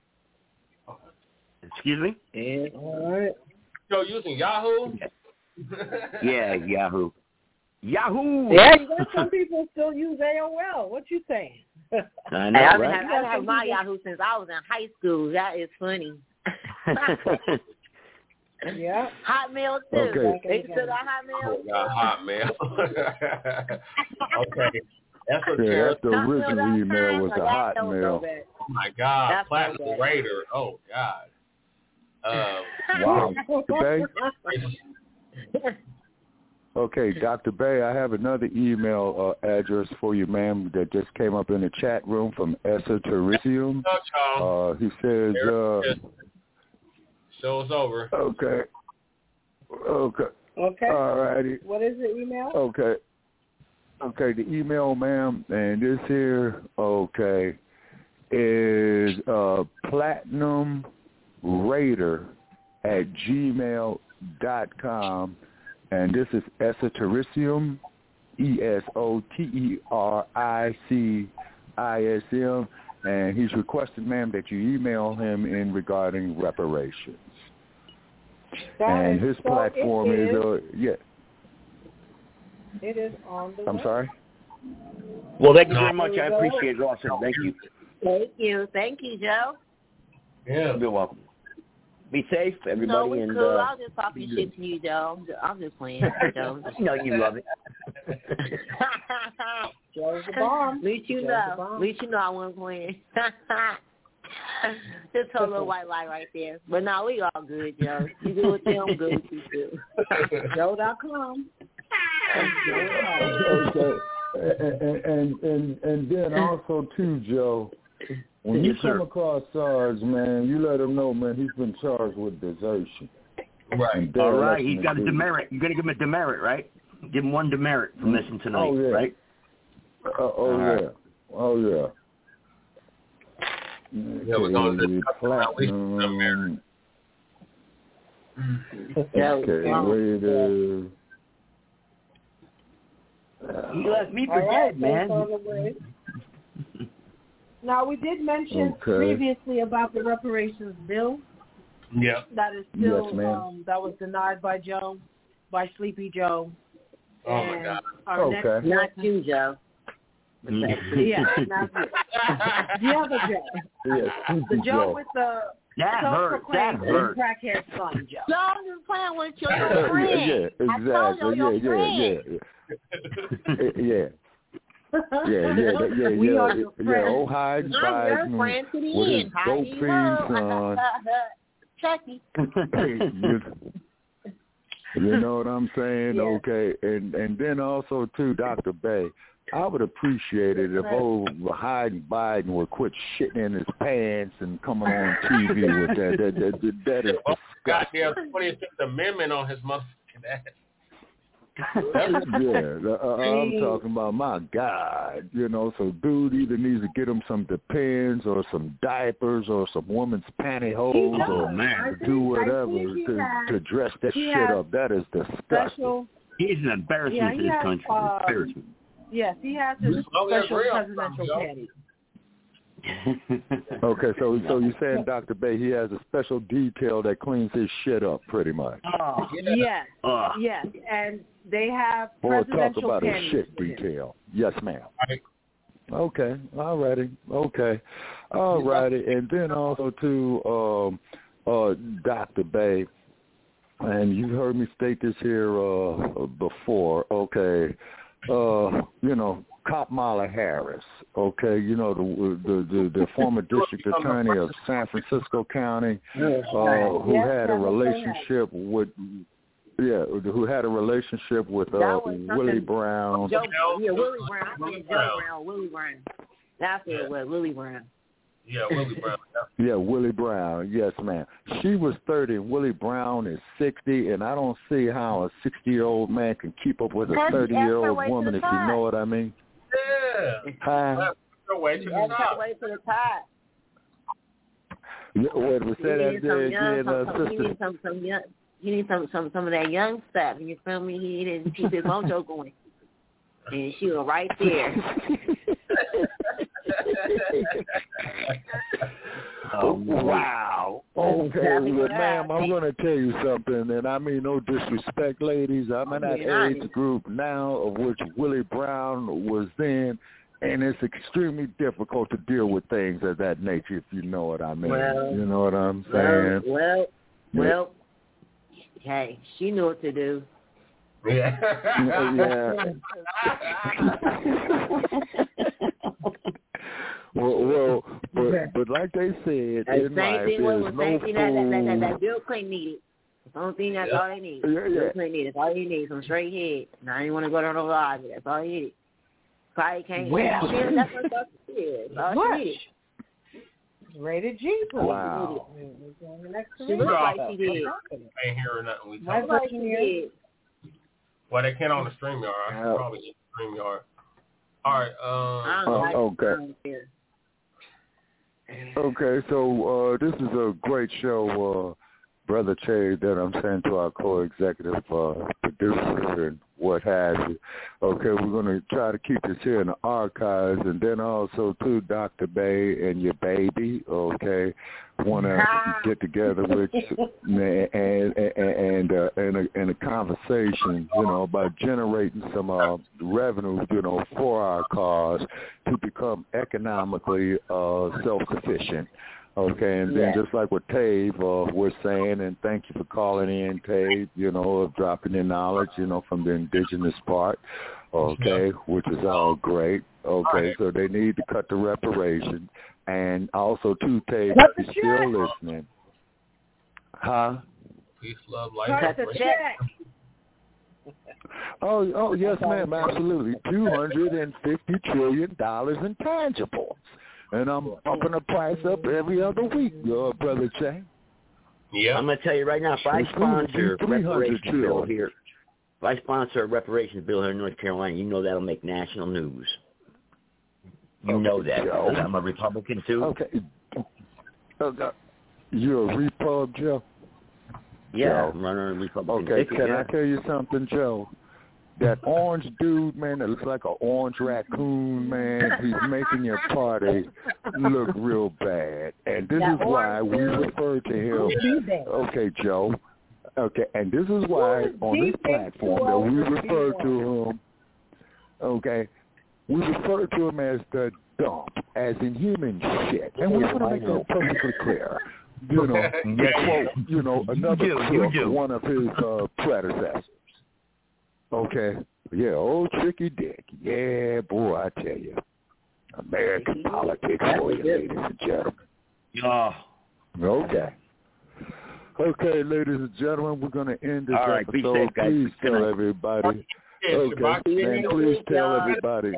Excuse me? Yeah. All right. Joe using Yahoo? Yeah, Yahoo. Yahoo! Yeah, you got some people still use A O L. What you saying? I know, Hey, I've been right? have, I've had my Yahoo since I was in high school. That is funny. Yeah. Hotmail too. Okay. They still got Hotmail. Oh, got Hotmail. Okay. That's what Yeah, Tara. that's the original email was the That don't Hotmail. go back. Oh my God, That's Platinum so bad. Raider. Oh God. Um, Wow. Doctor Bay? Okay, Doctor Bay, I have another email uh, address for you, ma'am, that just came up in the chat room from Essa Teresium. Uh, he says, uh, show's over. okay, okay, Okay. all righty, What is the email? okay, okay, the email, ma'am, and this here, okay, is uh, Platinum Raider at gmail dot com. And this is Esotericium, E S O T E R I C I S M, and he's requested, ma'am, that you email him in regarding reparations. Got and it. his So platform it is, is, uh, yeah, it is on the I'm web. sorry? Well, thank you very much. I appreciate it also. Thank you. Thank you. Thank you, Joe. Yeah. You're welcome. Be safe, everybody. No, we and, cool. uh, I was just talking shit to you, Joe. I'm just, I'm just playing, Joe. you know you love it. Joe's the bomb. At least you Joe's know. the bomb. At least you know I wasn't playing. Just a little white lie right there. But no, we all good, Joe. You good with them? I'm good with you too. Joe dot com. Okay, and, and, and, and then also, too, Joe, when you Yes, come sir. across Sarge, man, you let him know, man, he's been charged with desertion. Right. And All right, dereliction he's got a of duty. demerit. You're going to give him a demerit, right? Give him one demerit for missing tonight, Oh, yeah. right? Uh, oh, All yeah. right. Oh, yeah. Yeah, we're going to Okay, discuss about at least platinum. Yeah, Okay, wow. wait a... You left me All for right, dead, man. that's on the way. Now, we did mention Okay. previously about the reparations bill. Yeah. That is still, Yes, ma'am. um, that was denied by Joe, by Sleepy Joe. Oh my And God. Our Okay. next Not you, Joe. Yeah, not you. The other Joe. Yes, The Joe with the That hurt. That self-proclaimed hurt. crackhead son, Joe. No, I'm just playing with you. Yeah, Your friend. yeah, I told you, exactly. your Yeah, friend. yeah, yeah, yeah. Yeah, yeah, that- yeah, We yeah, are yeah, your yeah. friends. Old Hyde I'm your Biden friend to the with his end. How do you dope know? fiend Chucky. son. you, you know what I'm saying? Yeah. Okay, and and then also too, Doctor Bay, I would appreciate it if old Hyde Biden would quit shitting in his pants and coming on T V with that. That that, that, that is Oh, disgusting. goddamn twenty-fifth Amendment on his motherfucking ass. Yeah, uh, I'm talking about, my God, you know, so dude either needs to get him some Depends or some diapers or some woman's pantyhose or man, do whatever to, has- to dress that he shit has up. That is disgusting. Special, He's an embarrassment Yeah, to he this has, country. uh, Embarrassment. yes, he has his Oh, yeah, special real presidential something, panties. Okay, so so you're saying Doctor Bey, he has a special detail that cleans his shit up, pretty much. Oh, yes, Uh. yes, and they have Boy, talk presidential about a candidates shit for him. detail. Yes, ma'am. Okay, all righty. Okay, all righty. And then also to um, uh, Doctor Bey, and you've heard me state this here uh, before. Okay, uh, you know, Kamala Harris. Okay, you know the the the, the former district attorney of San Francisco County, uh, who had a relationship with. Yeah, who had a relationship with uh, Willie Brown. Joe, yeah, Willie Brown. I said Joe Brown, Willie Brown. That's what it was, Willie Brown. Yeah, Willie Brown. Yeah, Willie Brown. Yes, ma'am. She was thirty, and Willie Brown is sixty, and I don't see how a sixty-year-old man can keep up with a thirty-year-old woman, if you know what I mean. Yeah. Huh? Go way to the That's top. way to the top. Yeah, wait, we said You that need some again, young, uh, some, some, you sister. need some, some young, you need some, some, some of that young stuff. You feel me? He didn't keep his mojo going, and she was right there. Oh, wow. Okay, well, ma'am, I'm going to tell you something, and I mean no disrespect, ladies. I'm in that age group now of which Willie Brown was then, and it's extremely difficult to deal with things of that nature, if you know what I mean. Well, you know what I'm Well, saying? well, well. Hey, she knew what to do. Yeah. Yeah. Well, well, but, but like they said, The in same life, thing was there's the same no thing that, that, that, that, fool. that Bill Clinton needed. That's the only thing that's Yeah. all they need. Yeah, yeah. Bill Clinton needed. That's all he needs. Some straight head. Now I didn't want to go down no lodge. That's all he needed. Probably can't. Well. Yeah, that's what that's it. That's all What? she needed. Rated G. Wow. She looked like she did. Ain't hearing nothing we My talking Like about. she did. Well, they can't on the StreamYard. I Yeah. can probably get the StreamYard. All right. I Um, don't Oh, like okay. I don't care. Okay, so uh, this is a great show, uh, Brother Che, that I'm saying to our co-executive uh, producers and what have you. Okay, we're going to try to keep this here in the archives, and then also to Doctor Bey and your baby, okay, want to get together with you and and and, uh, and, a, and a conversation, you know, about generating some uh, revenue, you know, for our cause to become economically uh, self-sufficient. Okay, and then Yeah. just like what Tave uh, was saying, and thank you for calling in, Tave, you know, of dropping in knowledge, you know, from the indigenous part, okay, which is all great. Okay, so they need to cut the reparation. And also, too, Tave, if you're still listening. Huh? peace, love, life. Cut the check. Oh, oh, yes, ma'am, absolutely. two hundred fifty trillion dollars in tangibles. And I'm bumping the price up every other week, uh, Brother Che. Yeah. I'm going to tell you right now, if I It's sponsor a three hundred reparations trillion. bill here, if I sponsor a reparations bill here in North Carolina, you know that'll make national news. You know that. Joe. I'm a Republican, too. Okay. Uh, you're a Repub, Joe? Yeah, Joe. I'm running a Republican Okay, ticket, can yeah. I tell you something, Joe? That orange dude, man, that looks like an orange raccoon, man, he's making your party look real bad. And this That is why we orange refer to Who him. did that? Okay, Joe. Okay, and this is why on this platform that we refer to him, okay, we refer to him as the dump, as in human shit. And we want to make that perfectly clear. You know, to quote, you know, another You do, you crook, do. one of his uh, predecessors. Okay. Yeah, old Tricky Dick. Yeah, boy, I tell you. American politics for you, ladies and gentlemen. Oh. Okay. Okay, ladies and gentlemen, we're going to end this All right, be episode. safe, guys. Please Good tell night. everybody. Yeah, Okay, Shabbat. and please tell everybody.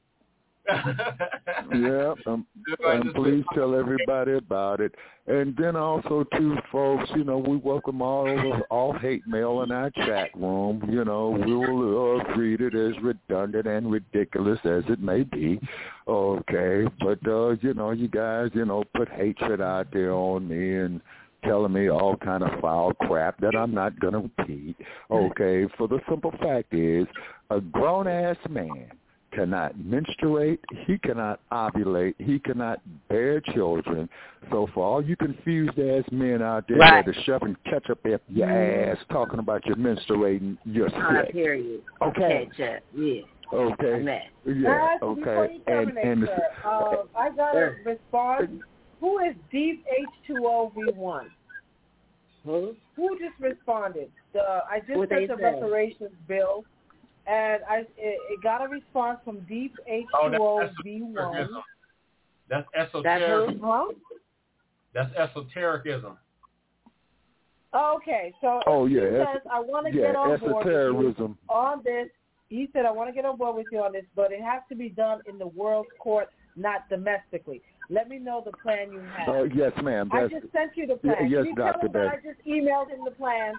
Yeah, um, and please tell everybody about it. And then also, too, folks, you know, we welcome all of all hate mail in our chat room. You know, we will uh, read it as redundant and ridiculous as it may be. Okay, but, uh, you know, you guys, you know, put hatred out there on me and telling me all kind of foul crap that I'm not going to repeat. Okay, for the simple fact is, a grown-ass man cannot menstruate. He cannot ovulate. He cannot bear children. So for all you confused ass men out there right. that are shoving ketchup up your mm. ass talking about your menstruating, you're sick. Period. Okay. Ketchup. Yeah. Okay. Yeah. Guys, okay. And and the, uh, I got a response. Who is Deep H two O V one? Who? Who just responded? The I just what sent the reparations bill, and I it, it got a response from Deep H two O V one. Oh, that's esotericism. Huh? That's esotericism. Okay, so oh yeah, he says I want to yeah, get on board with you on this. He said I want to get on board with you on this, but it has to be done in the world's court, not domestically. Let me know the plan you have. Uh, yes, ma'am. I just sent you the plan. Y- yes, Can you Doctor tell him that I just emailed him the plan?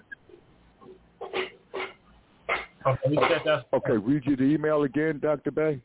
Okay, okay, read you the email again, Doctor Bay.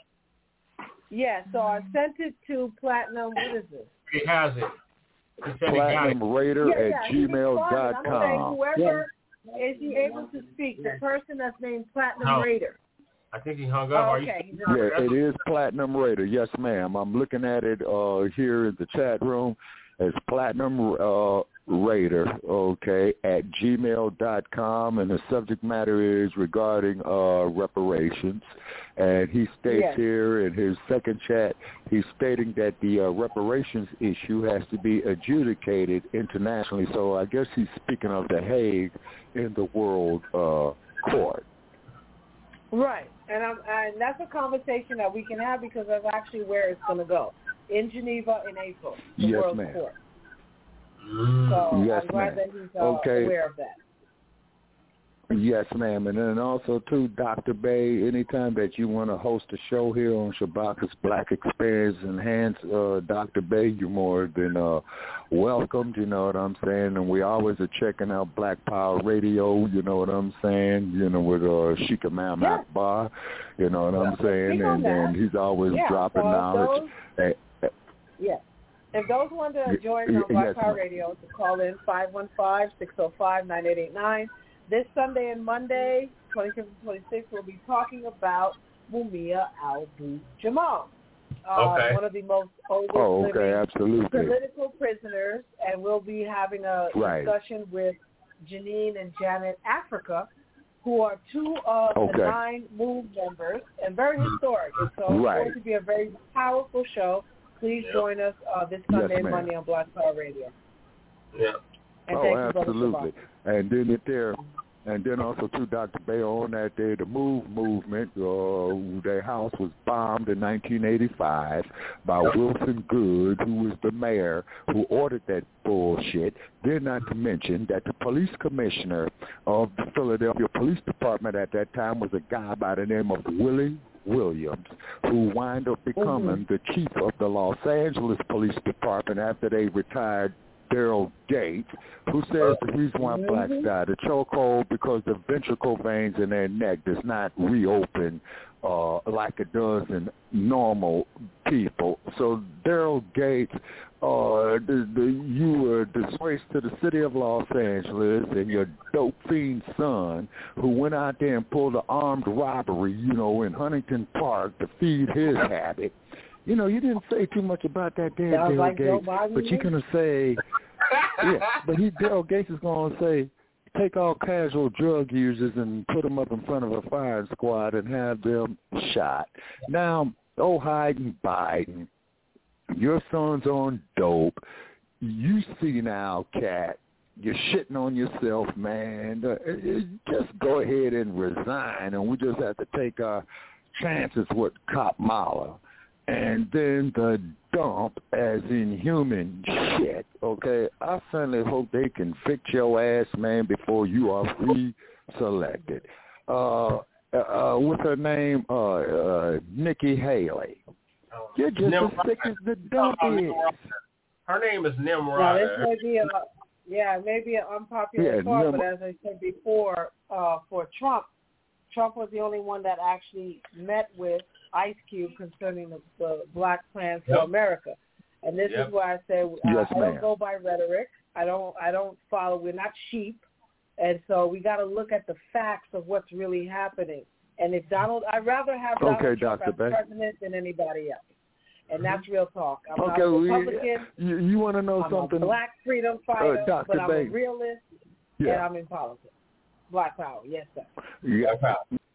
Yeah, so I sent it to Platinum. What is this? He has it. He said Platinum he Raider yeah, at yeah, gmail dot com. I'm saying whoever yeah. is he able to speak, the person that's named Platinum no. Raider. I think he hung up. Oh, okay. Yeah, it is Platinum Raider. Yes, ma'am. I'm looking at it uh, here in the chat room. It's Platinum uh, Raider, okay, at gmail dot com, and the subject matter is regarding uh, reparations. And he states yes. here in his second chat, he's stating that the uh, reparations issue has to be adjudicated internationally. So I guess he's speaking of The Hague in the World uh, Court. Right, and, I'm, and that's a conversation that we can have because that's actually where it's going to go, in Geneva in April, the yes, World ma'am. Court. So yes, I'm glad ma'am. that he's uh, okay. aware of that. Yes, ma'am. And then also, too, Doctor Bay, anytime that you want to host a show here on Shabaka's Black Experience Enhanced, uh, Doctor Bay, you're more than uh, welcomed, you know what I'm saying? And we always are checking out Black Power Radio, you know what I'm saying, you know, with uh, Sheikh Imam yeah. Akbar, you know what yeah, I'm saying? And, and he's always yeah, dropping so knowledge. Those, uh, yeah. If those want to join on Black yes, Power ma'am. Radio, to call in five one five, six oh five, nine eight eight nine. This Sunday and Monday, twenty-fifth and twenty-sixth, we'll be talking about Mumia Abu-Jamal, uh, okay. one of the most oldest oh, okay, living absolutely. political prisoners, and we'll be having a right. discussion with Janine and Janet Africa, who are two of okay. the nine MOVE members, and very historic. And so right. it's going to be a very powerful show. Please yep. join us uh, this Sunday yes, and Monday on Black Power Radio. Yeah. And oh, absolutely. And then if there, and then also too, Doctor Bay, on that day, the MOVE movement, uh, their house was bombed in nineteen eighty-five by Wilson Good, who was the mayor who ordered that bullshit. Then not to mention that the police commissioner of the Philadelphia Police Department at that time was a guy by the name of Willie Williams, who wound up becoming mm-hmm. the chief of the Los Angeles Police Department after they retired Daryl Gates, who says the reason why mm-hmm. blacks die, the chokehold, because the ventricle veins in their neck does not reopen uh, like it does in normal people. So Daryl Gates, uh, the, the, you were disgraced to the city of Los Angeles, and your dope fiend son, who went out there and pulled an armed robbery, you know, in Huntington Park to feed his habit. You know, you didn't say too much about that damn Daryl like Gates, but you're going to say, yeah, but he, Daryl Gates is going to say, take all casual drug users and put them up in front of a firing squad and have them shot. Now, oh, Biden, Biden, your son's on dope. You see now, cat, you're shitting on yourself, man. Uh, just go ahead and resign, and we just have to take our chances with Cop Mala. And then the dump, as in human shit, okay? I certainly hope they can fix your ass, man, before you are re-selected. Uh, uh, what's her name? Uh, uh, Nikki Haley. You're just Nimrod. as sick as the dump is. Her name is Nimrod. Now, this may be a, yeah, maybe an unpopular yeah, thought, Nim- but as I said before, uh, for Trump, Trump was the only one that actually met with Ice Cube concerning the, the Black Plans for yep. America, and this yep. is why I say uh, yes, I don't ma'am. go by rhetoric. I don't. I don't follow. We're not sheep, and so we got to look at the facts of what's really happening. And if Donald, I'd rather have Donald Okay, Trump Doctor as Bay. president than anybody else. And that's real talk. I'm Okay, not a well, Republican. you, you want to know I'm something? a black freedom fighter, uh, Doctor but I'm Bay. a realist, Yeah. and I'm in politics. Black power, yes, sir. Yeah.